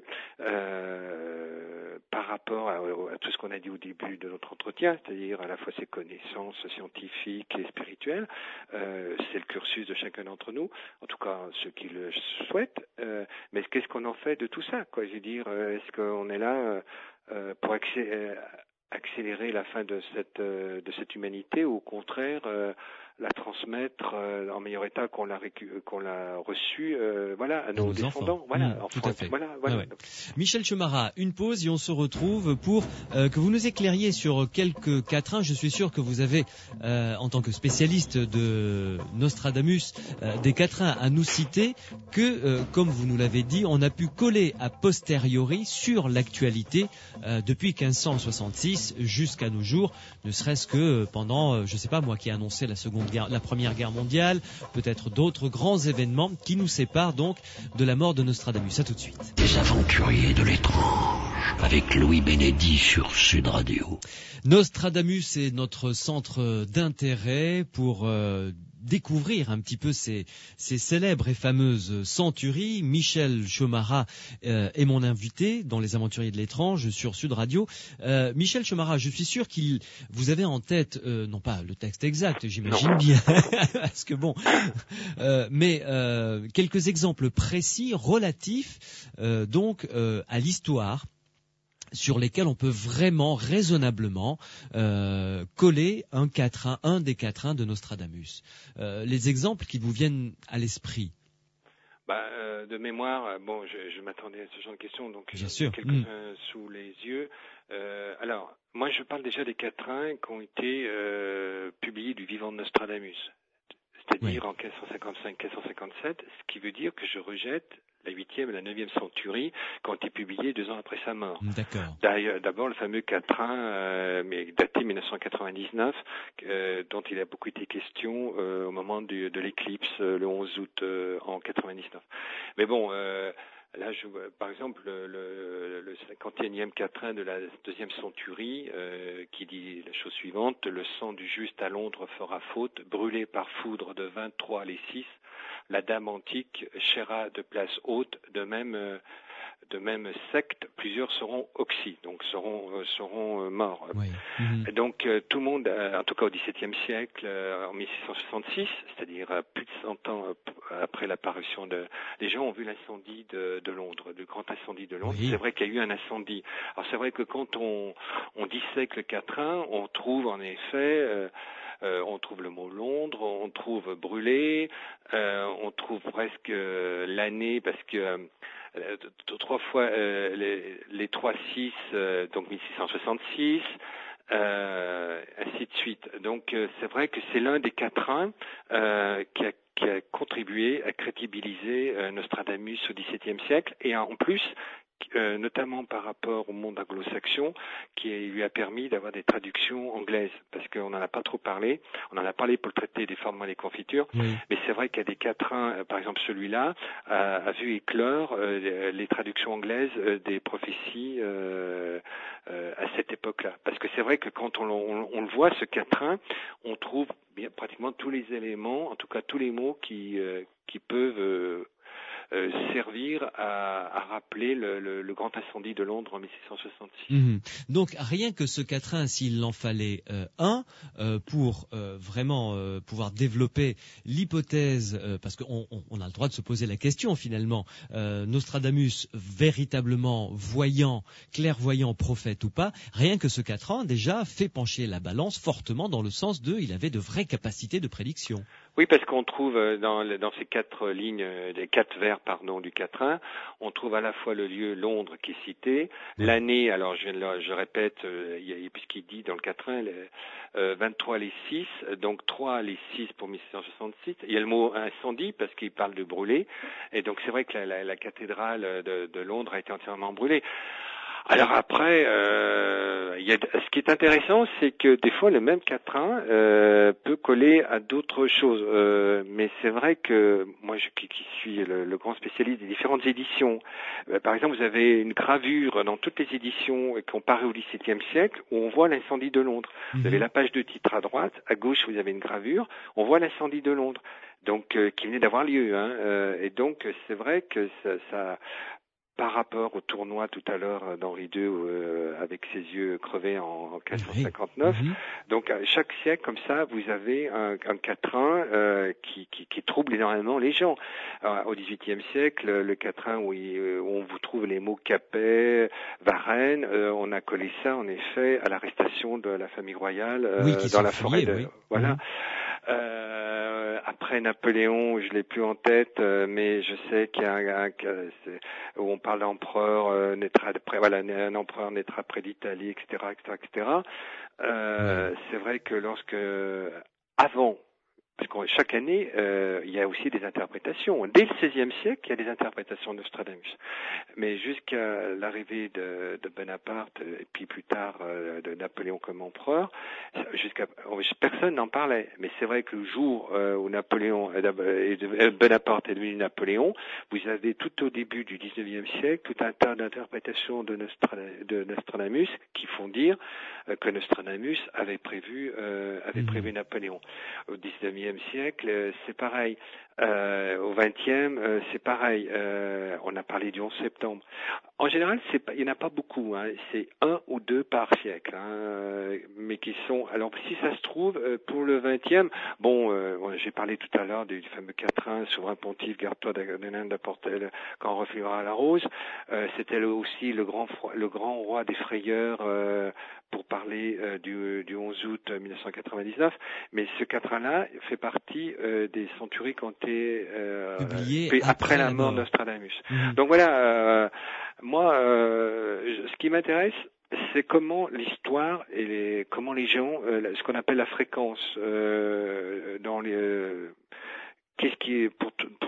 par rapport à tout ce qu'on a dit au début de notre entretien, c'est-à-dire à la fois ses connaissances scientifiques et spirituelles. C'est le cursus de chacun d'entre nous, en tout cas ceux qui le souhaitent. Mais qu'est-ce qu'on en fait de tout ça, quoi? Je veux dire, est-ce qu'on est là pour accélérer la fin de cette humanité, ou au contraire la transmettre en meilleur état qu'on l'a reçu, à nos descendants, tout à fait. Michel Chemara, une pause et on se retrouve pour que vous nous éclairiez sur quelques quatrains. Je suis sûr que vous avez, en tant que spécialiste de Nostradamus, des quatrains à nous citer que, comme vous nous l'avez dit, on a pu coller a posteriori sur l'actualité depuis 1566 jusqu'à nos jours, ne serait-ce que pendant, je sais pas moi, qui a annoncé la Première Guerre mondiale, peut-être d'autres grands événements qui nous séparent donc de la mort de Nostradamus. À tout de suite. Les aventuriers de l'étrange, avec Louis Bénédy sur Sud Radio. Nostradamus est notre centre d'intérêt pour découvrir un petit peu ces célèbres et fameuses centuries. Michel Chemara est mon invité dans Les Aventuriers de l'étrange sur Sud Radio. Michel Chemara, je suis sûr qu'il vous avez en tête, non pas le texte exact, j'imagine bien, parce que mais quelques exemples précis relatifs à l'histoire, sur lesquels on peut vraiment, raisonnablement, coller un des quatrains de Nostradamus. Les exemples qui vous viennent à l'esprit. De mémoire, je m'attendais à ce genre de questions, donc j'ai quelques-uns sous les yeux. Alors, moi je parle déjà des quatrains qui ont été publiés du vivant de Nostradamus, c'est-à-dire en 1555-1557, ce qui veut dire que je rejette la 8e et la 9e centurie, qui ont été publiés 2 ans après sa mort. D'accord. D'abord, le fameux quatrain, mais daté 1999, dont il a beaucoup été question au moment de l'éclipse, le 11 août en 99. Mais bon, là, par exemple, le 51e quatrain de la 2e centurie, qui dit la chose suivante: le sang du juste à Londres fera faute, brûlé par foudre de 23 les 6, la dame antique chera de place haute, de même secte, plusieurs seront oxy, donc seront morts. Oui. Et donc tout le monde, en tout cas au XVIIe siècle, en 1666, c'est-à-dire plus de 100 ans après l'apparition les gens ont vu l'incendie de Londres, le grand incendie de Londres. Oui. C'est vrai qu'il y a eu un incendie. Alors c'est vrai que quand on dissèque le quatrain, on trouve en effet on trouve le mot Londres, on trouve brûlé, on trouve presque l'année, parce que 3 fois les 3-6, donc 1666, ainsi de suite. Donc c'est vrai que c'est l'un des quatrains qui a contribué à crédibiliser Nostradamus au XVIIe siècle, et en plus notamment par rapport au monde anglo-saxon, qui lui a permis d'avoir des traductions anglaises, parce qu'on n'en a pas trop parlé. On en a parlé pour le traité des fondements des confitures, mais c'est vrai qu'il y a des quatrains, par exemple celui-là, a vu éclore les traductions anglaises des prophéties à cette époque-là. Parce que c'est vrai que quand on le voit, ce quatrain, on trouve pratiquement tous les éléments, en tout cas tous les mots qui peuvent servir à rappeler le grand incendie de Londres en 1666. Donc rien que ce quatrain, s'il en fallait un, pour vraiment pouvoir développer l'hypothèse, parce qu'on a le droit de se poser la question finalement, Nostradamus véritablement voyant, clairvoyant, prophète ou pas, rien que ce quatrain déjà fait pencher la balance fortement dans le sens il avait de vraies capacités de prédiction. Oui, parce qu'on trouve dans ces 4 lignes, les 4 vers, du quatrain, on trouve à la fois le lieu Londres qui est cité, l'année, alors je répète, puisqu'il dit dans le quatrain 23 les 6, donc 3 les 6 pour 1666. Il y a le mot incendie parce qu'il parle de brûler, et donc c'est vrai que la cathédrale de Londres a été entièrement brûlée. Alors après, ce qui est intéressant, c'est que des fois le même quatrain peut coller à d'autres choses. Mais c'est vrai que moi, qui suis le grand spécialiste des différentes éditions, par exemple, vous avez une gravure dans toutes les éditions qui ont paru au XVIIe siècle où on voit l'incendie de Londres. Vous avez la page de titre à droite, à gauche vous avez une gravure, on voit l'incendie de Londres, donc qui venait d'avoir lieu. Et donc c'est vrai que ça par rapport au tournoi tout à l'heure d'Henri II avec ses yeux crevés en 1559. Donc à chaque siècle comme ça, vous avez un quatrain qui trouble énormément les gens. Au XVIIIe siècle, le quatrain où on vous trouve les mots Capet, Varennes, on a collé ça en effet à l'arrestation de la famille royale dans la forêt. Voilà. Après Napoléon, je l'ai plus en tête, mais je sais qu'il y a où on parle d'empereur un empereur naîtra près d'Italie, etc., etc., etc. C'est vrai que avant, parce que chaque année, il y a aussi des interprétations. Dès le XVIe siècle, il y a des interprétations de Nostradamus. Mais jusqu'à l'arrivée de Bonaparte, et puis plus tard de Napoléon comme empereur, personne n'en parlait. Mais c'est vrai que le jour où Bonaparte est devenu Napoléon, vous avez tout au début du XIXe siècle tout un tas d'interprétations de Nostradamus qui font dire que Nostradamus avait prévu Napoléon. Au XIXe siècle, c'est pareil. Au XXe, c'est pareil. On a parlé du 11 septembre. En général, il n'y en a pas beaucoup. C'est 1 ou 2 par siècle. Mais qui sont. Alors, si ça se trouve, pour le XXe, j'ai parlé tout à l'heure du fameux quatrain, souverain pontife, garde-toi d'Agamemnon d'apporter quand on reflètera la rose. C'était aussi le grand roi des frayeurs. Pour parler du 11 août 1999, mais ce quatrain-là fait partie des centuries qui ont été publiées après la mort de Nostradamus. Donc voilà, moi, ce qui m'intéresse, c'est comment l'histoire et comment les gens, ce qu'on appelle la fréquence dans les qu'est-ce qui est pour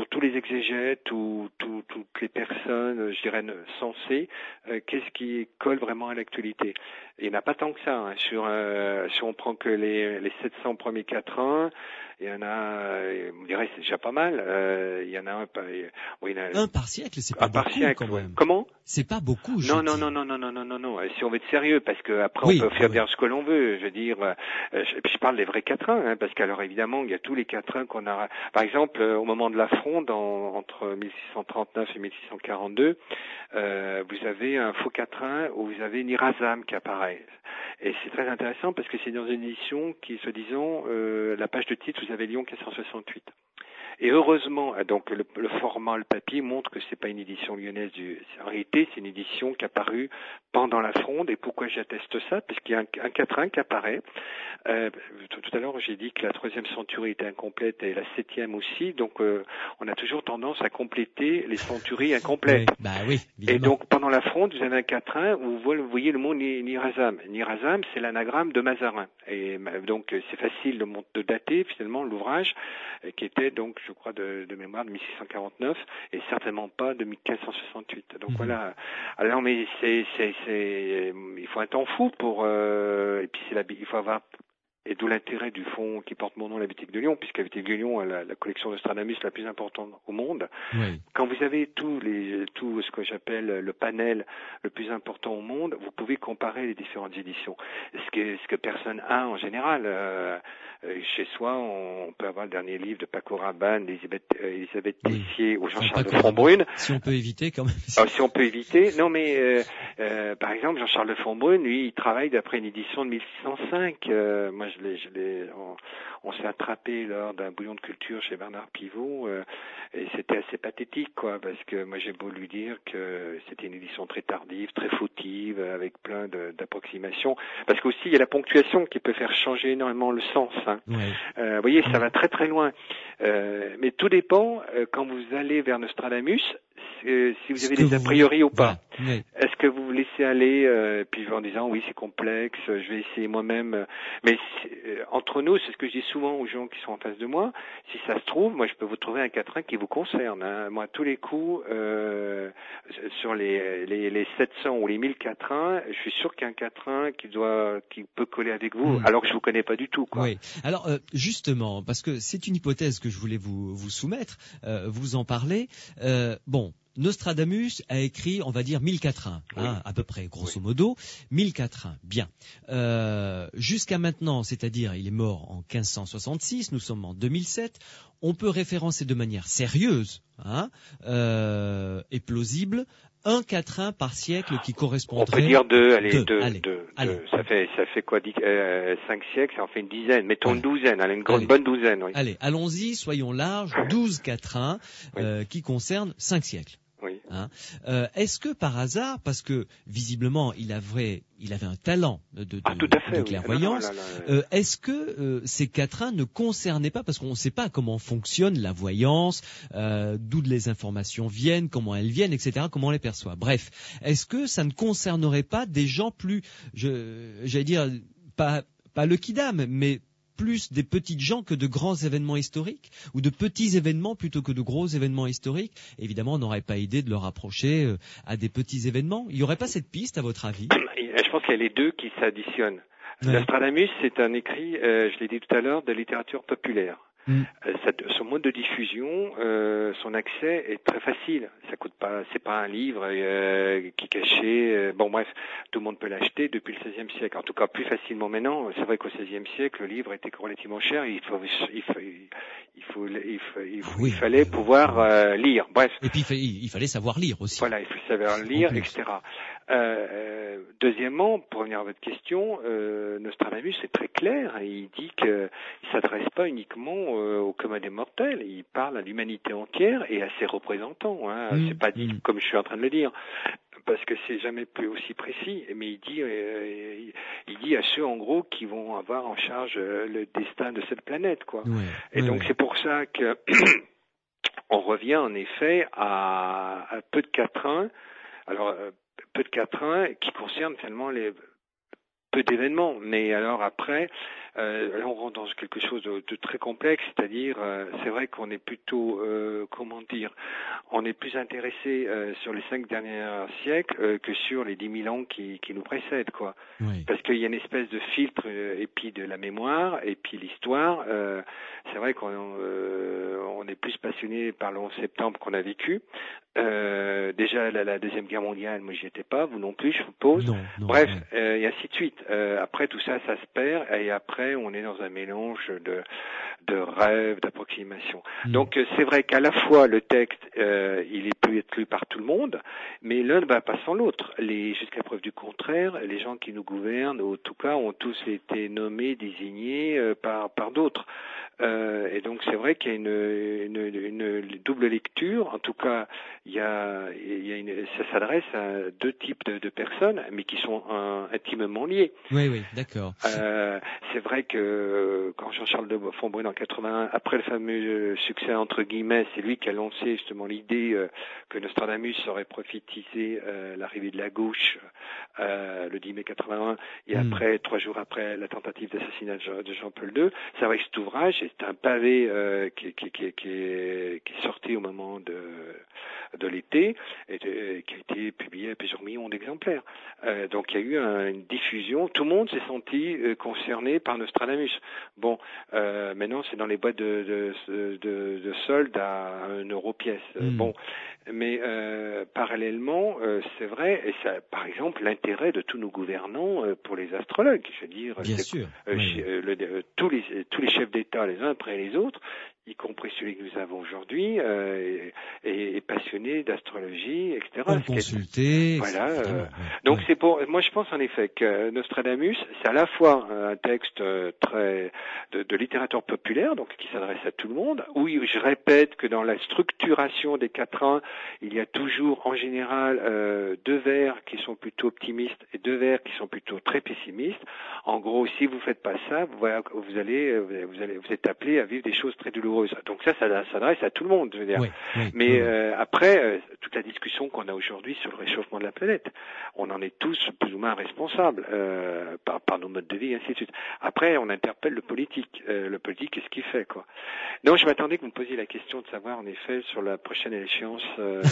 tous les exégètes ou toutes les personnes, je dirais, sensées, qu'est-ce qui colle vraiment à l'actualité. Il n'y en a pas tant que ça. Hein. Si on prend que les 700 premiers quatrains, il y en a, on dirait c'est déjà pas mal. Il y en a un par siècle, c'est pas beaucoup siècle, quand même. Comment? C'est pas beaucoup. Non. Si on veut être sérieux, parce que après on peut faire dire ce que l'on veut. Je veux dire, je parle des vrais quatrains, hein, parce qu'alors évidemment il y a tous les quatrains qu'on a. Par exemple, au moment de la Fronde, entre 1639 et 1642, vous avez un faux quatrain où vous avez Nirazam qui apparaît. Et c'est très intéressant parce que c'est dans une édition qui, soi-disant, la page de titre, vous avez Lyon 468. Et heureusement, donc le format, le papier montre que c'est pas une édition lyonnaise en réalité, c'est une édition qui a apparu pendant la Fronde. Et pourquoi j'atteste ça? Parce qu'il y a un quatrain qui apparaît. Tout à l'heure, j'ai dit que la 3e centurie était incomplète et la 7e aussi. Donc, on a toujours tendance à compléter les centuries incomplètes. Oui, et donc, pendant la Fronde, vous avez un quatrain où vous voyez le mot Nirazam. Nirazam, c'est l'anagramme de Mazarin. Et donc, c'est facile de dater finalement l'ouvrage qui était donc, je crois, de mémoire de 1649 et certainement pas de 1568. Donc voilà. Alors, mais il faut un temps fou pour et puis il faut avoir. Et d'où l'intérêt du fonds qui porte mon nom, la Boutique de Lyon, puisque la Boutique de Lyon a la collection Nostradamus la plus importante au monde. Oui. Quand vous avez tout ce que j'appelle le panel le plus important au monde, vous pouvez comparer les différentes éditions. Ce que personne a en général. Chez soi, on peut avoir le dernier livre de Paco Rabanne, Elisabeth Tessier ou Jean-Charles de Frontbrune. Si on peut éviter quand même. Si on peut éviter. Non, mais par exemple, Jean-Charles de Frontbrune, lui, il travaille d'après une édition de 1605. Moi, on s'est attrapé lors d'un bouillon de culture chez Bernard Pivot, et c'était assez pathétique, quoi, parce que moi, j'ai beau lui dire que c'était une édition très tardive, très fautive, avec plein d'approximations, parce qu'aussi, il y a la ponctuation qui peut faire changer énormément le sens. Hein. Vous voyez, ça va très très loin. Mais tout dépend, quand vous allez vers Nostradamus, si vous avez des a priori ou pas. Oui. Est-ce que vous vous laissez aller, puis en disant oui c'est complexe, je vais essayer moi-même. Mais entre nous, c'est ce que je dis souvent aux gens qui sont en face de moi. Si ça se trouve, moi je peux vous trouver un quatrain qui vous concerne. Hein. Moi, tous les coups, sur les 700 ou les 1000 quatrains, je suis sûr qu'il y a un quatrain qui peut coller avec vous, alors que je vous connais pas du tout, quoi. Oui. Alors justement, parce que c'est une hypothèse que je voulais vous soumettre, vous en parlez. Nostradamus a écrit, on va dire, 1000 quatrains, à peu près, grosso modo, 1000 quatrains. Bien. Jusqu'à maintenant, c'est-à-dire, il est mort en 1566, nous sommes en 2007, on peut référencer de manière sérieuse et plausible un quatrin par siècle qui correspondrait... On peut dire deux. Ça fait quoi, 5 siècles, ça en fait une dizaine. Mettons une douzaine, une bonne douzaine. Oui. Allez, allons-y, soyons larges, 12 quatrains qui concernent 5 siècles. Oui. Est-ce que par hasard, parce que visiblement il avait un talent de clairvoyance, est-ce que ces quatrains ne concernaient pas, parce qu'on ne sait pas comment fonctionne la voyance, d'où les informations viennent, comment elles viennent, etc., comment on les perçoit. Bref, est-ce que ça ne concernerait pas des gens plus, j'allais dire, pas le kidam, mais plus des petites gens que de grands événements historiques, ou de petits événements plutôt que de gros événements historiques? Évidemment, on n'aurait pas idée de le rapprocher à des petits événements. Il n'y aurait pas cette piste, à votre avis? Je pense qu'il y a les deux qui s'additionnent. Nostradamus, c'est un écrit, je l'ai dit tout à l'heure, de littérature populaire. Son mode de diffusion, son accès est très facile. Ça coûte pas, c'est pas un livre qui est caché. Tout le monde peut l'acheter depuis le XVIe siècle. En tout cas, plus facilement maintenant. C'est vrai qu'au XVIe siècle, le livre était relativement cher. Et il fallait pouvoir lire. Bref. Et puis il fallait savoir lire aussi. Voilà, il faut savoir lire, etc. Deuxièmement, pour revenir à votre question, Nostradamus est très clair. Il dit qu'il s'adresse pas uniquement au commun des mortels. Il parle à l'humanité entière et à ses représentants. C'est pas dit comme je suis en train de le dire, parce que c'est jamais plus aussi précis. Mais il dit à ceux en gros qui vont avoir en charge le destin de cette planète, quoi. Donc c'est pour ça que on revient en effet à peu de quatrains. Alors peu de quatrains qui concernent finalement peu d'événements, mais alors après, là on rentre dans quelque chose de très complexe, c'est-à-dire, c'est vrai qu'on est plutôt, on est plus intéressé sur les 5 derniers siècles que sur les 10 000 ans qui nous précèdent, quoi. Oui. Parce qu'il y a une espèce de filtre, et puis de la mémoire, et puis l'histoire. C'est vrai qu'on on est plus passionné par le 11 septembre qu'on a vécu. Déjà la Deuxième Guerre mondiale, moi j'y étais pas, vous non plus, je suppose. Non, Bref, et ainsi de suite. Après tout ça, ça se perd, et après on est dans un mélange de rêves, d'approximations. Donc c'est vrai qu'à la fois le texte, il peut être lu par tout le monde, mais l'un ne va pas sans l'autre. Jusqu'à preuve du contraire, les gens qui nous gouvernent, en tout cas, ont tous été nommés, désignés par d'autres. Et donc c'est vrai qu'il y a une double lecture. En tout cas, ça s'adresse à 2 types de personnes, mais qui sont intimement liés. Oui, d'accord. C'est vrai que quand Jean-Charles de Fontbrune en 81, après le fameux succès entre guillemets, c'est lui qui a lancé justement l'idée que Nostradamus aurait prophétisé l'arrivée de la gauche le 10 mai 81, et après 3 jours après la tentative d'assassinat de Jean-Paul II. C'est vrai que cet ouvrage, c'est un pavé qui est sorti au moment de l'été et qui a été publié à plusieurs millions d'exemplaires. Donc il y a eu une diffusion. Tout le monde s'est senti concerné par Nostradamus. Bon, maintenant c'est dans les boîtes de soldes à 1 euro pièce. Bon, mais parallèlement, c'est vrai, et ça, par exemple, l'intérêt de tous nos gouvernants pour les astrologues. Je veux dire, bien sûr, tous les chefs d'État, les uns après les autres, y compris celui que nous avons aujourd'hui, est passionné d'astrologie, etc. On consultait. Voilà. Donc c'est moi je pense en effet que Nostradamus, c'est à la fois un texte très de littérature populaire, donc qui s'adresse à tout le monde. Oui, je répète que dans la structuration des quatrains, il y a toujours en général 2 vers qui sont plutôt optimistes et 2 vers qui sont plutôt très pessimistes. En gros, si vous faites pas ça, vous êtes appelé à vivre des choses très douloureuses. Donc ça s'adresse à tout le monde, je veux dire. Mais après, toute la discussion qu'on a aujourd'hui sur le réchauffement de la planète, on en est tous plus ou moins responsables par nos modes de vie, et ainsi de suite. Après, on interpelle le politique. Le politique, qu'est-ce qu'il fait, quoi? Non, je m'attendais que vous me posiez la question de savoir, en effet, sur la prochaine échéance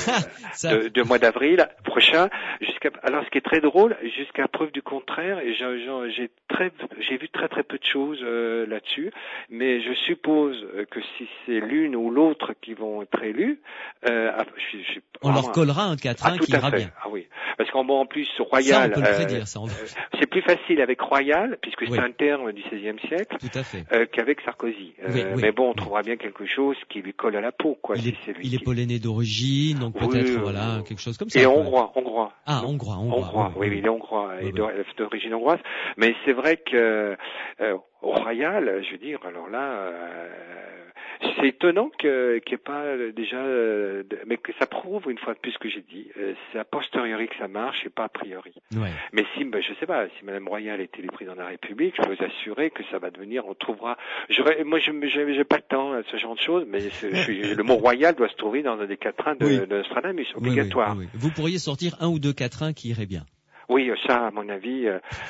de mois d'avril prochain. Alors, ce qui est très drôle, jusqu'à preuve du contraire, et j'ai vu très peu de choses là-dessus, mais je suppose que si c'est l'une ou l'autre qui vont être élus, on leur collera un quatrain qui ira bien. Ah oui, parce qu'en plus Royal, ça on peut le prédire, ça. C'est plus facile avec Royal, puisque c'est un terme du XVIe siècle, tout à fait, qu'avec Sarkozy. Mais bon, on trouvera bien quelque chose qui lui colle à la peau, quoi. Il est polonais d'origine, donc peut-être quelque chose comme ça. Et hongrois. Ah, hongrois. Oui, il est hongrois et d'origine hongroise. Mais c'est vrai que au Royal, je veux dire, alors là, c'est étonnant qu'il n'y ait pas déjà, mais que ça prouve une fois de plus ce que j'ai dit. C'est a posteriori que ça marche et pas a priori. Ouais. Mais je sais pas, si Madame Royal est élue présidente de la République, je peux vous assurer que ça va devenir, on trouvera. Moi, j'ai pas le temps à ce genre de choses, mais le mot Royal doit se trouver dans un des quatrains de Nostradamus, obligatoire. Oui. Vous pourriez sortir 1 ou 2 quatrains qui iraient bien. Oui, ça, à mon avis.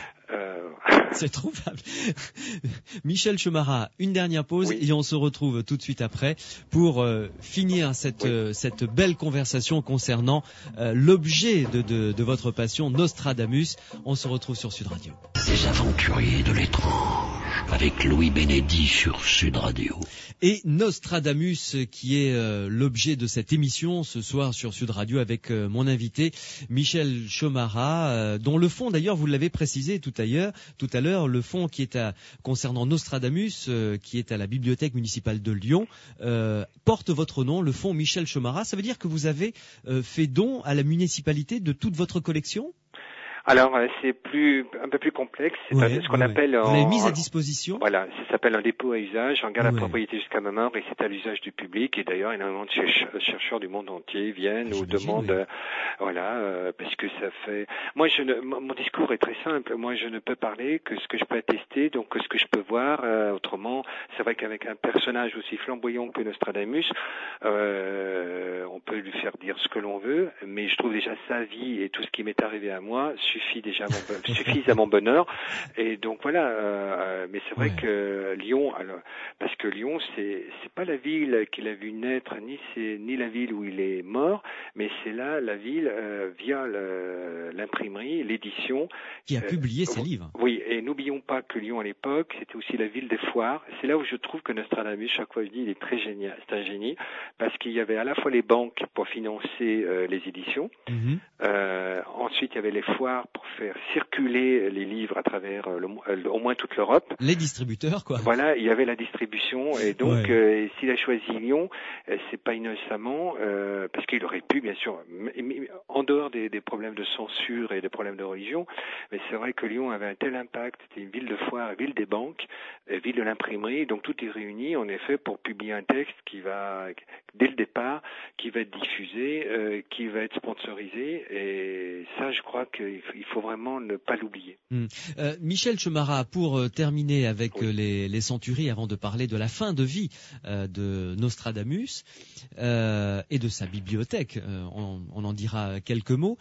C'est trouvable. Michel Chemara, une dernière pause et on se retrouve tout de suite après pour finir cette belle conversation concernant l'objet de votre passion, Nostradamus. On se retrouve sur Sud Radio. Les aventuriers de l'étrange avec Louis Bénédit sur Sud Radio. Et Nostradamus qui est l'objet de cette émission ce soir sur Sud Radio avec mon invité Michel Chemara, dont le fond d'ailleurs, vous l'avez précisé tout à l'heure, le fonds qui est concernant Nostradamus, qui est à la bibliothèque municipale de Lyon, porte votre nom, le fonds Michel Chemara. Ça veut dire que vous avez fait don à la municipalité de toute votre collection ? Alors, c'est un peu plus complexe. C'est ce qu'on appelle... Vous l'avez mise à disposition. Voilà, ça s'appelle un dépôt à usage. On garde la propriété jusqu'à ma mort et c'est à l'usage du public. Et d'ailleurs, énormément de chercheurs du monde entier viennent ou demandent... parce que ça fait... Moi, mon discours est très simple. Moi, je ne peux parler que ce que je peux attester, donc que ce que je peux voir. Autrement, c'est vrai qu'avec un personnage aussi flamboyant que Nostradamus, on peut lui faire dire ce que l'on veut, mais je trouve déjà sa vie et tout ce qui m'est arrivé à moi suffit déjà suffisent à mon bonheur. Et donc voilà. Mais c'est vrai que Lyon, alors, parce que Lyon, c'est pas la ville qu'il a vu naître, ni la ville où il est mort, mais c'est là la ville via l'imprimerie, l'édition, qui a publié ses livres. Oui, et n'oublions pas que Lyon à l'époque, c'était aussi la ville des foires. C'est là où je trouve que Nostradamus, chaque fois je dis, il est très génial, c'est un génie, parce qu'il y avait à la fois les banques pour financer les éditions, ensuite il y avait les foires pour faire circuler les livres à travers au moins toute l'Europe. Les distributeurs, quoi. Voilà, il y avait la distribution, et donc s'il a choisi Lyon, c'est pas innocemment, parce qu'il aurait pu, bien sûr, en dehors des problèmes de censure et des problèmes de religion, mais c'est vrai que Lyon avait un tel impact, c'était une ville de foire, ville des banques, ville de l'imprimerie, donc tout est réuni en effet pour publier un texte qui va, dès le départ, qui va être diffusé, qui va être sponsorisé, et ça je crois qu'il faut vraiment ne pas l'oublier. Michel Chemara, pour terminer avec les centuries, avant de parler de la fin de vie de Nostradamus et de sa bibliothèque, on en dira quelques mots.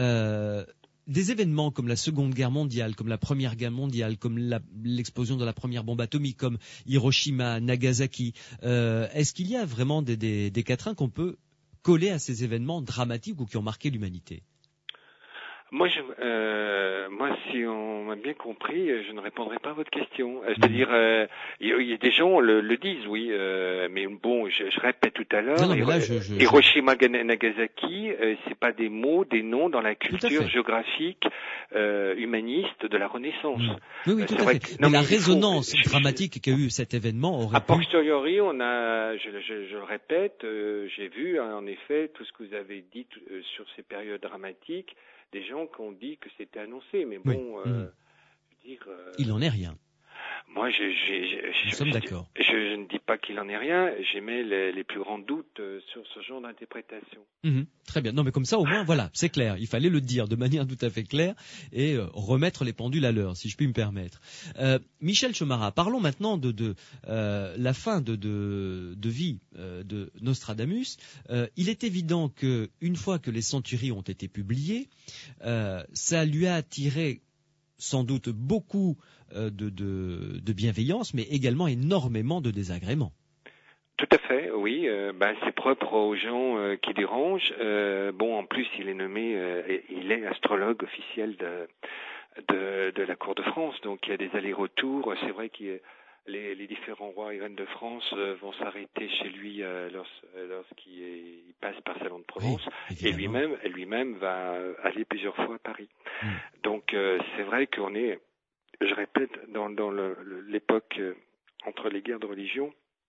Des événements comme la Seconde Guerre mondiale, comme la Première Guerre mondiale, comme l'explosion de la première bombe atomique, comme Hiroshima, Nagasaki, est-ce qu'il y a vraiment des quatrains qu'on peut coller à ces événements dramatiques ou qui ont marqué l'humanité ? Moi, si on m'a bien compris, je ne répondrai pas à votre question. C'est-à-dire, il y a des gens le disent, oui, mais bon, je répète tout à l'heure. Hiroshima, Nagasaki, c'est pas des mots, des noms dans la culture géographique humaniste de la Renaissance. Oui, tout à fait. Mais la résonance dramatique qu'a eu cet événement aurait pu. A posteriori, on a, je le répète, j'ai vu en effet tout ce que vous avez dit sur ces périodes dramatiques. Des gens qui ont dit que c'était annoncé, mais bon, je veux dire... il n'en est rien. Moi, nous sommes d'accord. Je ne dis pas qu'il n'en est rien, j'émets les plus grands doutes sur ce genre d'interprétation. Très bien. Non, mais comme ça, au moins, voilà, c'est clair. Il fallait le dire de manière tout à fait claire et remettre les pendules à l'heure, si je puis me permettre. Michel Chemara, parlons maintenant de la fin de vie de Nostradamus. Il est évident que une fois que les centuries ont été publiées, ça lui a attiré sans doute beaucoup de bienveillance, mais également énormément de désagréments. Tout à fait, oui. C'est propre aux gens qui dérangent. En plus, il est nommé, il est astrologue officiel de la cour de France, donc il y a des allers-retours. C'est vrai que les différents rois et reines de France vont s'arrêter chez lui lorsqu'il passe par Salon de Provence, et lui-même va aller plusieurs fois à Paris. Donc c'est vrai qu'on est, je répète, dans l'époque entre les guerres de religion,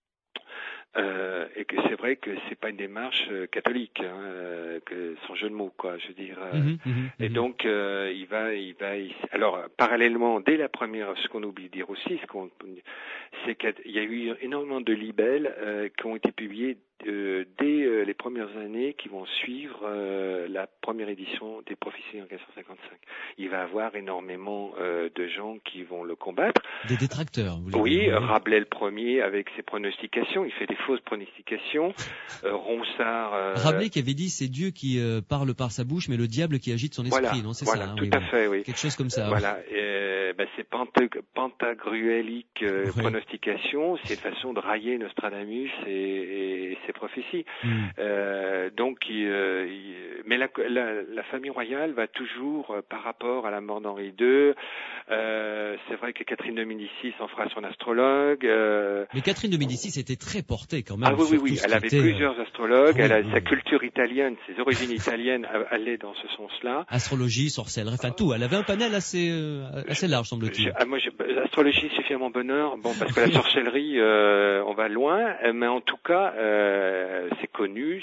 et que c'est vrai que c'est pas une démarche catholique, que sans jeu de mots, quoi. Je veux dire. Et donc il va. Alors parallèlement, dès la première, ce qu'on oublie de dire aussi, c'est qu'il y a eu énormément de libelles qui ont été publiés dès les premières années qui vont suivre la première édition des prophéties en 1555. Il va avoir énormément de gens qui vont le combattre. Des détracteurs, vous voulez dire. Rabelais le premier avec ses pronostications, il fait des fausses pronostications. Ronsard... Rabelais qui avait dit c'est Dieu qui parle par sa bouche, mais le diable qui agite son esprit, non? C'est ça, tout à fait, oui. Quelque chose comme ça. Voilà, c'est pantagruélique pronostication, c'est une façon de railler Nostradamus et ses prophéties. Mais la famille royale va toujours, par rapport à la mort d'Henri II, c'est vrai que Catherine de Médicis en fera son astrologue. Mais Catherine de Médicis était très portée quand même. Oui, elle avait plusieurs astrologues, sa culture italienne, ses origines italiennes allaient dans ce sens-là. Astrologie, sorcellerie, enfin tout, elle avait un panel assez large, semble-t-il. L'astrologie suffit à mon bonheur, parce que la sorcellerie, on va loin, mais en tout cas, c'est connu,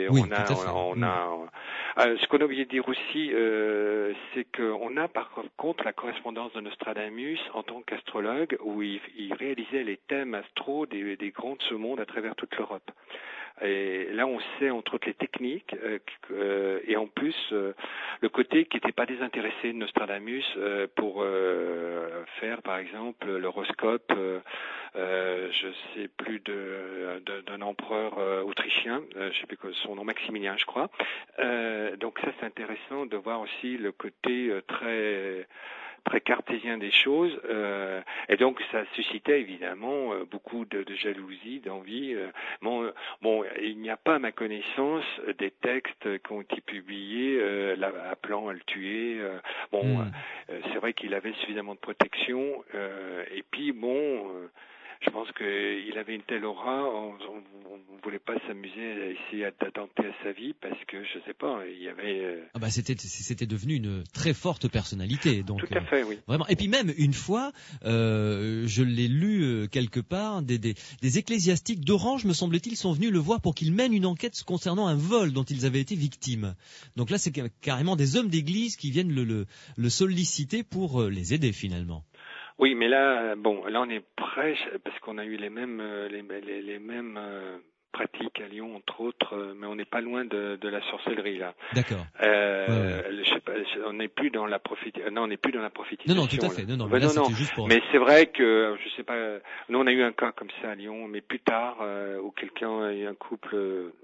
ce qu'on a oublié de dire aussi, c'est qu'on a par contre la correspondance de Nostradamus en tant qu'astrologue, où il réalisait les thèmes astro des grands de ce monde à travers toute l'Europe. Et là, on sait entre autres les techniques et en plus le côté qui n'était pas désintéressé de Nostradamus pour faire, par exemple, l'horoscope. Je sais plus d'un empereur autrichien, je sais plus son nom, Maximilien, je crois. Donc ça, c'est intéressant de voir aussi le côté très cartésien des choses, et donc ça suscitait évidemment beaucoup de jalousie, d'envie. Bon, il n'y a pas, à ma connaissance, des textes qui ont été publiés appelant à le tuer. C'est vrai qu'il avait suffisamment de protection, et puis je pense qu'il avait une telle aura, on ne voulait pas s'amuser à essayer d'attenter à sa vie parce que, je sais pas, il y avait... C'était devenu une très forte personnalité. Donc, tout à fait, oui. Vraiment. Et puis même, une fois, je l'ai lu quelque part, des ecclésiastiques d'Orange, me semble-t-il, sont venus le voir pour qu'il mène une enquête concernant un vol dont ils avaient été victimes. Donc là, c'est carrément des hommes d'église qui viennent le solliciter pour les aider, finalement. Oui, mais là, là on est près parce qu'on a eu les mêmes pratiques à Lyon, entre autres, mais on n'est pas loin de la sorcellerie là. D'accord. Je sais pas, on n'est plus dans la prophétisation. Non, on n'est plus dans la prophétisation. Non, tout à fait. Non. Juste pour... Mais c'est vrai que je sais pas. Nous, on a eu un cas comme ça à Lyon, mais plus tard, où quelqu'un a eu un couple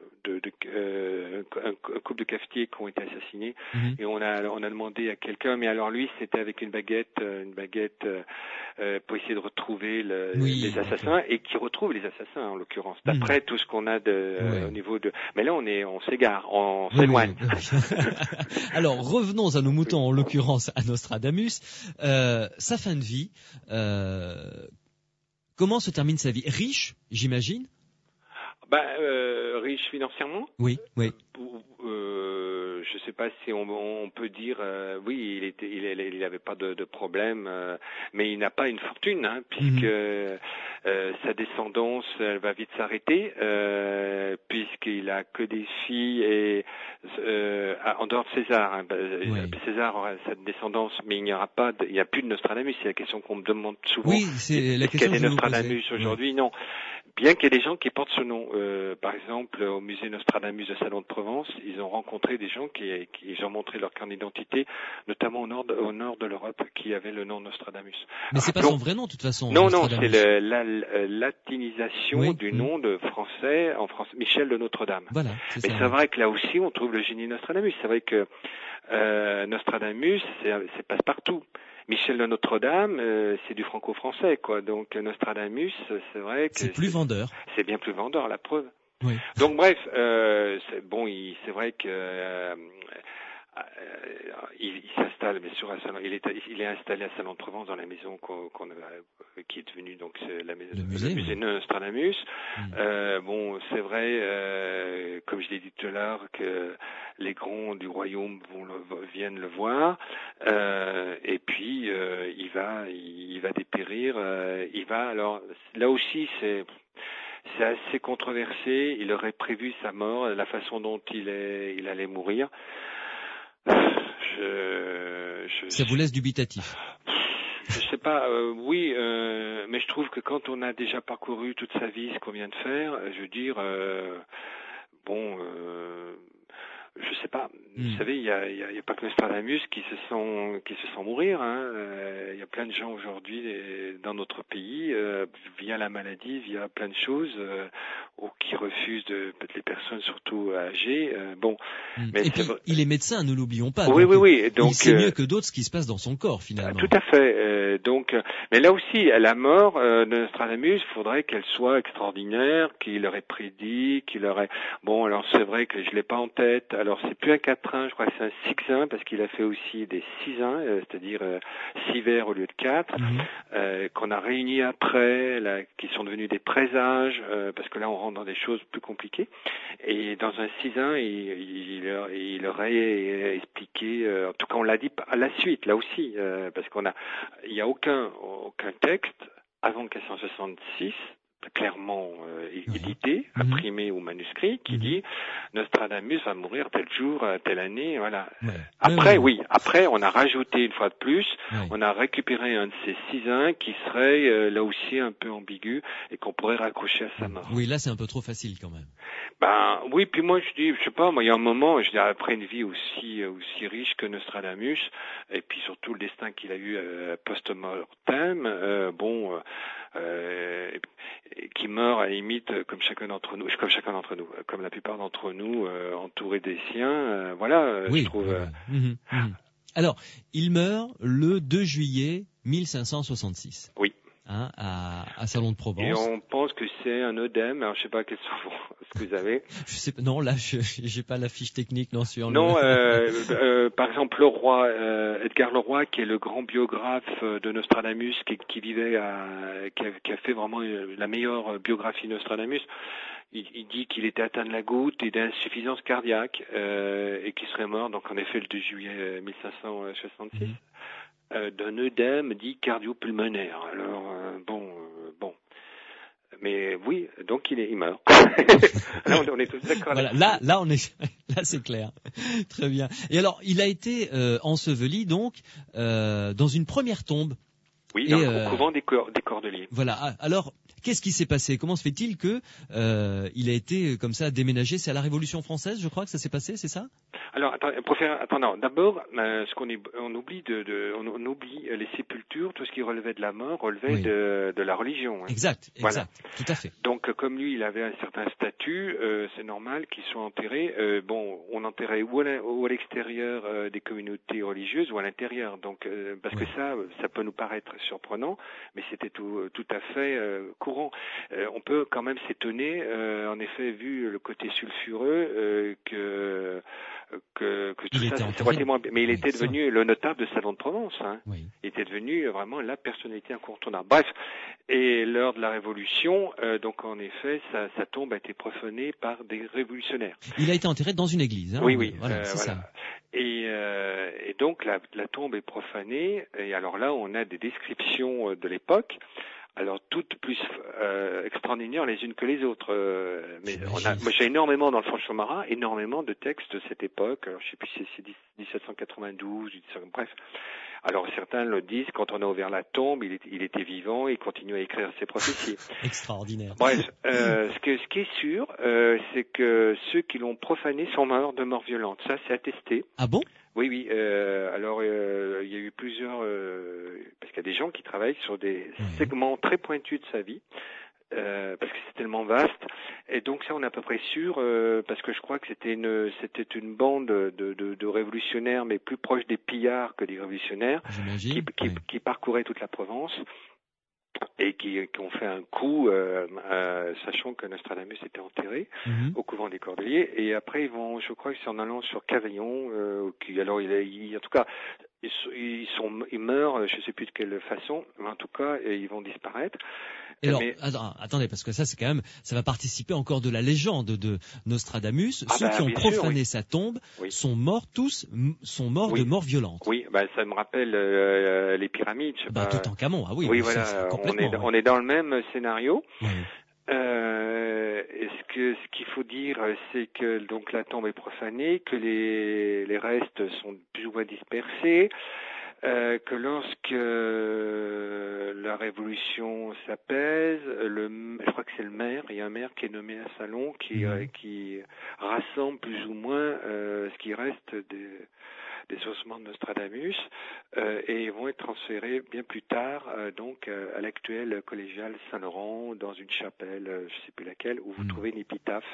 un couple de cafetiers qui ont été assassinés, et on a demandé à quelqu'un, mais alors lui c'était avec une baguette pour essayer de retrouver les assassins, et qui retrouve les assassins en l'occurrence, d'après tout ce qu'on a au niveau de... Mais là on s'égare, on s'éloigne. Alors revenons à nos moutons, en l'occurrence à Nostradamus. Sa fin de vie, comment se termine sa vie? Riche, j'imagine? Riche financièrement? Oui. Je sais pas si on peut dire oui, il avait pas de problème, mais il n'a pas une fortune, puisque sa descendance elle va vite s'arrêter, puisqu'il a que des filles et en dehors de César. César aura sa descendance, mais il n'y a plus de Nostradamus. C'est la question qu'on me demande souvent. Oui, c'est la question que je vous posais. Nostradamus aujourd'hui? Non. Bien qu'il y ait des gens qui portent ce nom. Par exemple, au musée Nostradamus de Salon de Provence, ils ont rencontré des gens qui ont montré leur carte d'identité, notamment au nord de l'Europe, qui avaient le nom Nostradamus. Mais c'est pas son vrai nom, de toute façon. Non, c'est la latinisation du nom de français en France, Michel de Notre-Dame. Voilà. Mais c'est vrai que là aussi, on trouve le génie Nostradamus. C'est vrai que Nostradamus, c'est passe-partout. Michel de Notre-Dame, c'est du franco-français, quoi. Donc Nostradamus, c'est vrai que c'est plus vendeur. C'est bien plus vendeur, la preuve. Oui. Donc bref, c'est vrai que il s'installe bien sûr à Salon. Il est installé à Salon de Provence dans la maison qui est devenue donc la maison, le musée Nostradamus. C'est vrai, comme je l'ai dit tout à l'heure, que les grands du royaume viennent le voir, et puis il va dépérir. Alors là aussi c'est assez controversé. Il aurait prévu sa mort, la façon dont il allait mourir. Ça vous laisse dubitatif? Je sais pas, oui, mais je trouve que quand on a déjà parcouru toute sa vie ce qu'on vient de faire, je veux dire, je sais pas. Vous savez, il y a pas que Nostradamus qui se sent mourir. Il y a plein de gens aujourd'hui dans notre pays, via la maladie, via plein de choses, qui refusent peut-être les personnes surtout âgées. Mais et puis il est médecin, ne l'oublions pas. Oui. Donc, il sait mieux que d'autres ce qui se passe dans son corps finalement. Tout à fait. Mais là aussi, la mort de Nostradamus, il faudrait qu'elle soit extraordinaire, qu'il aurait prédit, qu'il aurait. Alors c'est vrai que je l'ai pas en tête. Alors c'est plus un 4-1, je crois que c'est un 6-1 parce qu'il a fait aussi des 6-1, c'est-à-dire 6 vers au lieu de 4, qu'on a réunis après, qui sont devenus des présages, parce que là on rentre dans des choses plus compliquées. Et dans un 6-1, il aurait expliqué, en tout cas on l'a dit à la suite, là aussi, parce il n'y a aucun texte avant 1466, clairement édité, imprimé ou manuscrit, qui dit Nostradamus va mourir tel jour, telle année, voilà. Après, on a rajouté une fois de plus, on a récupéré un de ces 6-1 qui serait là aussi un peu ambigu et qu'on pourrait raccrocher à sa mort. Oui, là c'est un peu trop facile quand même. Ben oui, puis moi je dis, je sais pas, moi il y a un moment, je dis après une vie aussi riche que Nostradamus, et puis surtout le destin qu'il a eu post-mortem, qui meurt à la limite comme chacun d'entre nous, comme la plupart d'entre nous, entouré des siens, Oui, je trouve. Oui. Alors, il meurt le 2 juillet 1566. Oui. Hein, à Salon de Provence. Et on pense que c'est un œdème. Alors je sais pas quels sont ce que vous avez. Je sais pas. Non, là, j'ai pas la fiche technique non sur. Non, par exemple, Leroy, Edgar Leroy, qui est le grand biographe de Nostradamus, qui vivait qui a fait vraiment la meilleure biographie de Nostradamus. Il dit qu'il était atteint de la goutte et d'insuffisance cardiaque et qu'il serait mort. Donc en effet le 2 juillet 1566. D'un œdème dit cardio-pulmonaire. Alors bon. Mais oui, donc il meurt. Là, on est tous d'accord. Voilà, là c'est clair. Très bien. Et alors, il a été enseveli donc dans une première tombe. Oui, au couvent des Cordeliers. Voilà. Alors, qu'est-ce qui s'est passé? Comment se fait-il que il a été comme ça déménagé? C'est à la Révolution française, je crois que ça s'est passé, c'est ça? Alors, attends, d'abord, on oublie les sépultures, tout ce qui relevait de la mort relevait de la religion. Hein. Exact, voilà. Tout à fait. Donc, comme lui, il avait un certain statut, c'est normal qu'il soit enterré. On enterrait ou à l'extérieur des communautés religieuses ou à l'intérieur. Donc, parce que ça peut nous paraître surprenant, mais c'était tout à fait courant. On peut quand même s'étonner, en effet, vu le côté sulfureux, que tout ça, c'est relativement bien. Mais il était devenu le notable de Salon de Provence. Hein. Oui. Il était devenu vraiment la personnalité incontournable. Bref, et lors de la Révolution, donc en effet, sa tombe a été profanée par des révolutionnaires. Il a été enterré dans une église. Hein, oui. Voilà, c'est ça. Et donc la tombe est profanée. Et alors là, on a des descriptions de l'époque. Alors toutes plus extraordinaires les unes que les autres. Moi j'ai énormément dans le Franche-Marin, énormément de textes de cette époque. Alors je sais plus si c'est 1792, bref. Alors certains le disent, quand on a ouvert la tombe, il était vivant, il continuait à écrire ses prophéties. Extraordinaire. Bref, ce qui est sûr, c'est que ceux qui l'ont profané sont morts de mort violente. Ça, c'est attesté. Ah bon? Oui. Alors, il y a eu plusieurs... parce qu'il y a des gens qui travaillent sur des segments très pointus de sa vie, parce que c'est tellement vaste. Et donc ça, on est à peu près sûr, parce que je crois que c'était une bande de révolutionnaires, mais plus proches des pillards que des révolutionnaires, qui parcouraient toute la Provence. Et qui ont fait un coup, sachant que Nostradamus était enterré au couvent des Cordeliers. Et après, je crois que c'est en allant sur Cavaillon, en tout cas, ils meurent, je sais plus de quelle façon, mais en tout cas, ils vont disparaître. Et alors, attendez, parce que ça, c'est quand même, ça va participer encore de la légende de Nostradamus. Ceux qui ont profané sa tombe sont morts de mort violente. Oui, ça me rappelle les pyramides. Toutankhamon, oui. Oui, voilà, on est dans le même scénario. Oui. Ce qu'il faut dire, c'est que donc la tombe est profanée, que les restes sont plus ou moins dispersés. Que lorsque la Révolution s'apaise, je crois que c'est le maire, il y a un maire qui est nommé à Salon, qui rassemble plus ou moins ce qui reste des ossements de Nostradamus, et ils vont être transférés bien plus tard à l'actuelle collégiale Saint-Laurent, dans une chapelle, je ne sais plus laquelle, où vous trouvez une épitaphe,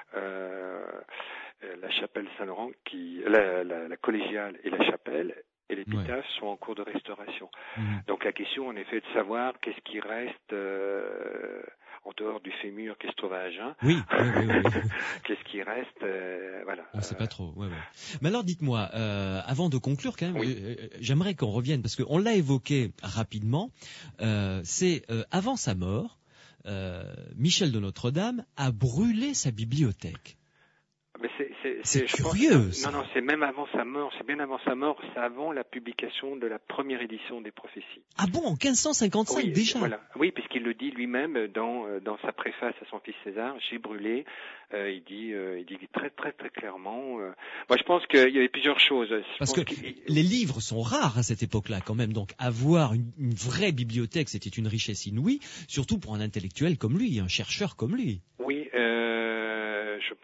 la chapelle Saint-Laurent, la collégiale et la chapelle, et l'épitaphe sont en cours de restauration. Donc la question, en effet, de savoir qu'est-ce qui reste en dehors du fémur qui se trouve à Agen. Oui. Qu'est-ce qui reste, voilà. On ne sait pas trop. Ouais. Mais alors, dites-moi, avant de conclure, quand même, j'aimerais qu'on revienne parce qu'on l'a évoqué rapidement. C'est avant sa mort, Michel de Notre-Dame a brûlé sa bibliothèque. Mais c'est curieux. Non, c'est même avant sa mort. C'est bien avant sa mort. C'est avant la publication de la première édition des prophéties. Ah bon, en 1555 déjà. Voilà. Oui, puisqu'il le dit lui-même dans sa préface à son fils César. J'ai brûlé. Il dit très très très clairement. Moi, je pense qu'il y avait plusieurs choses. Parce que les livres sont rares à cette époque-là, quand même. Donc, avoir une vraie bibliothèque, c'était une richesse inouïe, surtout pour un intellectuel comme lui, un chercheur comme lui. Oui. Je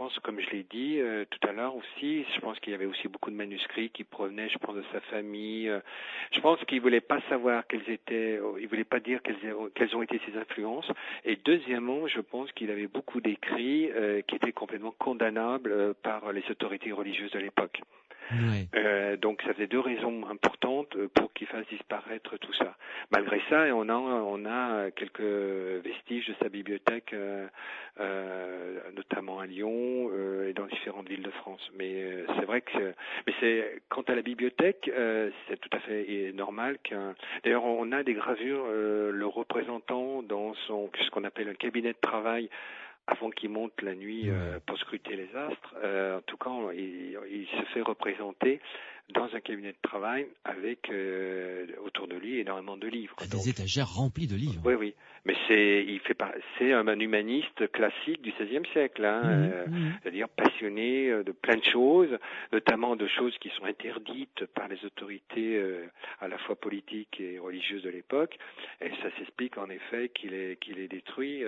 pense, comme je l'ai dit tout à l'heure aussi, je pense qu'il y avait aussi beaucoup de manuscrits qui provenaient, je pense, de sa famille. Je pense qu'il voulait pas savoir il voulait pas dire quelles ont été ses influences. Et deuxièmement, je pense qu'il avait beaucoup d'écrits qui étaient complètement condamnables par les autorités religieuses de l'époque. Ouais. Donc ça faisait deux raisons importantes pour qu'il fasse disparaître tout ça. Malgré ça, on a quelques vestiges de sa bibliothèque, notamment à Lyon et dans différentes villes de France. Mais c'est vrai que, quant à la bibliothèque, c'est tout à fait normal D'ailleurs, on a des gravures le représentant dans ce qu'on appelle un cabinet de travail. Avant qu'il monte la nuit pour scruter les astres, en tout cas, il se fait représenter dans un cabinet de travail avec autour de lui énormément de livres. Des étagères remplies de livres. Oui. Mais c'est un humaniste classique du XVIe siècle, c'est-à-dire passionné de plein de choses, notamment de choses qui sont interdites par les autorités à la fois politiques et religieuses de l'époque. Et ça s'explique en effet qu'il est détruit,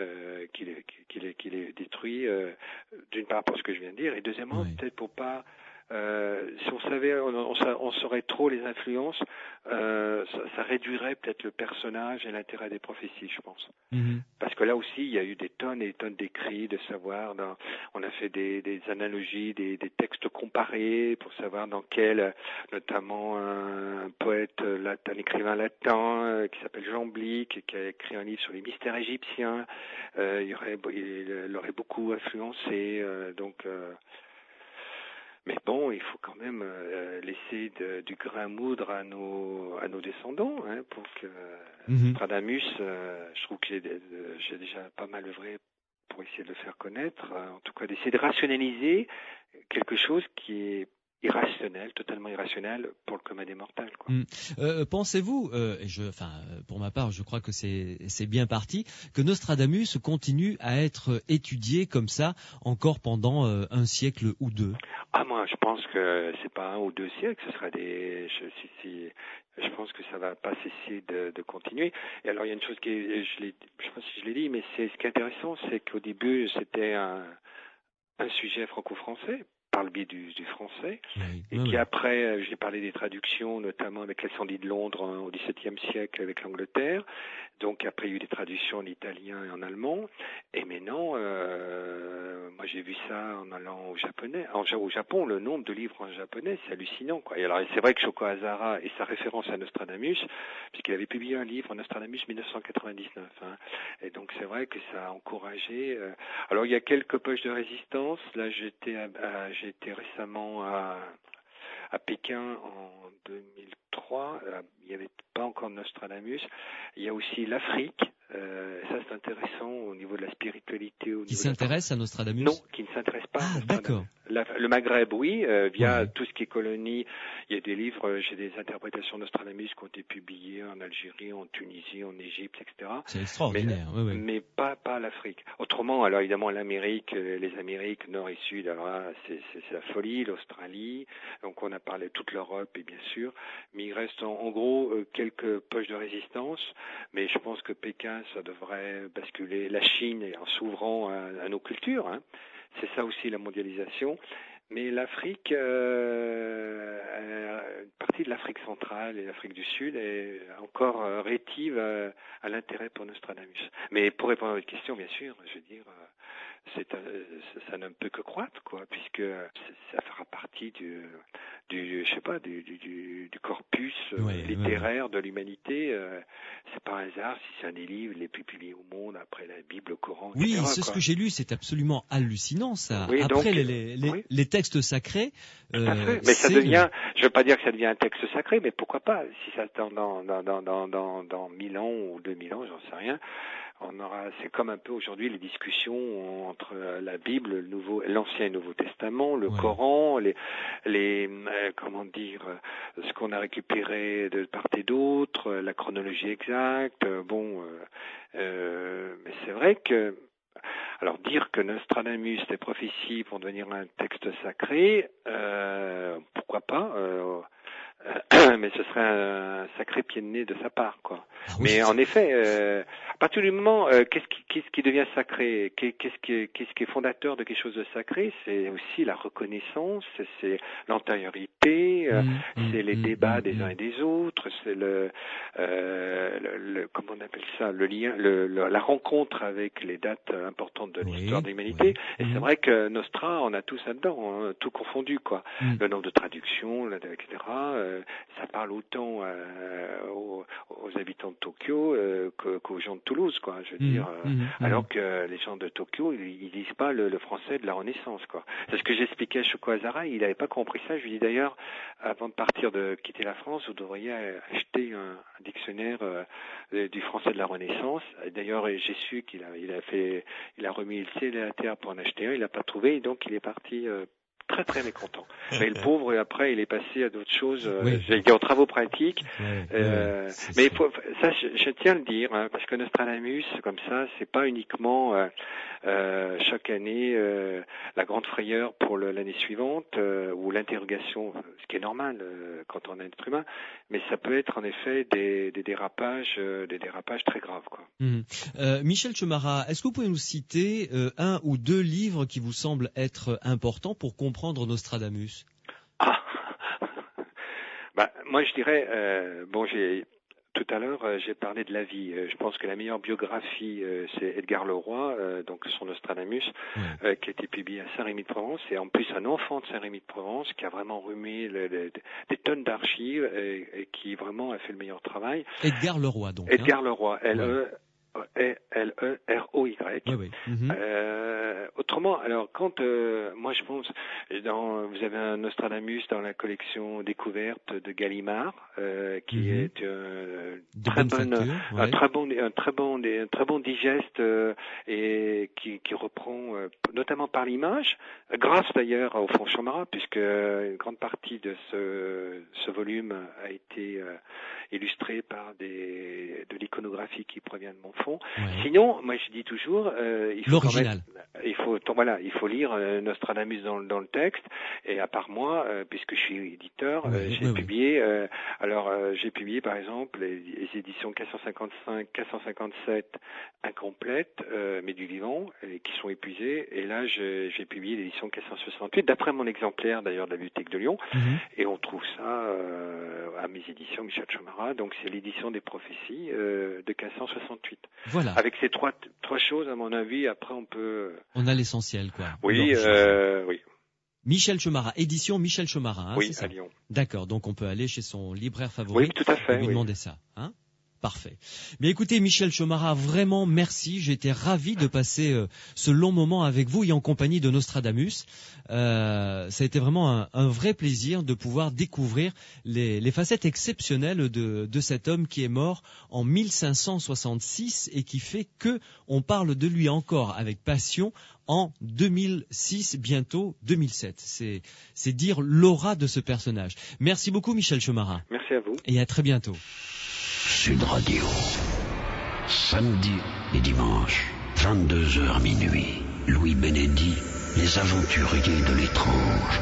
d'une part pour ce que je viens de dire, et deuxièmement peut-être pour pas. Si on savait, on saurait trop les influences, ça réduirait peut-être le personnage et l'intérêt des prophéties, je pense. Parce que là aussi, il y a eu des tonnes et des tonnes d'écrits, de savoir. On a fait des analogies, des textes comparés pour savoir dans quel, notamment un poète latin, un écrivain latin qui s'appelle Jean Blic, qui a écrit un livre sur les mystères égyptiens. Il aurait beaucoup influencé, mais bon, il faut quand même laisser du grain à moudre à nos descendants, pour que Nostradamus, je trouve que j'ai déjà pas mal œuvré pour essayer de le faire connaître, en tout cas d'essayer de rationaliser quelque chose qui est irrationnel, totalement irrationnel pour le commun des mortels, quoi. Pensez-vous, pour ma part, je crois que c'est bien parti, que Nostradamus continue à être étudié comme ça encore pendant un siècle ou deux? Moi, je pense que c'est pas un ou deux siècles, ce sera je pense que ça va pas cesser de continuer. Et alors, il y a une chose je sais pas si je l'ai dit, mais ce qui est intéressant, c'est qu'au début, c'était un sujet franco-français, par le biais du français, après, j'ai parlé des traductions, notamment avec l'incendie de Londres au XVIIe siècle avec l'Angleterre. Donc après, il y a eu des traductions en italien et en allemand. Et maintenant, moi j'ai vu ça en allant au Japon, le nombre de livres en japonais, c'est hallucinant, quoi. Et alors, c'est vrai que Shoko Asahara et sa référence à Nostradamus, puisqu'il avait publié un livre, Nostradamus 1999. Et donc c'est vrai que ça a encouragé. Alors il y a quelques poches de résistance. Là, j'ai été récemment à Pékin en 2003. Il n'y avait pas encore Nostradamus. Il y a aussi l'Afrique. Ça, c'est intéressant au niveau de la spiritualité. Qui s'intéresse à Nostradamus? Non, qui ne s'intéresse pas à Nostradamus. D'accord. Le Maghreb, oui, via tout ce qui est colonie. Il y a des livres, j'ai des interprétations de Nostradamus qui ont été publiées en Algérie, en Tunisie, en Égypte, etc. C'est extraordinaire, mais pas l'Afrique. Autrement, alors évidemment, l'Amérique, les Amériques, Nord et Sud, alors là, c'est la folie, l'Australie. Donc on a parlé de toute l'Europe, et bien sûr. Mais il reste en gros quelques poches de résistance. Mais je pense que Pékin, ça devrait basculer, la Chine en s'ouvrant à nos cultures. C'est ça aussi la mondialisation. Mais l'Afrique, une partie de l'Afrique centrale et l'Afrique du Sud est encore rétive à l'intérêt pour Nostradamus. Mais pour répondre à votre question, bien sûr, je veux dire, ça ne peut que croître, quoi, puisque ça fera partie du corpus littéraire de l'humanité. C'est pas un hasard si c'est un des livres les plus publiés au monde après la Bible, le Coran, etc. Oui, c'est ce que j'ai lu, c'est absolument hallucinant, ça. Oui, après donc, les textes sacrés. Tout à fait. Mais ça devient, je veux pas dire que ça devient un texte sacré, mais pourquoi pas, si ça dans 1000 ans ou 2000 ans, j'en sais rien. C'est comme un peu aujourd'hui les discussions entre la Bible, l'Ancien et le Nouveau Testament, le Coran, ce qu'on a récupéré de part et d'autre, la chronologie exacte. Mais c'est vrai que, alors dire que Nostradamus, les prophéties vont devenir un texte sacré, pourquoi pas. Mais ce serait un sacré pied de nez de sa part, quoi. Ah oui, Mais en effet, à partir du moment, qu'est-ce qui devient sacré, qu'est-ce qui est fondateur de quelque chose de sacré, c'est aussi la reconnaissance, c'est l'antériorité, c'est les débats des uns et des autres, c'est comment on appelle ça, le lien, la rencontre avec les dates importantes de l'histoire de l'humanité. Et c'est vrai que Nostra, on a tout ça dedans, hein, tout confondu, quoi. Le nombre de traductions, etc. Ça parle autant aux habitants de Tokyo qu'aux gens de Toulouse, quoi. Je veux dire, alors que les gens de Tokyo, ils lisent pas le français de la Renaissance, quoi. C'est ce que j'expliquais à Shoko Azara. Il n'avait pas compris ça. Je lui dis d'ailleurs, avant de quitter la France, vous devriez acheter un dictionnaire du français de la Renaissance. D'ailleurs, j'ai su qu'il a remis le ciel et la terre pour en acheter un. Il n'a pas trouvé, et donc il est parti. Très très mécontent. Mais le pauvre, après, il est passé à d'autres choses. J'allais dire aux travaux pratiques. Mais je tiens à le dire, hein, parce que Nostradamus, comme ça, c'est pas uniquement chaque année la grande frayeur pour l'année suivante ou l'interrogation, ce qui est normal quand on est un être humain. Mais ça peut être en effet des dérapages très graves, quoi. Michel Chemara, est-ce que vous pouvez nous citer un ou deux livres qui vous semblent être importants pour comprendre Nostradamus? Moi je dirais, tout à l'heure j'ai parlé de la vie. Je pense que la meilleure biographie c'est Edgar Leroy, donc son Nostradamus, qui a été publié à Saint-Rémy-de-Provence, et en plus un enfant de Saint-Rémy-de-Provence qui a vraiment remis des tonnes d'archives et qui vraiment a fait le meilleur travail. Edgar Leroy, donc. Edgar Leroy, L-E-R-O-Y. Autrement, alors quand moi je pense, vous avez un Nostradamus dans la collection découverte de Gallimard, qui est un très bon digeste et qui reprend notamment par l'image, grâce d'ailleurs au Fonds Chemara, puisque une grande partie de ce volume a été illustré par de l'iconographie qui provient de mon fonds. Sinon, moi je dis toujours, il faut lire Nostradamus dans le texte. Et à part moi, puisque je suis éditeur, j'ai publié par exemple les éditions 455, 457 incomplètes, mais du vivant, qui sont épuisées. Et là, j'ai publié l'édition 468, d'après mon exemplaire d'ailleurs de la Bibliothèque de Lyon. Et on trouve ça à mes éditions Michel Chemara. Donc c'est l'édition des prophéties de 468. Voilà. Avec ces trois choses, à mon avis, après on a l'essentiel, quoi. Oui. Michel Chemara, édition Michel Chemara, oui, c'est ça? À Lyon. D'accord, donc on peut aller chez son libraire favori. Oui, tout à fait. Et lui demander ça, hein? Parfait. Mais écoutez, Michel Chemara, vraiment merci. J'ai été ravi de passer ce long moment avec vous et en compagnie de Nostradamus. Ça a été vraiment un vrai plaisir de pouvoir découvrir les facettes exceptionnelles de cet homme qui est mort en 1566 et qui fait que on parle de lui encore avec passion en 2006, bientôt 2007. C'est dire l'aura de ce personnage. Merci beaucoup, Michel Chemara. Merci à vous. Et à très bientôt. Sud Radio, samedi et dimanche, 22h minuit. Louis Bénédy, les aventuriers de l'étrange.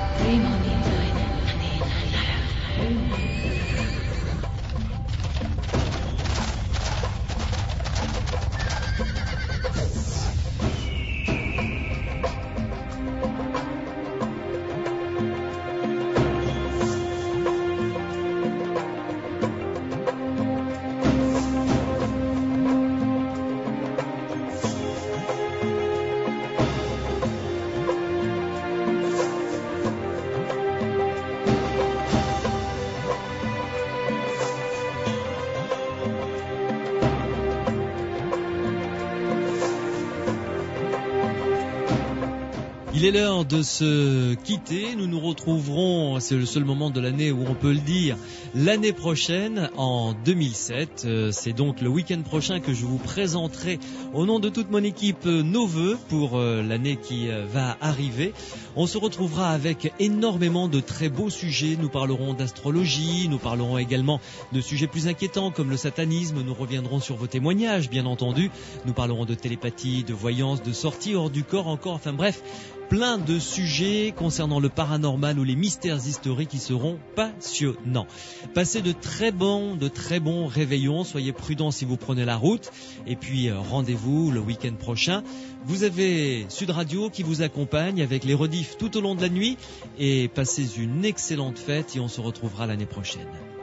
Il est l'heure de se quitter. Nous nous retrouverons, c'est le seul moment de l'année où on peut le dire, l'année prochaine, en 2007. C'est donc le week-end prochain que je vous présenterai au nom de toute mon équipe nos vœux pour l'année qui va arriver. On se retrouvera avec énormément de très beaux sujets. Nous parlerons d'astrologie, nous parlerons également de sujets plus inquiétants comme le satanisme. Nous reviendrons sur vos témoignages, bien entendu. Nous parlerons de télépathie, de voyance, de sortie hors du corps encore. Enfin bref, plein de sujets concernant le paranormal ou les mystères historiques qui seront passionnants. Passez de très bons réveillons, soyez prudents si vous prenez la route, et puis rendez-vous le week-end prochain. Vous avez Sud Radio qui vous accompagne avec les rediffs tout au long de la nuit, et passez une excellente fête et on se retrouvera l'année prochaine.